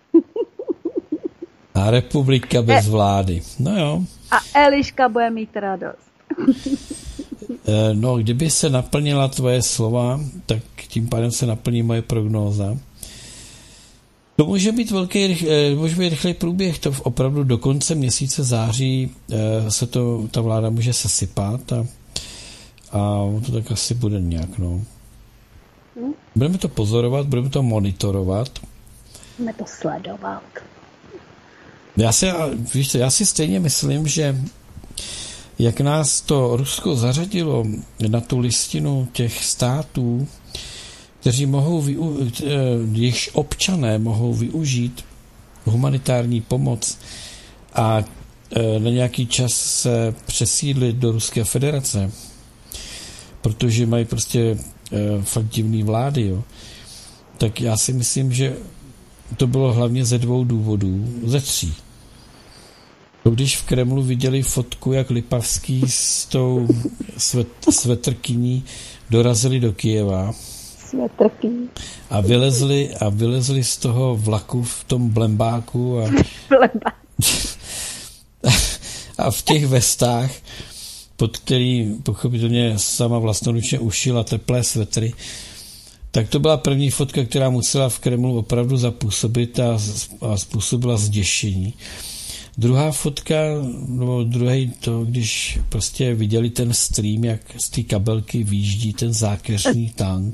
A republika bez vlády. No jo. A Eliška bude mít radost. No, kdyby se naplnila tvoje slova, tak tím pádem se naplní moje prognóza. To může být velký, může být rychlý průběh, to opravdu do konce měsíce září se to, ta vláda může sesypat a, a to tak asi bude nějak, no. Budeme to pozorovat, budeme to monitorovat. Budeme to sledovat. Já si, víš co, já si stejně myslím, že jak nás to Rusko zařadilo na tu listinu těch států, kteří mohou, jejichž občané mohou využít humanitární pomoc a na nějaký čas se přesídlit do Ruské federace, protože mají prostě fakt divný vlády, jo. Tak já si myslím, že to bylo hlavně ze dvou důvodů, ze tří. Když v Kremlu viděli fotku, jak Lipavský s tou svet, svetrkyní dorazili do Kyjeva Svetrkyní. a vylezli, a vylezli z toho vlaku v tom blembáku a, a v těch vestách, pod který pochopitelně sama vlastnoručně ušila teplé svetry, tak to byla první fotka, která musela v Kremlu opravdu zapůsobit a, a způsobila zděšení. Druhá fotka, nebo druhý to, když prostě viděli ten stream, jak z té kabelky výjíždí ten zákeřný tank.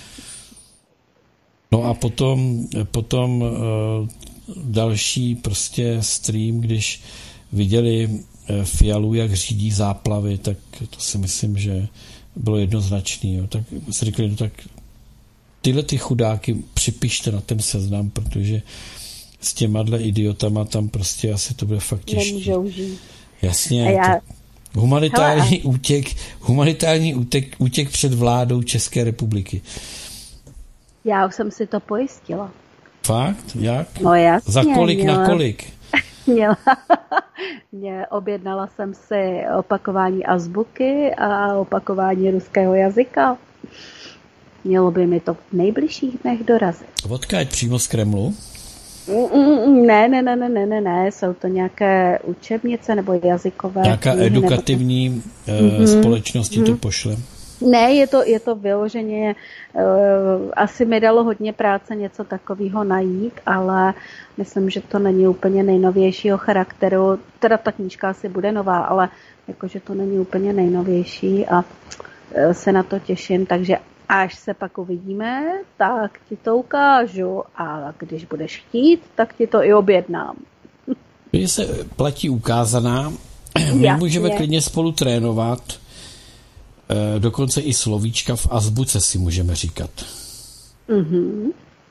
No a potom, potom uh, další prostě stream, když viděli uh, Fialu, jak řídí záplavy, tak to si myslím, že bylo jednoznačný. Jo. Tak si řekli, no tak tyhle ty chudáky připište na ten seznam, protože s těma idiotama tam prostě asi to bude fakt těžké. Nemůžou žít. Jasně. Já... Humanitární Hele, útěk, humanitární útěk, útěk před vládou České republiky. Já už jsem si to pojistila. Fakt? Jak? No jasně. Za kolik měla, na kolik? Měla, mě, objednala jsem si opakování azbuky a opakování ruského jazyka. Mělo by mi to v nejbližších dnech dorazit. Odkud? Přímo z Kremlu? Ne, ne, ne, ne, ne, ne, ne, jsou to nějaké učebnice nebo jazykové. Nějaká knihy, edukativní nebo... mm-hmm. společnosti mm-hmm. to pošle? Ne, je to, je to vyloženě, uh, asi mi dalo hodně práce něco takového najít, ale myslím, že to není úplně nejnovějšího charakteru, teda ta knížka asi bude nová, ale jakože to není úplně nejnovější a uh, se na to těším, takže až se pak uvidíme, tak ti to ukážu a když budeš chtít, tak ti to i objednám. Když se platí ukázaná, my Jasně. můžeme klidně spolu trénovat, dokonce i slovíčka v azbuce si můžeme říkat. Mm-hmm.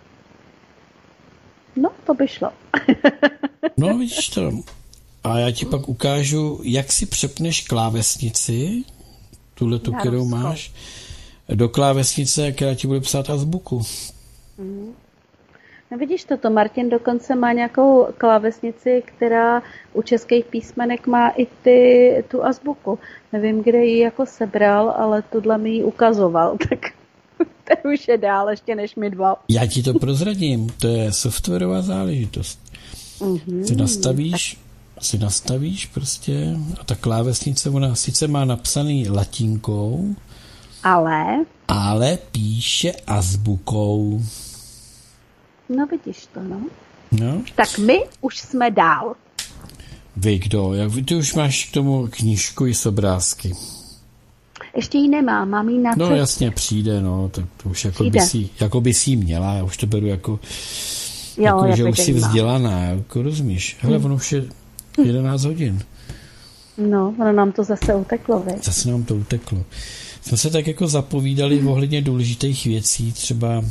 No, to by šlo. No, vidíš to. A já ti pak ukážu, jak si přepneš klávesnici, tuhletu, kterou máš, do klávesnice, která ti bude psát azbuku. Mm. No vidíš toto, Martin dokonce má nějakou klávesnici, která u českých písmenek má i ty, tu azbuku. Nevím, kde ji jako sebral, ale tuhle mi ji ukazoval, tak to už je dál ještě než my dva. Já ti to prozradím, to je softwarová záležitost. Mm-hmm. Si nastavíš, si nastavíš prostě a ta klávesnice, ona sice má napsaný latinkou, ale? Ale píše azbukou. No vidíš to, no. no. Tak my už jsme dál. Vy kdo? Jak ty už máš k tomu knížku i s obrázky. Ještě ji nemám, mám ji na No cestu. jasně, přijde, no. Tak to už jako by, si, jako by si ji měla. Já už to beru jako, jo, jako že už jsi vzdělaná. Jako rozumíš? Hele, hmm. ono už je jedenáct hodin. No, ono nám to zase uteklo, vy. Zase nám to uteklo. Jsme se tak jako zapovídali hmm. ohledně důležitých věcí, třeba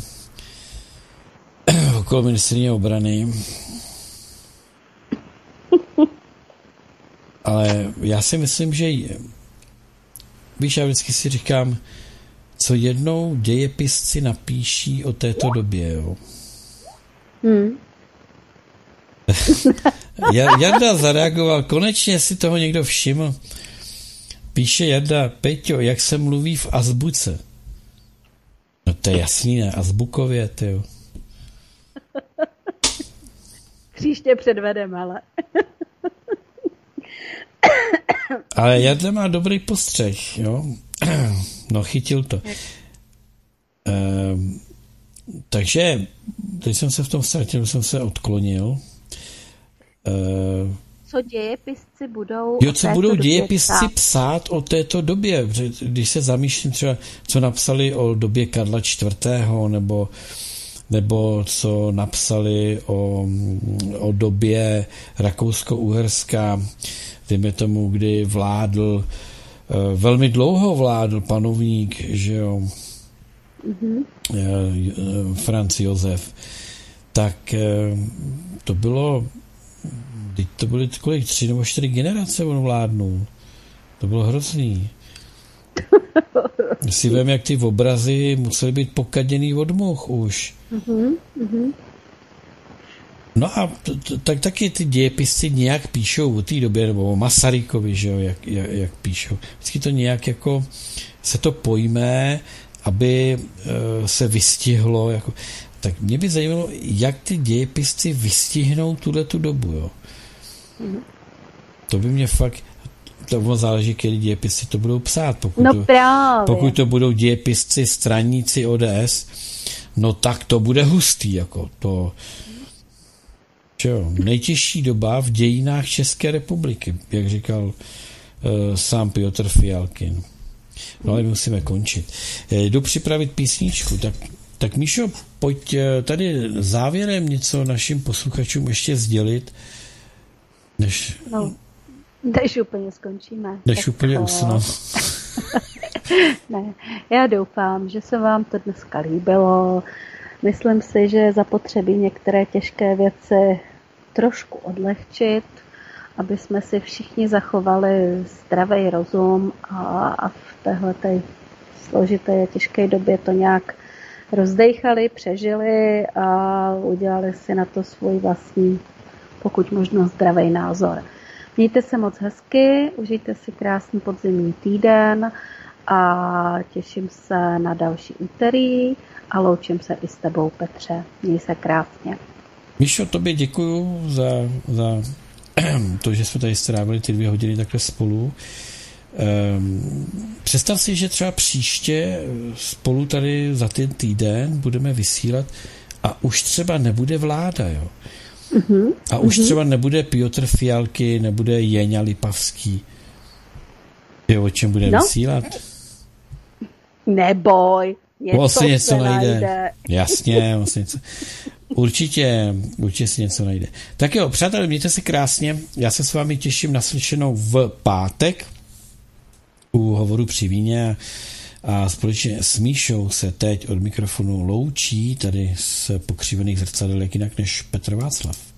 okolo ministryně obrany. Ale já si myslím, že víš, já vždycky si říkám, co jednou dějepisci napíší o této době, jo. Hmm. Jarda zareagoval, konečně si toho někdo všiml. Píše Jarda, Peťo, jak se mluví v azbuce? No to je jasný, ne? Azbukově, tyjo. Příště předvedem, ale. Ale Jarda má dobrý postřeh, jo. No, chytil to. Ehm, takže, teď jsem se v tom ztratil, jsem se odklonil. Ehm, co dějepisci budou Jo, co budou dějepisci psát o této době? Když se zamýšlím třeba, co napsali o době Karla čtvrtého. nebo nebo co napsali o, o době Rakousko-Uherská, dejme tomu, kdy vládl, velmi dlouho vládl panovník, že jo, mm-hmm. Franz Josef, tak to bylo, teď to byly kolik, tři nebo čtyři generace on vládnul. To bylo hrozný. Si vem, jak ty obrazy musely být pokaděný od much už. Mm-hmm, mm-hmm. No a t- t- tak taky ty dějepisci nějak píšou o té době, nebo o Masarykovi, že jo, jak, jak, jak píšou. Vždycky to nějak jako se to pojme, aby e, se vystihlo. Jako, tak mě by zajímalo, jak ty dějepisci vystihnou tuhletu dobu, jo. Mm-hmm. To by mě fakt... To záleží, který dějepisci to budou psát. Pokud, no to, pokud to budou dějepisci, straníci O D S, no tak to bude hustý. Jako to, čo, nejtěžší doba v dějinách České republiky, jak říkal uh, sám Piotr Fialkin. No ale musíme končit. Jdu připravit písničku. Tak, tak Míšo, pojď tady závěrem něco našim posluchačům ještě sdělit, než... No. Než úplně skončíme. Než úplně usnout. Ne, já doufám, že se vám to dneska líbilo. Myslím si, že je zapotřebí některé těžké věci trošku odlehčit, aby jsme si všichni zachovali zdravý rozum a, a v téhleté složité těžké době to nějak rozdejchali, přežili a udělali si na to svůj vlastní, pokud možno zdravý názor. Mějte se moc hezky, užijte si krásný podzimní týden a těším se na další úterý a loučím se i s tebou, Petře. Měj se krásně. Míšo, tobě děkuju za, za to, že jsme tady strávili ty dvě hodiny takhle spolu. Um, představ si, že třeba příště spolu tady za ten týden budeme vysílat a už třeba nebude vláda, jo. Uh-huh, a už uh-huh. třeba nebude Piotr Fialky, nebude Jeňa Lipavský. Je o čem bude no. vysílat? Neboj, něco, se něco se najde. najde. Jasně, vlastně něco. Určitě, určitě si něco najde. Tak jo, přátelé, mějte se krásně. Já se s vámi těším na slyšenou v pátek u Hovoru při víně a společně s Míšou se teď od mikrofonu loučí tady z pokřivených zrcadel jak jinak než Petr Václav.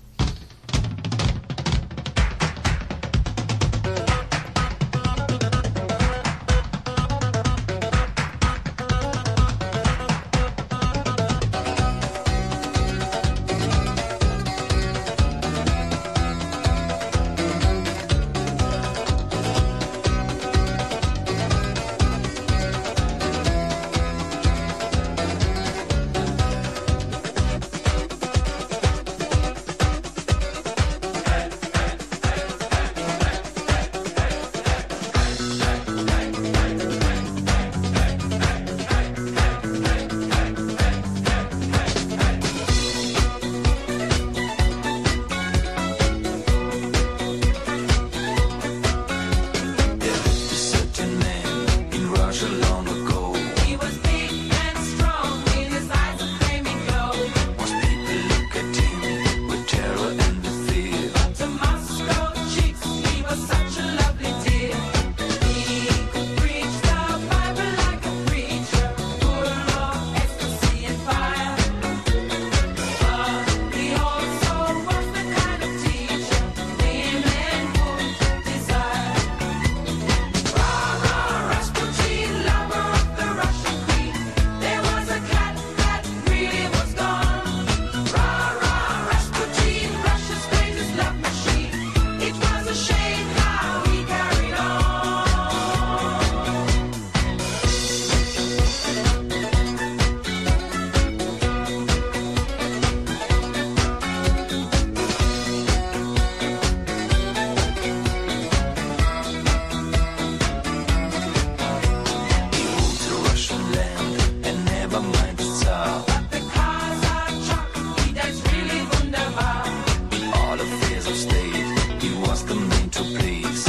to please.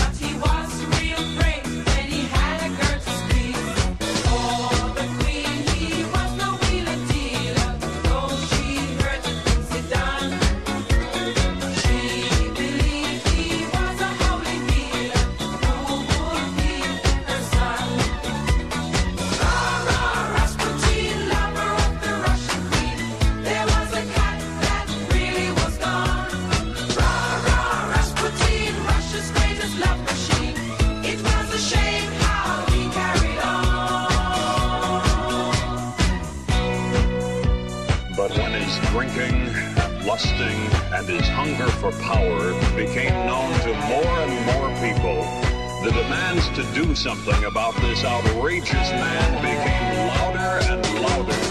Lusting and his hunger for power became known to more and more people. The demands to do something about this outrageous man became louder and louder.